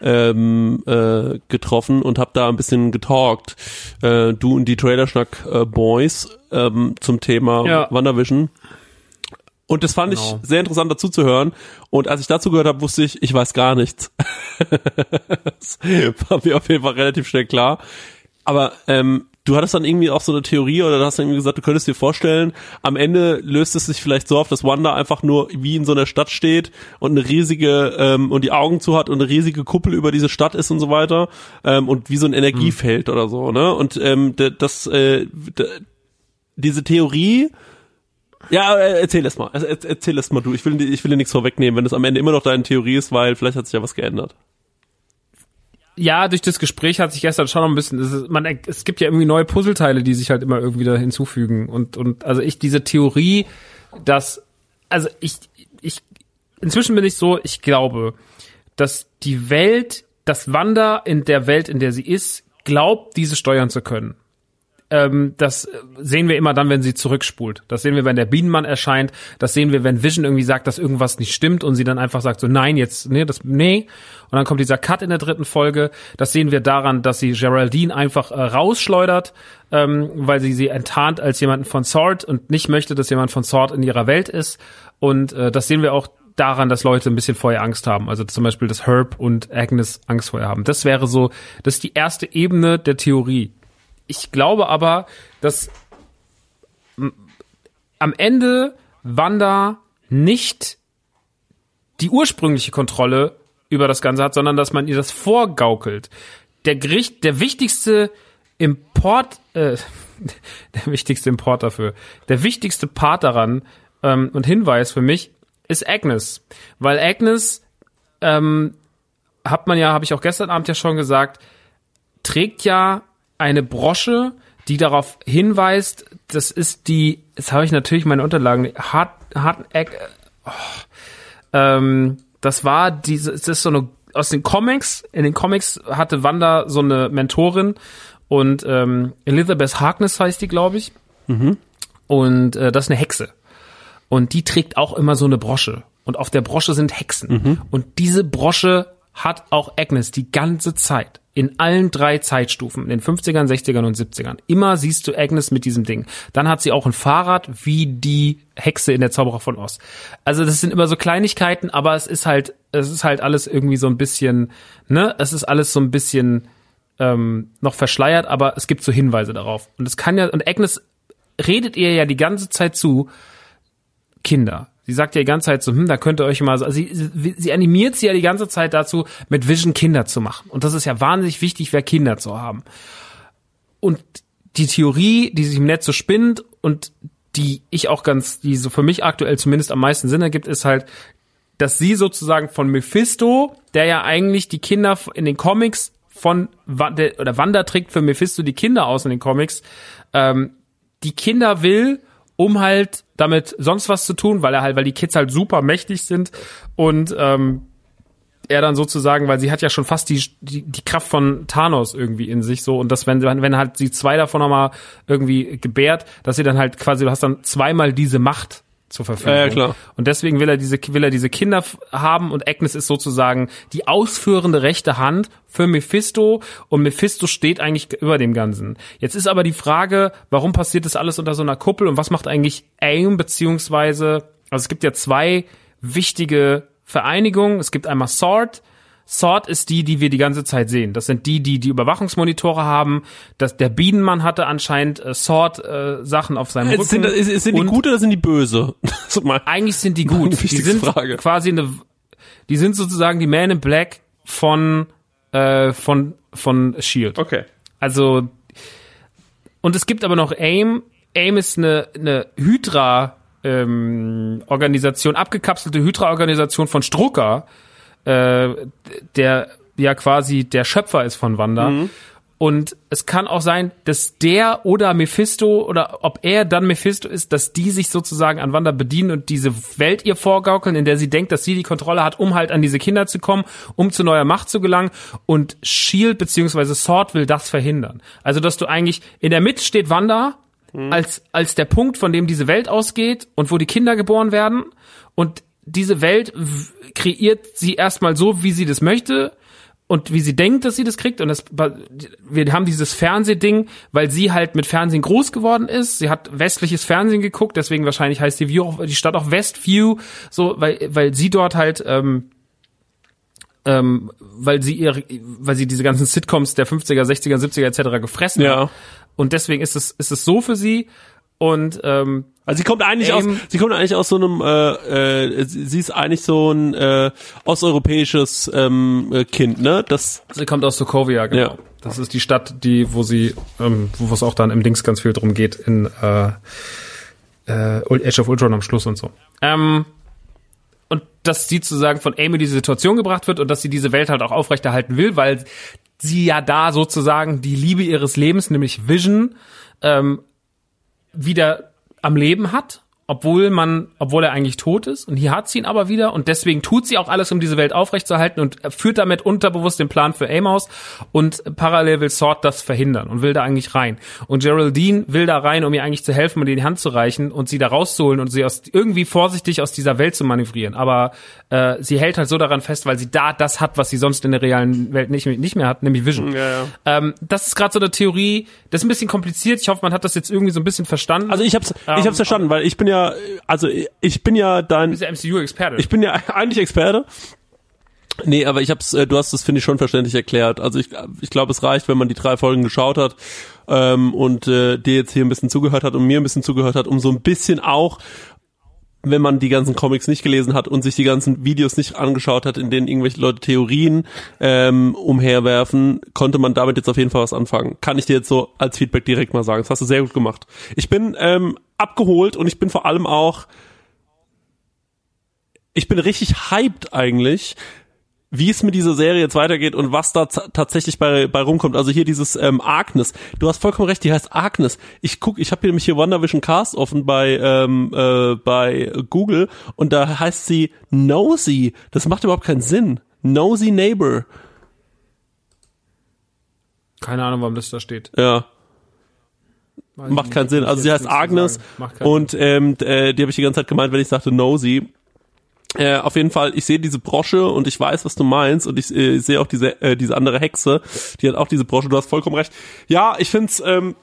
ähm, äh, getroffen und habt da ein bisschen getalkt. Äh, du und die Trailerschnack äh, Boys ähm, zum Thema ja. WandaVision. Und das fand genau. ich sehr interessant dazu zu hören. Und als ich dazu gehört habe, wusste ich, ich weiß gar nichts. Das war mir auf jeden Fall relativ schnell klar. Aber ähm, du hattest dann irgendwie auch so eine Theorie oder du hast dann irgendwie gesagt, du könntest dir vorstellen, am Ende löst es sich vielleicht so auf, dass Wanda einfach nur wie in so einer Stadt steht und eine riesige ähm, und die Augen zu hat und eine riesige Kuppel über diese Stadt ist und so weiter ähm, und wie so ein Energiefeld hm. oder so, ne? Und ähm, das äh, diese Theorie. Ja, erzähl es mal. Erzähl es mal du. Ich will, ich will dir nichts vorwegnehmen, wenn es am Ende immer noch deine Theorie ist, weil vielleicht hat sich ja was geändert. Ja, durch das Gespräch hat sich gestern schon noch ein bisschen, es, ist, man, es gibt ja irgendwie neue Puzzleteile, die sich halt immer irgendwie da hinzufügen. Und, und also ich, diese Theorie, dass, also ich, ich, inzwischen bin ich so, ich glaube, dass die Welt, dass Wanda in der Welt, in der sie ist, glaubt, diese steuern zu können. Ähm, das sehen wir immer dann, wenn sie zurückspult. Das sehen wir, wenn der Bienenmann erscheint. Das sehen wir, wenn Vision irgendwie sagt, dass irgendwas nicht stimmt und sie dann einfach sagt so, nein, jetzt, nee, das, nee. Und dann kommt dieser Cut in der dritten Folge. Das sehen wir daran, dass sie Geraldine einfach äh, rausschleudert, ähm, weil sie sie enttarnt als jemanden von S W O R D und nicht möchte, dass jemand von S W O R D in ihrer Welt ist. Und äh, das sehen wir auch daran, dass Leute ein bisschen vorher Angst haben. Also zum Beispiel, dass Herb und Agnes Angst vorher haben. Das wäre so, das ist die erste Ebene der Theorie. Ich glaube aber, dass m- am Ende Wanda nicht die ursprüngliche Kontrolle über das Ganze hat, sondern dass man ihr das vorgaukelt. Der Gericht, der wichtigste Import, äh, der wichtigste Import dafür, der wichtigste Part daran ähm, und Hinweis für mich ist Agnes. Weil Agnes, ähm, hat man ja, habe ich auch gestern Abend ja schon gesagt, trägt ja eine Brosche, die darauf hinweist, das ist die, jetzt habe ich natürlich meine Unterlagen, Hart, Hart, äh, oh, ähm, das war diese, es ist so eine, aus den Comics, in den Comics hatte Wanda so eine Mentorin und ähm, Elizabeth Harkness heißt die, glaube ich. Mhm. Und äh, das ist eine Hexe. Und die trägt auch immer so eine Brosche. Und auf der Brosche sind Hexen. Mhm. Und diese Brosche hat auch Agnes die ganze Zeit. In allen drei Zeitstufen, in den fünfzigern, sechzigern und siebzigern. Immer siehst du Agnes mit diesem Ding. Dann hat sie auch ein Fahrrad, wie die Hexe in der Zauberer von Oz. Also das sind immer so Kleinigkeiten, aber es ist halt, es ist halt alles irgendwie so ein bisschen, ne, es ist alles so ein bisschen ähm, noch verschleiert, aber es gibt so Hinweise darauf. Und es kann ja, und Agnes redet ihr ja die ganze Zeit zu, Kinder. Sie sagt ja die ganze Zeit so, hm, da könnt ihr euch mal so, also sie, sie, sie animiert sie ja die ganze Zeit dazu, mit Vision Kinder zu machen. Und das ist ja wahnsinnig wichtig, wer Kinder zu haben. Und die Theorie, die sich im Netz so spinnt und die ich auch ganz, die so für mich aktuell zumindest am meisten Sinn ergibt, ist halt, dass sie sozusagen von Mephisto, der ja eigentlich die Kinder in den Comics von, der, oder Wanda trägt für Mephisto die Kinder aus in den Comics, ähm, die Kinder will, um halt damit sonst was zu tun, weil er halt, weil die Kids halt super mächtig sind und ähm, er dann sozusagen, weil sie hat ja schon fast die, die die Kraft von Thanos irgendwie in sich so und das, wenn wenn halt sie zwei davon nochmal irgendwie gebärt, dass sie dann halt quasi, du hast dann zweimal diese Macht zur Verfügung. Ja, ja, klar. Und deswegen will er diese will er diese Kinder haben und Agnes ist sozusagen die ausführende rechte Hand für Mephisto und Mephisto steht eigentlich über dem Ganzen. Jetzt ist aber die Frage, warum passiert das alles unter so einer Kuppel und was macht eigentlich AIM beziehungsweise, also es gibt ja zwei wichtige Vereinigungen. Es gibt einmal S W O R D. S W O R D ist die, die wir die ganze Zeit sehen. Das sind die, die die Überwachungsmonitore haben. Das, der Bienenmann hatte anscheinend äh, S W O R D-Sachen äh, auf seinem Rücken. Sind, ist, sind die gut oder sind die böse? Eigentlich sind die gut. Die sind Frage. quasi eine, die sind sozusagen die Man in Black von äh, von von S H I E L D. Okay. Also und es gibt aber noch AIM. AIM ist eine eine Hydra ähm, Organisation, abgekapselte Hydra-Organisation von Strucker, äh, der ja quasi der Schöpfer ist von Wanda. Mhm. Und es kann auch sein, dass der oder Mephisto oder ob er dann Mephisto ist, dass die sich sozusagen an Wanda bedienen und diese Welt ihr vorgaukeln, in der sie denkt, dass sie die Kontrolle hat, um halt an diese Kinder zu kommen, um zu neuer Macht zu gelangen. Und S H I E L D bzw. S W O R D will das verhindern. Also, dass du eigentlich, in der Mitte steht Wanda mhm. als als der Punkt, von dem diese Welt ausgeht und wo die Kinder geboren werden. Und diese Welt w- kreiert sie erstmal so, wie sie das möchte. Und wie sie denkt, dass sie das kriegt. Und das, wir haben dieses Fernsehding, weil sie halt mit Fernsehen groß geworden ist. Sie hat westliches Fernsehen geguckt, deswegen wahrscheinlich heißt die, View, die Stadt auch Westview, so, weil, weil sie dort halt, ähm, ähm, weil sie ihre, weil sie diese ganzen Sitcoms der fünfziger, sechziger, siebziger et cetera gefressen ja. hat. Und deswegen ist es, ist es so für sie. Und ähm, also sie kommt eigentlich aus, sie kommt eigentlich aus so einem, äh, äh, sie ist eigentlich so ein äh, osteuropäisches ähm, Kind, ne? Das. Sie kommt aus Sokovia, genau. Ja. Das ist die Stadt, die, wo sie, ähm, wo es auch dann im Dings ganz viel drum geht in äh, äh, Age of Ultron am Schluss und so. Ähm, und dass sie sozusagen von AIM in diese Situation gebracht wird und dass sie diese Welt halt auch aufrechterhalten will, weil sie ja da sozusagen die Liebe ihres Lebens, nämlich Vision, ähm, wieder am Leben hat, obwohl man, obwohl er eigentlich tot ist. Und hier hat sie ihn aber wieder und deswegen tut sie auch alles, um diese Welt aufrechtzuerhalten und führt damit unterbewusst den Plan für AIM aus und parallel will S W O R D das verhindern und will da eigentlich rein. Und Geraldine will da rein, um ihr eigentlich zu helfen und ihr die Hand zu reichen und sie da rauszuholen und sie aus, irgendwie vorsichtig aus dieser Welt zu manövrieren. Aber äh, sie hält halt so daran fest, weil sie da das hat, was sie sonst in der realen Welt nicht, nicht mehr hat, nämlich Vision. Ja, ja. Ähm, das ist gerade so eine Theorie, das ist ein bisschen kompliziert. Ich hoffe, man hat das jetzt irgendwie so ein bisschen verstanden. Also ich hab's, ich hab's verstanden, weil ich bin ja ja, also ich bin ja dein... Du bist ja M C U-Experte. Ich bin ja eigentlich Experte. Nee, aber ich hab's, du hast das, finde ich, schon verständlich erklärt. Also ich, ich glaube, es reicht, wenn man die drei Folgen geschaut hat ähm, und äh, dir jetzt hier ein bisschen zugehört hat und mir ein bisschen zugehört hat, um so ein bisschen auch, wenn man die ganzen Comics nicht gelesen hat und sich die ganzen Videos nicht angeschaut hat, in denen irgendwelche Leute Theorien ähm, umherwerfen, konnte man damit jetzt auf jeden Fall was anfangen. Kann ich dir jetzt so als Feedback direkt mal sagen. Das hast du sehr gut gemacht. Ich bin ähm, abgeholt und ich bin vor allem auch, ich bin richtig hyped eigentlich, wie es mit dieser Serie jetzt weitergeht und was da z- tatsächlich bei bei rumkommt. Also hier dieses ähm, Agnes. Du hast vollkommen recht, die heißt Agnes. Ich guck, ich habe hier nämlich hier WandaVision Cast offen bei ähm, äh, bei Google und da heißt sie Nosy. Das macht überhaupt keinen Sinn. Nosy Neighbor. Keine Ahnung, warum das da steht. Ja. Weiß Macht nicht, keinen Sinn. Also sie heißt Agnes und ähm, äh, die habe ich die ganze Zeit gemeint, wenn ich sagte Nosy. Äh, auf jeden Fall, ich sehe diese Brosche und ich weiß, was du meinst und ich äh, sehe auch diese äh, diese andere Hexe, die hat auch diese Brosche, du hast vollkommen recht. Ja, ich find's ähm,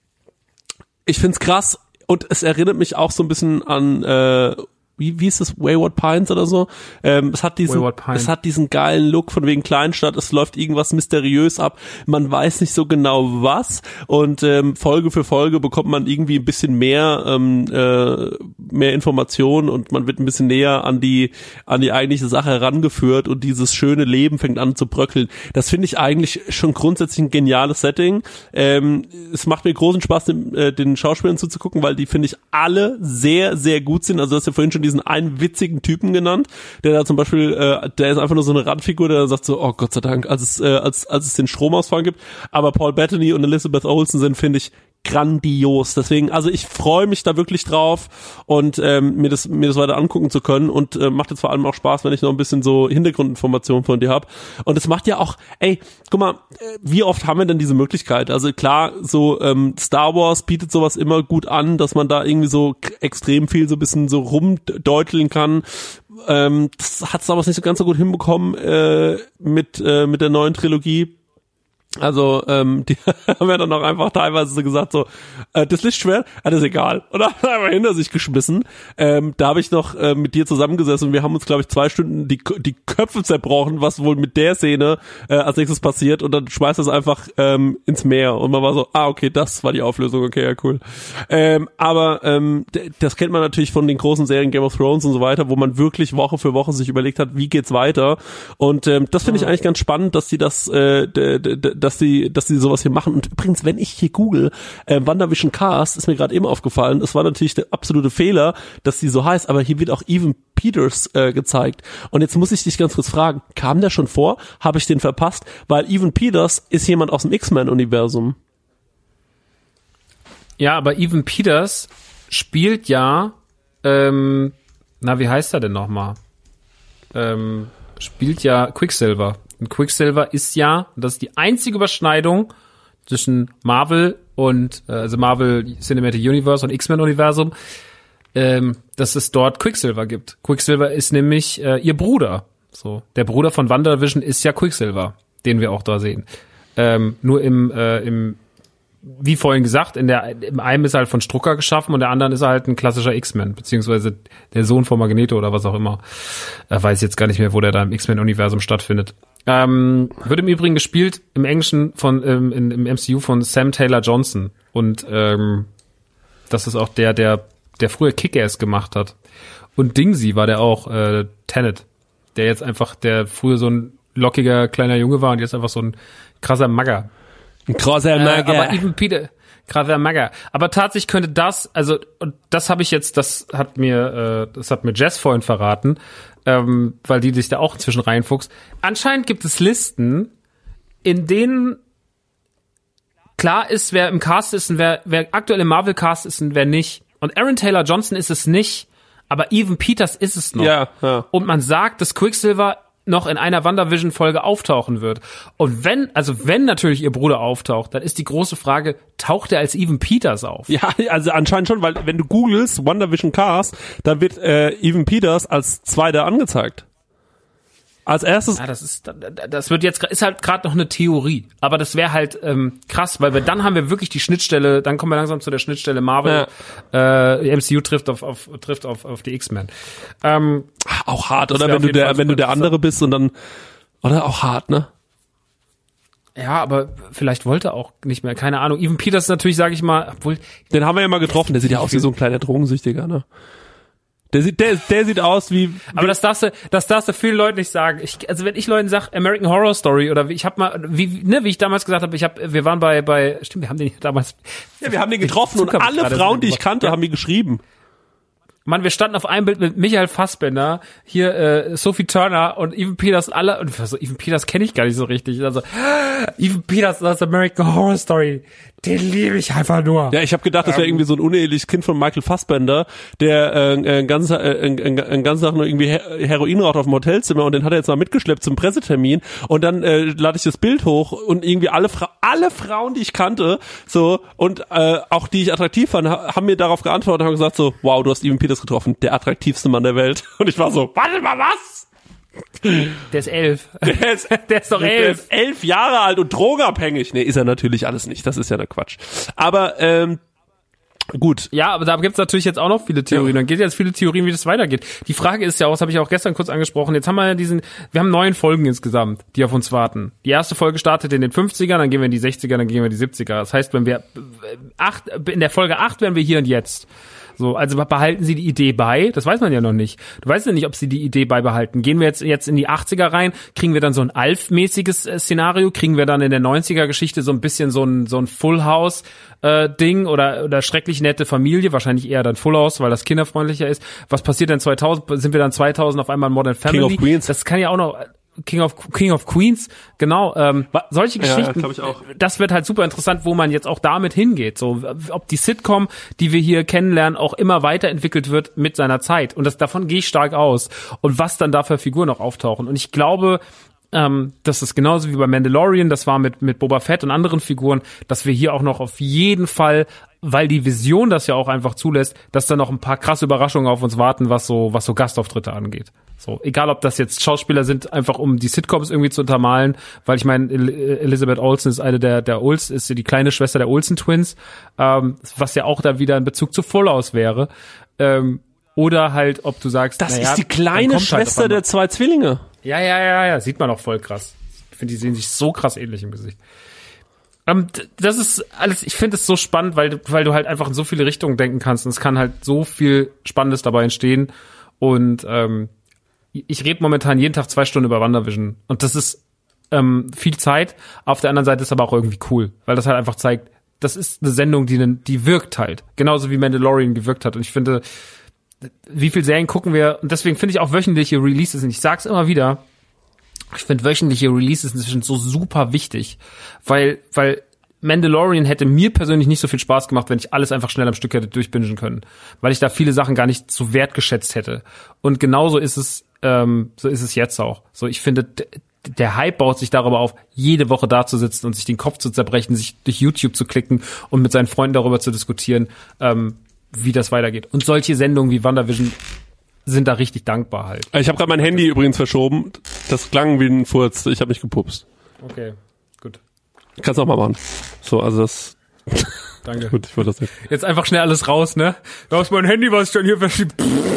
ich find's krass und es erinnert mich auch so ein bisschen an äh, wie wie ist das, Wayward Pines oder so. Ähm, es hat diesen es hat diesen geilen Look von wegen Kleinstadt, es läuft irgendwas mysteriös ab, man weiß nicht so genau was und ähm, Folge für Folge bekommt man irgendwie ein bisschen mehr ähm, äh, mehr Informationen und man wird ein bisschen näher an die an die eigentliche Sache herangeführt und dieses schöne Leben fängt an zu bröckeln. Das finde ich eigentlich schon grundsätzlich ein geniales Setting. Ähm, es macht mir großen Spaß, den, äh, den Schauspielern zuzugucken, weil die, finde ich, alle sehr, sehr gut sind. Also du hast ja vorhin schon diesen einen witzigen Typen genannt, der da zum Beispiel, äh, der ist einfach nur so eine Randfigur, der sagt so, oh Gott sei Dank, als es, äh, als, als es den Stromausfall gibt. Aber Paul Bettany und Elizabeth Olsen sind, finde ich, grandios. Deswegen, also ich freue mich da wirklich drauf und ähm, mir das mir das weiter angucken zu können und äh, macht jetzt vor allem auch Spaß, wenn ich noch ein bisschen so Hintergrundinformationen von dir habe. Und es macht ja auch, ey, guck mal, wie oft haben wir denn diese Möglichkeit? Also klar, so ähm, Star Wars bietet sowas immer gut an, dass man da irgendwie so extrem viel so ein bisschen so rumdeuteln kann. Ähm, das hat Star Wars nicht so ganz so gut hinbekommen äh, mit äh, mit der neuen Trilogie. Also, ähm, die haben ja dann auch einfach teilweise so gesagt, so, äh, das Lichtschwert, ah, das ist egal. Und dann einfach hinter sich geschmissen. Ähm, da habe ich noch äh, mit dir zusammengesessen und wir haben uns, glaube ich, zwei Stunden die die Köpfe zerbrochen, was wohl mit der Szene äh, als nächstes passiert. Und dann schmeißt das einfach ähm, ins Meer. Und man war so, ah, okay, das war die Auflösung, okay, ja, cool. Ähm, aber ähm, d- das kennt man natürlich von den großen Serien Game of Thrones und so weiter, wo man wirklich Woche für Woche sich überlegt hat, wie geht's weiter. Und ähm, das finde ich eigentlich ganz spannend, dass die das äh, d- d- d- dass die, dass die sowas hier machen. Und übrigens, wenn ich hier google, äh, WandaVision Cast, ist mir gerade eben aufgefallen, es war natürlich der absolute Fehler, dass die so heißt, aber hier wird auch Evan Peters äh, gezeigt. Und jetzt muss ich dich ganz kurz fragen, kam der schon vor? Habe ich den verpasst? Weil Evan Peters ist jemand aus dem X-Men-Universum. Ja, aber Evan Peters spielt ja, ähm, na, wie heißt er denn nochmal? Ähm, spielt ja Quicksilver. Und Quicksilver ist ja, das ist die einzige Überschneidung zwischen Marvel und, äh, also Marvel Cinematic Universe und X-Men-Universum, ähm, dass es dort Quicksilver gibt. Quicksilver ist nämlich äh, ihr Bruder. So, der Bruder von WandaVision ist ja Quicksilver, den wir auch da sehen. Ähm, nur im, äh, im, wie vorhin gesagt, in der, im einen ist er halt von Strucker geschaffen und der anderen ist er halt ein klassischer X-Men, beziehungsweise der Sohn von Magneto oder was auch immer. Er weiß jetzt gar nicht mehr, wo der da im X-Men-Universum stattfindet. Ähm, wird im Übrigen gespielt im Englischen von ähm, in, im M C U von Sam Taylor Johnson und ähm, das ist auch der, der der früher Kick-Ass gemacht hat. Und Dingsy war der auch, äh, Tenet, der jetzt einfach, der früher so ein lockiger kleiner Junge war und jetzt einfach so ein krasser Magger. Ein krasser Magger. Magger. Äh, aber Evan Peter, krasser Magger. Aber tatsächlich könnte das, also und das habe ich jetzt, das hat mir, äh, das hat mir Jess vorhin verraten, ähm, weil die sich da auch inzwischen reinfuchst. Anscheinend gibt es Listen, in denen klar ist, wer im Cast ist und wer, wer aktuell im Marvel-Cast ist und wer nicht. Und Aaron Taylor Johnson ist es nicht, aber Evan Peters ist es noch. Ja, ja. Und man sagt, dass Quicksilver noch in einer WandaVision-Folge auftauchen wird. Und wenn, also wenn natürlich ihr Bruder auftaucht, dann ist die große Frage, taucht er als Evan Peters auf? Ja, also anscheinend schon, weil wenn du googelst WandaVision Cast, dann wird äh, Evan Peters als Zweiter angezeigt. Als erstes. Ja, das ist, das wird jetzt, ist halt gerade noch eine Theorie. Aber das wäre halt ähm, krass, weil wir dann haben wir wirklich die Schnittstelle, dann kommen wir langsam zu der Schnittstelle Marvel, ja. äh, M C U trifft auf, auf trifft auf, auf die X-Men. Ähm, auch hart, oder wenn du der, wenn du der andere bist und dann, oder auch hart, ne? Ja, aber vielleicht wollte er auch nicht mehr, keine Ahnung. Evan Peters natürlich, sage ich mal, obwohl. Den haben wir ja mal getroffen, der sieht ja aus wie so ein kleiner Drogensüchtiger, ne? Der sieht, der, der sieht aus wie, wie. Aber das darfst du, das darfst du vielen Leuten nicht sagen. Ich, also wenn ich Leuten sag American Horror Story oder wie, ich habe mal, wie, ne, wie ich damals gesagt habe, ich habe, wir waren bei, bei, stimmt, wir haben den damals. Ja, wir haben den getroffen und alle Frauen, die ich kannte, ja. haben mir geschrieben. Mann, wir standen auf einem Bild mit Michael Fassbender, hier äh, Sophie Turner und Evan Peters, alle, und so, Evan Peters kenne ich gar nicht so richtig. Also Evan Peters aus American Horror Story, den liebe ich einfach nur. Ja, ich habe gedacht, das wäre irgendwie so ein uneheliches Kind von Michael Fassbender, der äh, ein ganz, äh, ein, ein ganz Tag nur irgendwie Heroin raucht auf dem Hotelzimmer und den hat er jetzt mal mitgeschleppt zum Pressetermin und dann äh, lade ich das Bild hoch und irgendwie alle Fra- alle Frauen, die ich kannte, so und äh, auch die ich attraktiv fand, haben mir darauf geantwortet und haben gesagt so, wow, du hast Evan Peters getroffen, der attraktivste Mann der Welt. Und ich war so, warte mal, was? Der ist elf. Der ist, der ist doch elf. Der ist elf Jahre alt und drogenabhängig. Nee, ist er natürlich alles nicht. Das ist ja der Quatsch. Aber, ähm, gut. Ja, aber da gibt's natürlich jetzt auch noch viele Theorien. Ja. Dann geht jetzt viele Theorien, wie das weitergeht. Die Frage ist ja auch, das habe ich auch gestern kurz angesprochen, jetzt haben wir ja diesen, wir haben neun Folgen insgesamt, die auf uns warten. Die erste Folge startet in den fünfzigern, dann gehen wir in die sechziger, dann gehen wir in die siebziger. Das heißt, wenn wir acht, in der Folge acht wären wir hier und jetzt. So, also behalten sie die Idee bei? Das weiß man ja noch nicht. Du weißt ja nicht, ob sie die Idee beibehalten. Gehen wir jetzt jetzt in die achtziger rein, kriegen wir dann so ein Alf-mäßiges äh, Szenario, kriegen wir dann in der neunziger-Geschichte so ein bisschen so ein so ein Full House äh, Ding oder oder schrecklich nette Familie, wahrscheinlich eher dann Full House, weil das kinderfreundlicher ist. Was passiert denn zweitausend? Sind wir dann zweitausend auf einmal Modern Family? King of Queens. Das kann ja auch noch King of King of Queens, genau, ähm, solche Geschichten, ja, ich auch. Das wird halt super interessant, wo man jetzt auch damit hingeht, so, ob die Sitcom, die wir hier kennenlernen, auch immer weiterentwickelt wird mit seiner Zeit, und das, davon gehe ich stark aus, und was dann da für Figuren noch auftauchen, und ich glaube, ähm, das ist genauso wie bei Mandalorian, das war mit, mit Boba Fett und anderen Figuren, dass wir hier auch noch auf jeden Fall, weil die Vision das ja auch einfach zulässt, dass da noch ein paar krasse Überraschungen auf uns warten, was so, was so Gastauftritte angeht. So, egal ob das jetzt Schauspieler sind, einfach um die Sitcoms irgendwie zu untermalen, weil ich meine, Elizabeth Olsen ist eine der, der Olsen, ist die kleine Schwester der Olsen Twins, ähm, was ja auch da wieder ein Bezug zu Full House wäre. Ähm, oder halt, ob du sagst, das naja, ist die kleine Schwester halt der zwei Zwillinge. Ja, ja, ja, ja, sieht man auch voll krass. Ich finde, die sehen sich so krass ähnlich im Gesicht. Ähm, das ist alles, ich finde es so spannend, weil, weil du halt einfach in so viele Richtungen denken kannst, und es kann halt so viel Spannendes dabei entstehen, und ähm, ich rede momentan jeden Tag zwei Stunden über WandaVision, und das ist ähm, viel Zeit. Auf der anderen Seite ist aber auch irgendwie cool, weil das halt einfach zeigt, das ist eine Sendung, die die wirkt halt. Genauso wie Mandalorian gewirkt hat. Und ich finde, wie viel Serien gucken wir, und deswegen finde ich auch wöchentliche Releases, und ich sag's immer wieder, ich finde wöchentliche Releases inzwischen so super wichtig, weil, weil Mandalorian hätte mir persönlich nicht so viel Spaß gemacht, wenn ich alles einfach schnell am Stück hätte durchbingen können, weil ich da viele Sachen gar nicht so wertgeschätzt hätte. Und genauso ist es, ähm, so ist es jetzt auch. So, ich finde, d- der Hype baut sich darüber auf, jede Woche da zu sitzen und sich den Kopf zu zerbrechen, sich durch YouTube zu klicken und mit seinen Freunden darüber zu diskutieren, ähm, wie das weitergeht. Und solche Sendungen wie WandaVision sind da richtig dankbar halt. Ich habe gerade mein Handy übrigens verschoben. Das klang wie ein Furz. Ich habe mich gepupst. Okay, gut. Kannst auch mal machen. So, also das... Danke. Gut, ich wollte das nicht. Jetzt einfach schnell alles raus, ne? Da ist mein Handy, was ich dann hier verschiebt.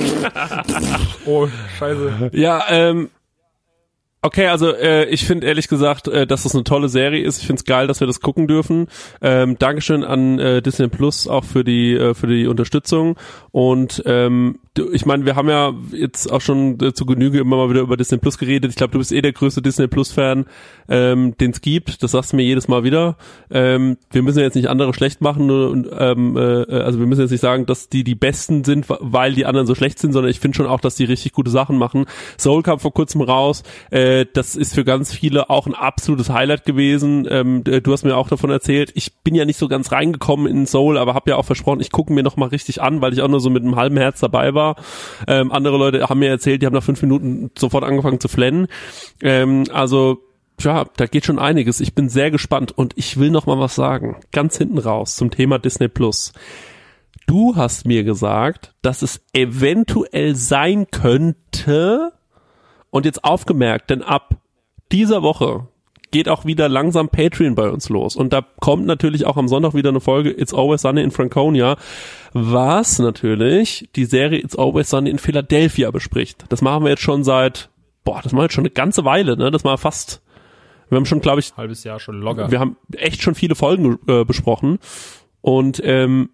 Oh, scheiße. Ja, ähm... Okay, also äh, ich finde ehrlich gesagt, äh, dass das eine tolle Serie ist. Ich finde es geil, dass wir das gucken dürfen. Ähm, Dankeschön an äh, Disney Plus auch für die äh, für die Unterstützung. Und ähm, ich meine, wir haben ja jetzt auch schon äh, zu Genüge immer mal wieder über Disney Plus geredet. Ich glaube, du bist eh der größte Disney Plus Fan, ähm, den es gibt. Das sagst du mir jedes Mal wieder. Ähm, wir müssen jetzt nicht andere schlecht machen. Und, ähm, äh, also wir müssen jetzt nicht sagen, dass die die Besten sind, weil die anderen so schlecht sind, sondern ich finde schon auch, dass die richtig gute Sachen machen. Soul kam vor kurzem raus. Äh, Das ist für ganz viele auch ein absolutes Highlight gewesen. Ähm, du hast mir auch davon erzählt. Ich bin ja nicht so ganz reingekommen in Soul, aber habe ja auch versprochen, ich gucke mir noch mal richtig an, weil ich auch nur so mit einem halben Herz dabei war. Ähm, andere Leute haben mir erzählt, die haben nach fünf Minuten sofort angefangen zu flennen. Ähm, also ja, da geht schon einiges. Ich bin sehr gespannt, und ich will noch mal was sagen. Ganz hinten raus zum Thema Disney Plus. Du hast mir gesagt, dass es eventuell sein könnte, Und jetzt aufgemerkt, denn ab dieser Woche geht auch wieder langsam Patreon bei uns los. Und da kommt natürlich auch am Sonntag wieder eine Folge It's Always Sunny in Franconia, was natürlich die Serie It's Always Sunny in Philadelphia bespricht. Das machen wir jetzt schon seit, boah, das machen wir jetzt schon eine ganze Weile, ne? Das war fast, wir haben schon, glaube ich, halbes Jahr schon locker. Wir haben echt schon viele Folgen äh, besprochen. Und ähm,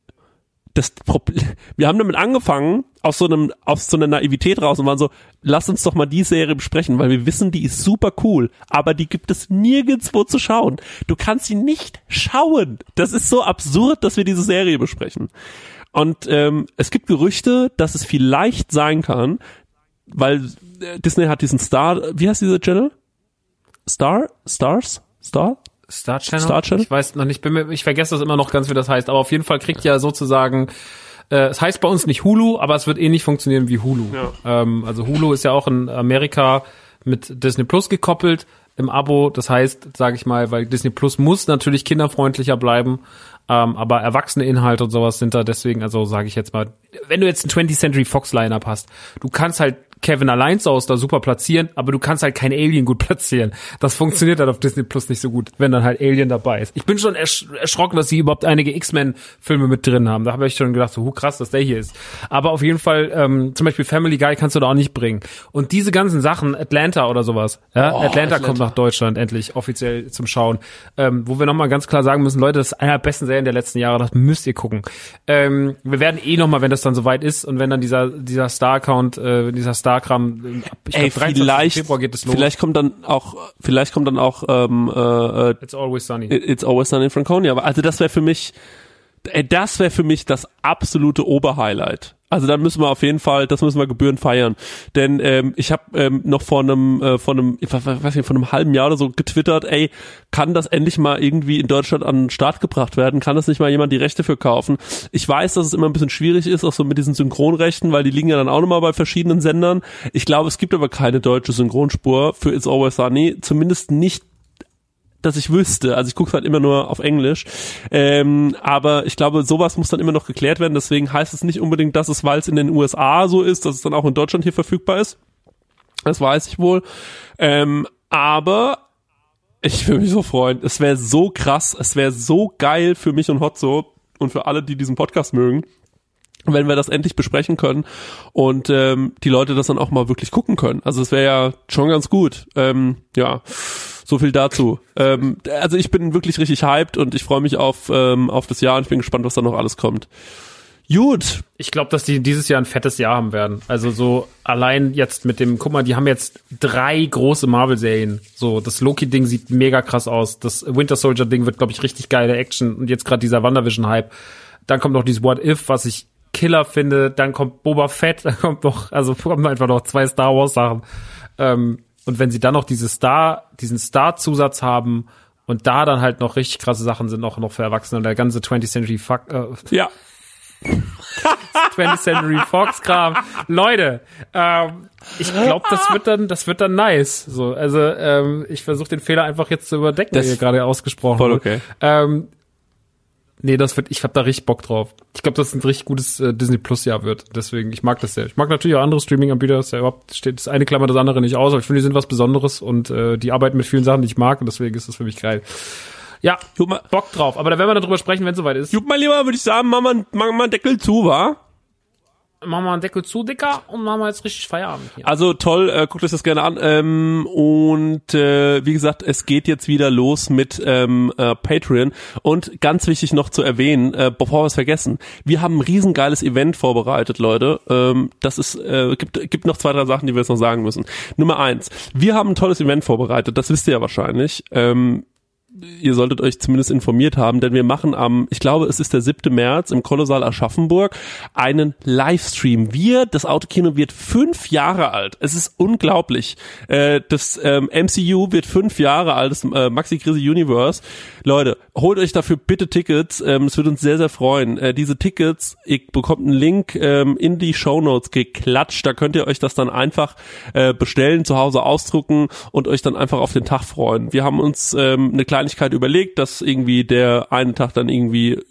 das Problem, wir haben damit angefangen, aus so einem, aus so einer Naivität raus und waren so, lass uns doch mal die Serie besprechen, weil wir wissen, die ist super cool, aber die gibt es nirgendwo zu schauen. Du kannst sie nicht schauen. Das ist so absurd, dass wir diese Serie besprechen. Und ähm, es gibt Gerüchte, dass es vielleicht sein kann, weil Disney hat diesen Star, wie heißt dieser Channel? Star? Stars? Star? Star Channel? Star Channel? Ich weiß noch nicht, bin mir, ich vergesse das immer noch ganz, wie das heißt, aber auf jeden Fall kriegt ja sozusagen, äh, es heißt bei uns nicht Hulu, aber es wird ähnlich funktionieren wie Hulu. Ja. Ähm, also Hulu ist ja auch in Amerika mit Disney Plus gekoppelt im Abo, das heißt, sage ich mal, weil Disney Plus muss natürlich kinderfreundlicher bleiben, ähm, aber erwachsene Inhalte und sowas sind da deswegen, also sage ich jetzt mal, wenn du jetzt einen twentieth Century Fox Lineup hast, du kannst halt Kevin allein aus da super platzieren, aber du kannst halt kein Alien gut platzieren. Das funktioniert halt auf Disney Plus nicht so gut, wenn dann halt Alien dabei ist. Ich bin schon ersch- erschrocken, dass sie überhaupt einige X-Men-Filme mit drin haben. Da habe ich schon gedacht, so huh, krass, dass der hier ist. Aber auf jeden Fall, ähm, zum Beispiel Family Guy kannst du da auch nicht bringen. Und diese ganzen Sachen, Atlanta oder sowas, ja, oh, Atlanta, Atlanta kommt nach Deutschland endlich offiziell zum Schauen, ähm, wo wir nochmal ganz klar sagen müssen, Leute, das ist einer der besten Serien der letzten Jahre, das müsst ihr gucken. Ähm, wir werden eh nochmal, wenn das dann soweit ist und wenn dann dieser dieser Star-Account, äh, dieser Star-Kram, ich Ey, glaub, vielleicht, Februar geht es los. Vielleicht kommt dann auch, vielleicht kommt dann auch ähm, äh, It's Always Sunny. It's Always Sunny in Franconia. Aber also das wäre für mich, ey, das wäre für mich das absolute Oberhighlight. Also dann müssen wir auf jeden Fall, das müssen wir gebührend feiern. Denn ähm, ich habe ähm, noch vor einem, äh, vor einem, ich weiß nicht, vor einem halben Jahr oder so getwittert, ey, kann das endlich mal irgendwie in Deutschland an den Start gebracht werden? Kann das nicht mal jemand die Rechte für kaufen? Ich weiß, dass es immer ein bisschen schwierig ist, auch so mit diesen Synchronrechten, weil die liegen ja dann auch nochmal bei verschiedenen Sendern. Ich glaube, es gibt aber keine deutsche Synchronspur für It's Always Sunny, zumindest nicht, dass ich wüsste. Also ich gucke halt immer nur auf Englisch. Ähm, aber ich glaube, sowas muss dann immer noch geklärt werden. Deswegen heißt es nicht unbedingt, dass es, weil es in den U S A so ist, dass es dann auch in Deutschland hier verfügbar ist. Das weiß ich wohl. Ähm, aber ich würde mich so freuen. Es wäre so krass. Es wäre so geil für mich und Hotzo und für alle, die diesen Podcast mögen, wenn wir das endlich besprechen können und ähm, die Leute das dann auch mal wirklich gucken können. Also es wäre ja schon ganz gut. Ähm, ja, so viel dazu. Ähm, also ich bin wirklich richtig hyped und ich freue mich auf ähm, auf das Jahr und ich bin gespannt, was da noch alles kommt. Gut. Ich glaube, dass die dieses Jahr ein fettes Jahr haben werden. Also so allein jetzt mit dem, guck mal, die haben jetzt drei große Marvel-Serien. So, das Loki-Ding sieht mega krass aus. Das Winter Soldier-Ding wird, glaube ich, richtig geile Action. Und jetzt gerade dieser WandaVision-Hype. Dann kommt noch dieses What If, was ich Killer finde. Dann kommt Boba Fett. Dann kommt noch, also kommen einfach noch zwei Star Wars-Sachen. Ähm, und wenn sie dann noch diese Star, diesen Star-Zusatz haben und da dann halt noch richtig krasse Sachen sind, auch noch für Erwachsene und der ganze twentieth Century Fuck, äh, ja. twentieth Century Fox Kram. Leute, ähm, ich glaube, das wird dann, das wird dann nice. So, also ähm, ich versuche den Fehler einfach jetzt zu überdecken, der hier gerade ausgesprochen voll okay. Ähm, nee, das wird, ich hab da richtig Bock drauf. Ich glaube, dass es ein richtig gutes äh, Disney Plus Jahr wird. Deswegen, ich mag das sehr. Ich mag natürlich auch andere Streaming-Anbieter. Das ist ja überhaupt, steht das eine Klammer das andere nicht aus. Aber ich finde, die sind was Besonderes und äh, die arbeiten mit vielen Sachen, die ich mag. Und deswegen ist das für mich geil. Ja, Bock drauf. Aber da werden wir dann drüber sprechen, wenn es soweit ist. Gut, mein Lieber, würde ich sagen, mach mal, mach mal einen Deckel zu, wa? Machen wir einen Deckel zu, Dicker, und machen wir jetzt richtig Feierabend hier. Also toll, äh, guckt euch das gerne an. Ähm, und äh, wie gesagt, es geht jetzt wieder los mit ähm, äh, Patreon. Und ganz wichtig noch zu erwähnen, äh, bevor wir es vergessen, wir haben ein riesengeiles Event vorbereitet, Leute. Ähm, das ist, äh, gibt, gibt noch zwei, drei Sachen, die wir jetzt noch sagen müssen. Nummer eins, wir haben ein tolles Event vorbereitet, das wisst ihr ja wahrscheinlich. Ähm, Ihr solltet euch zumindest informiert haben, denn wir machen am, ich glaube, es ist der siebte März im Kolossal Aschaffenburg einen Livestream. Wir, das Autokino wird fünf Jahre alt. Es ist unglaublich. Äh, das ähm, M C U wird fünf Jahre alt, das äh, Maxi Krise Universe. Leute, holt euch dafür bitte Tickets. Ähm, es würde uns sehr, sehr freuen. Äh, diese Tickets, ihr bekommt einen Link ähm, in die Shownotes geklatscht. Da könnt ihr euch das dann einfach äh, bestellen, zu Hause ausdrucken und euch dann einfach auf den Tag freuen. Wir haben uns ähm, eine Kleinigkeit überlegt, dass irgendwie der eine Tag dann irgendwie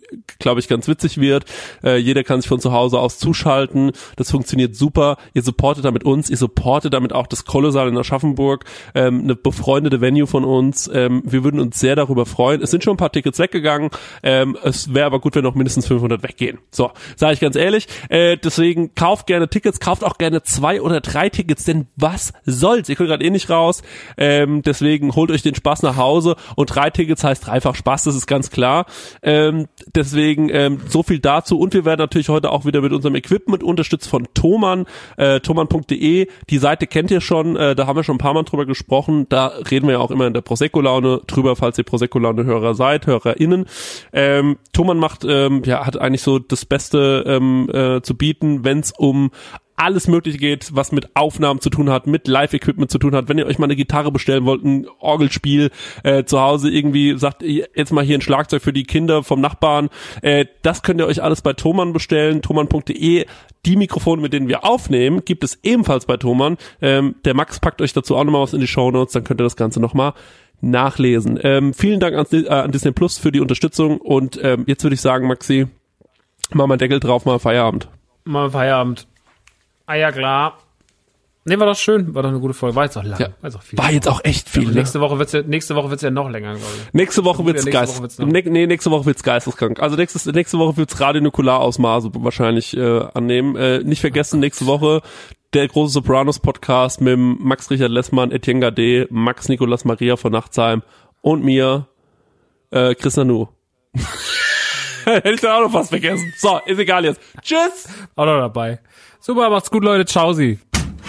glaube ich, ganz witzig wird. Äh, jeder kann sich von zu Hause aus zuschalten. Das funktioniert super. Ihr supportet damit uns. Ihr supportet damit auch das Kolossal in Aschaffenburg. Ähm, eine befreundete Venue von uns. Ähm, wir würden uns sehr darüber freuen. Es sind schon ein paar Tickets weggegangen. Ähm, es wäre aber gut, wenn noch mindestens fünfhundert weggehen. So, sage ich ganz ehrlich. Äh, deswegen kauft gerne Tickets. Kauft auch gerne zwei oder drei Tickets, denn was soll's? Ihr könnt gerade eh nicht raus. Ähm, deswegen holt euch den Spaß nach Hause. Und drei Tickets heißt dreifach Spaß, das ist ganz klar. Ähm, deswegen ähm, so viel dazu. Und wir werden natürlich heute auch wieder mit unserem Equipment unterstützt von Thomann, äh, thomann punkt de. Die Seite kennt ihr schon, äh, da haben wir schon ein paar Mal drüber gesprochen. Da reden wir ja auch immer in der Prosecco-Laune drüber, falls ihr Prosecco-Laune-Hörer seid, HörerInnen. Ähm, Thomann macht, ähm, ja, hat eigentlich so das Beste ähm, äh, zu bieten, wenn es um alles Mögliche geht, was mit Aufnahmen zu tun hat, mit Live-Equipment zu tun hat. Wenn ihr euch mal eine Gitarre bestellen wollt, ein Orgelspiel äh, zu Hause irgendwie, sagt jetzt mal hier ein Schlagzeug für die Kinder vom Nachbarn, äh, das könnt ihr euch alles bei Thomann bestellen, thomann punkt de. Die Mikrofone, mit denen wir aufnehmen, gibt es ebenfalls bei Thomann. Ähm, der Max packt euch dazu auch nochmal was in die Shownotes, dann könnt ihr das Ganze nochmal nachlesen. Ähm, vielen Dank an, äh, an Disney Plus für die Unterstützung und ähm, jetzt würde ich sagen, Maxi, mach mal Deckel drauf, mal Feierabend. Mal Feierabend. Ah ja, klar. Nee, war doch schön. War doch eine gute Folge. War jetzt auch lang. Ja. War jetzt auch viel. War jetzt auch echt viel. Ja, ne? Nächste Woche wird's ja, nächste Woche wird's ja noch länger, glaube ich. Nächste Woche wird's nächste geist. Woche wird's noch. Ne, nee, nächste Woche wird's geisteskrank. Also nächstes, nächste Woche wird's Radionukularausmaße wahrscheinlich äh, annehmen. Äh, nicht vergessen, nächste Woche der große Sopranos-Podcast mit Max Richard Lessmann, Etienne Gade, Max Nicolas Maria von Nachtsheim und mir, äh, Chris Nanu. Hätte ich dann auch noch fast vergessen. So, ist egal jetzt. Tschüss! Auch noch dabei. Super, macht's gut, Leute. Ciao, sie.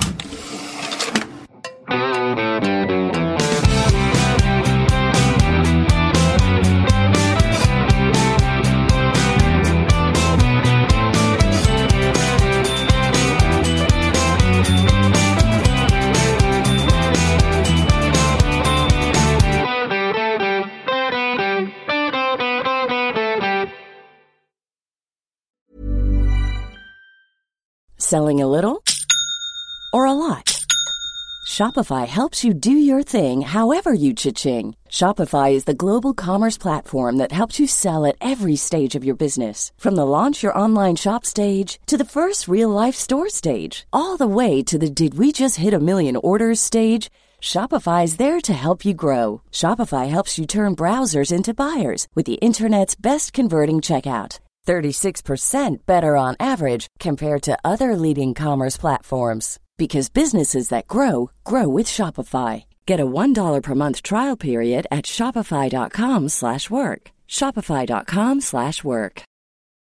Selling a little or a lot? Shopify helps you do your thing however you cha-ching. Shopify is the global commerce platform that helps you sell at every stage of your business. From the launch your online shop stage to the first real-life store stage, all the way to the did we just hit a million orders stage. Shopify is there to help you grow. Shopify helps you turn browsers into buyers with the internet's best converting checkout. thirty-six percent better on average compared to other leading commerce platforms. Because businesses that grow, grow with Shopify. Get a one dollar per month trial period at shopify.com slash work. Shopify.com slash work.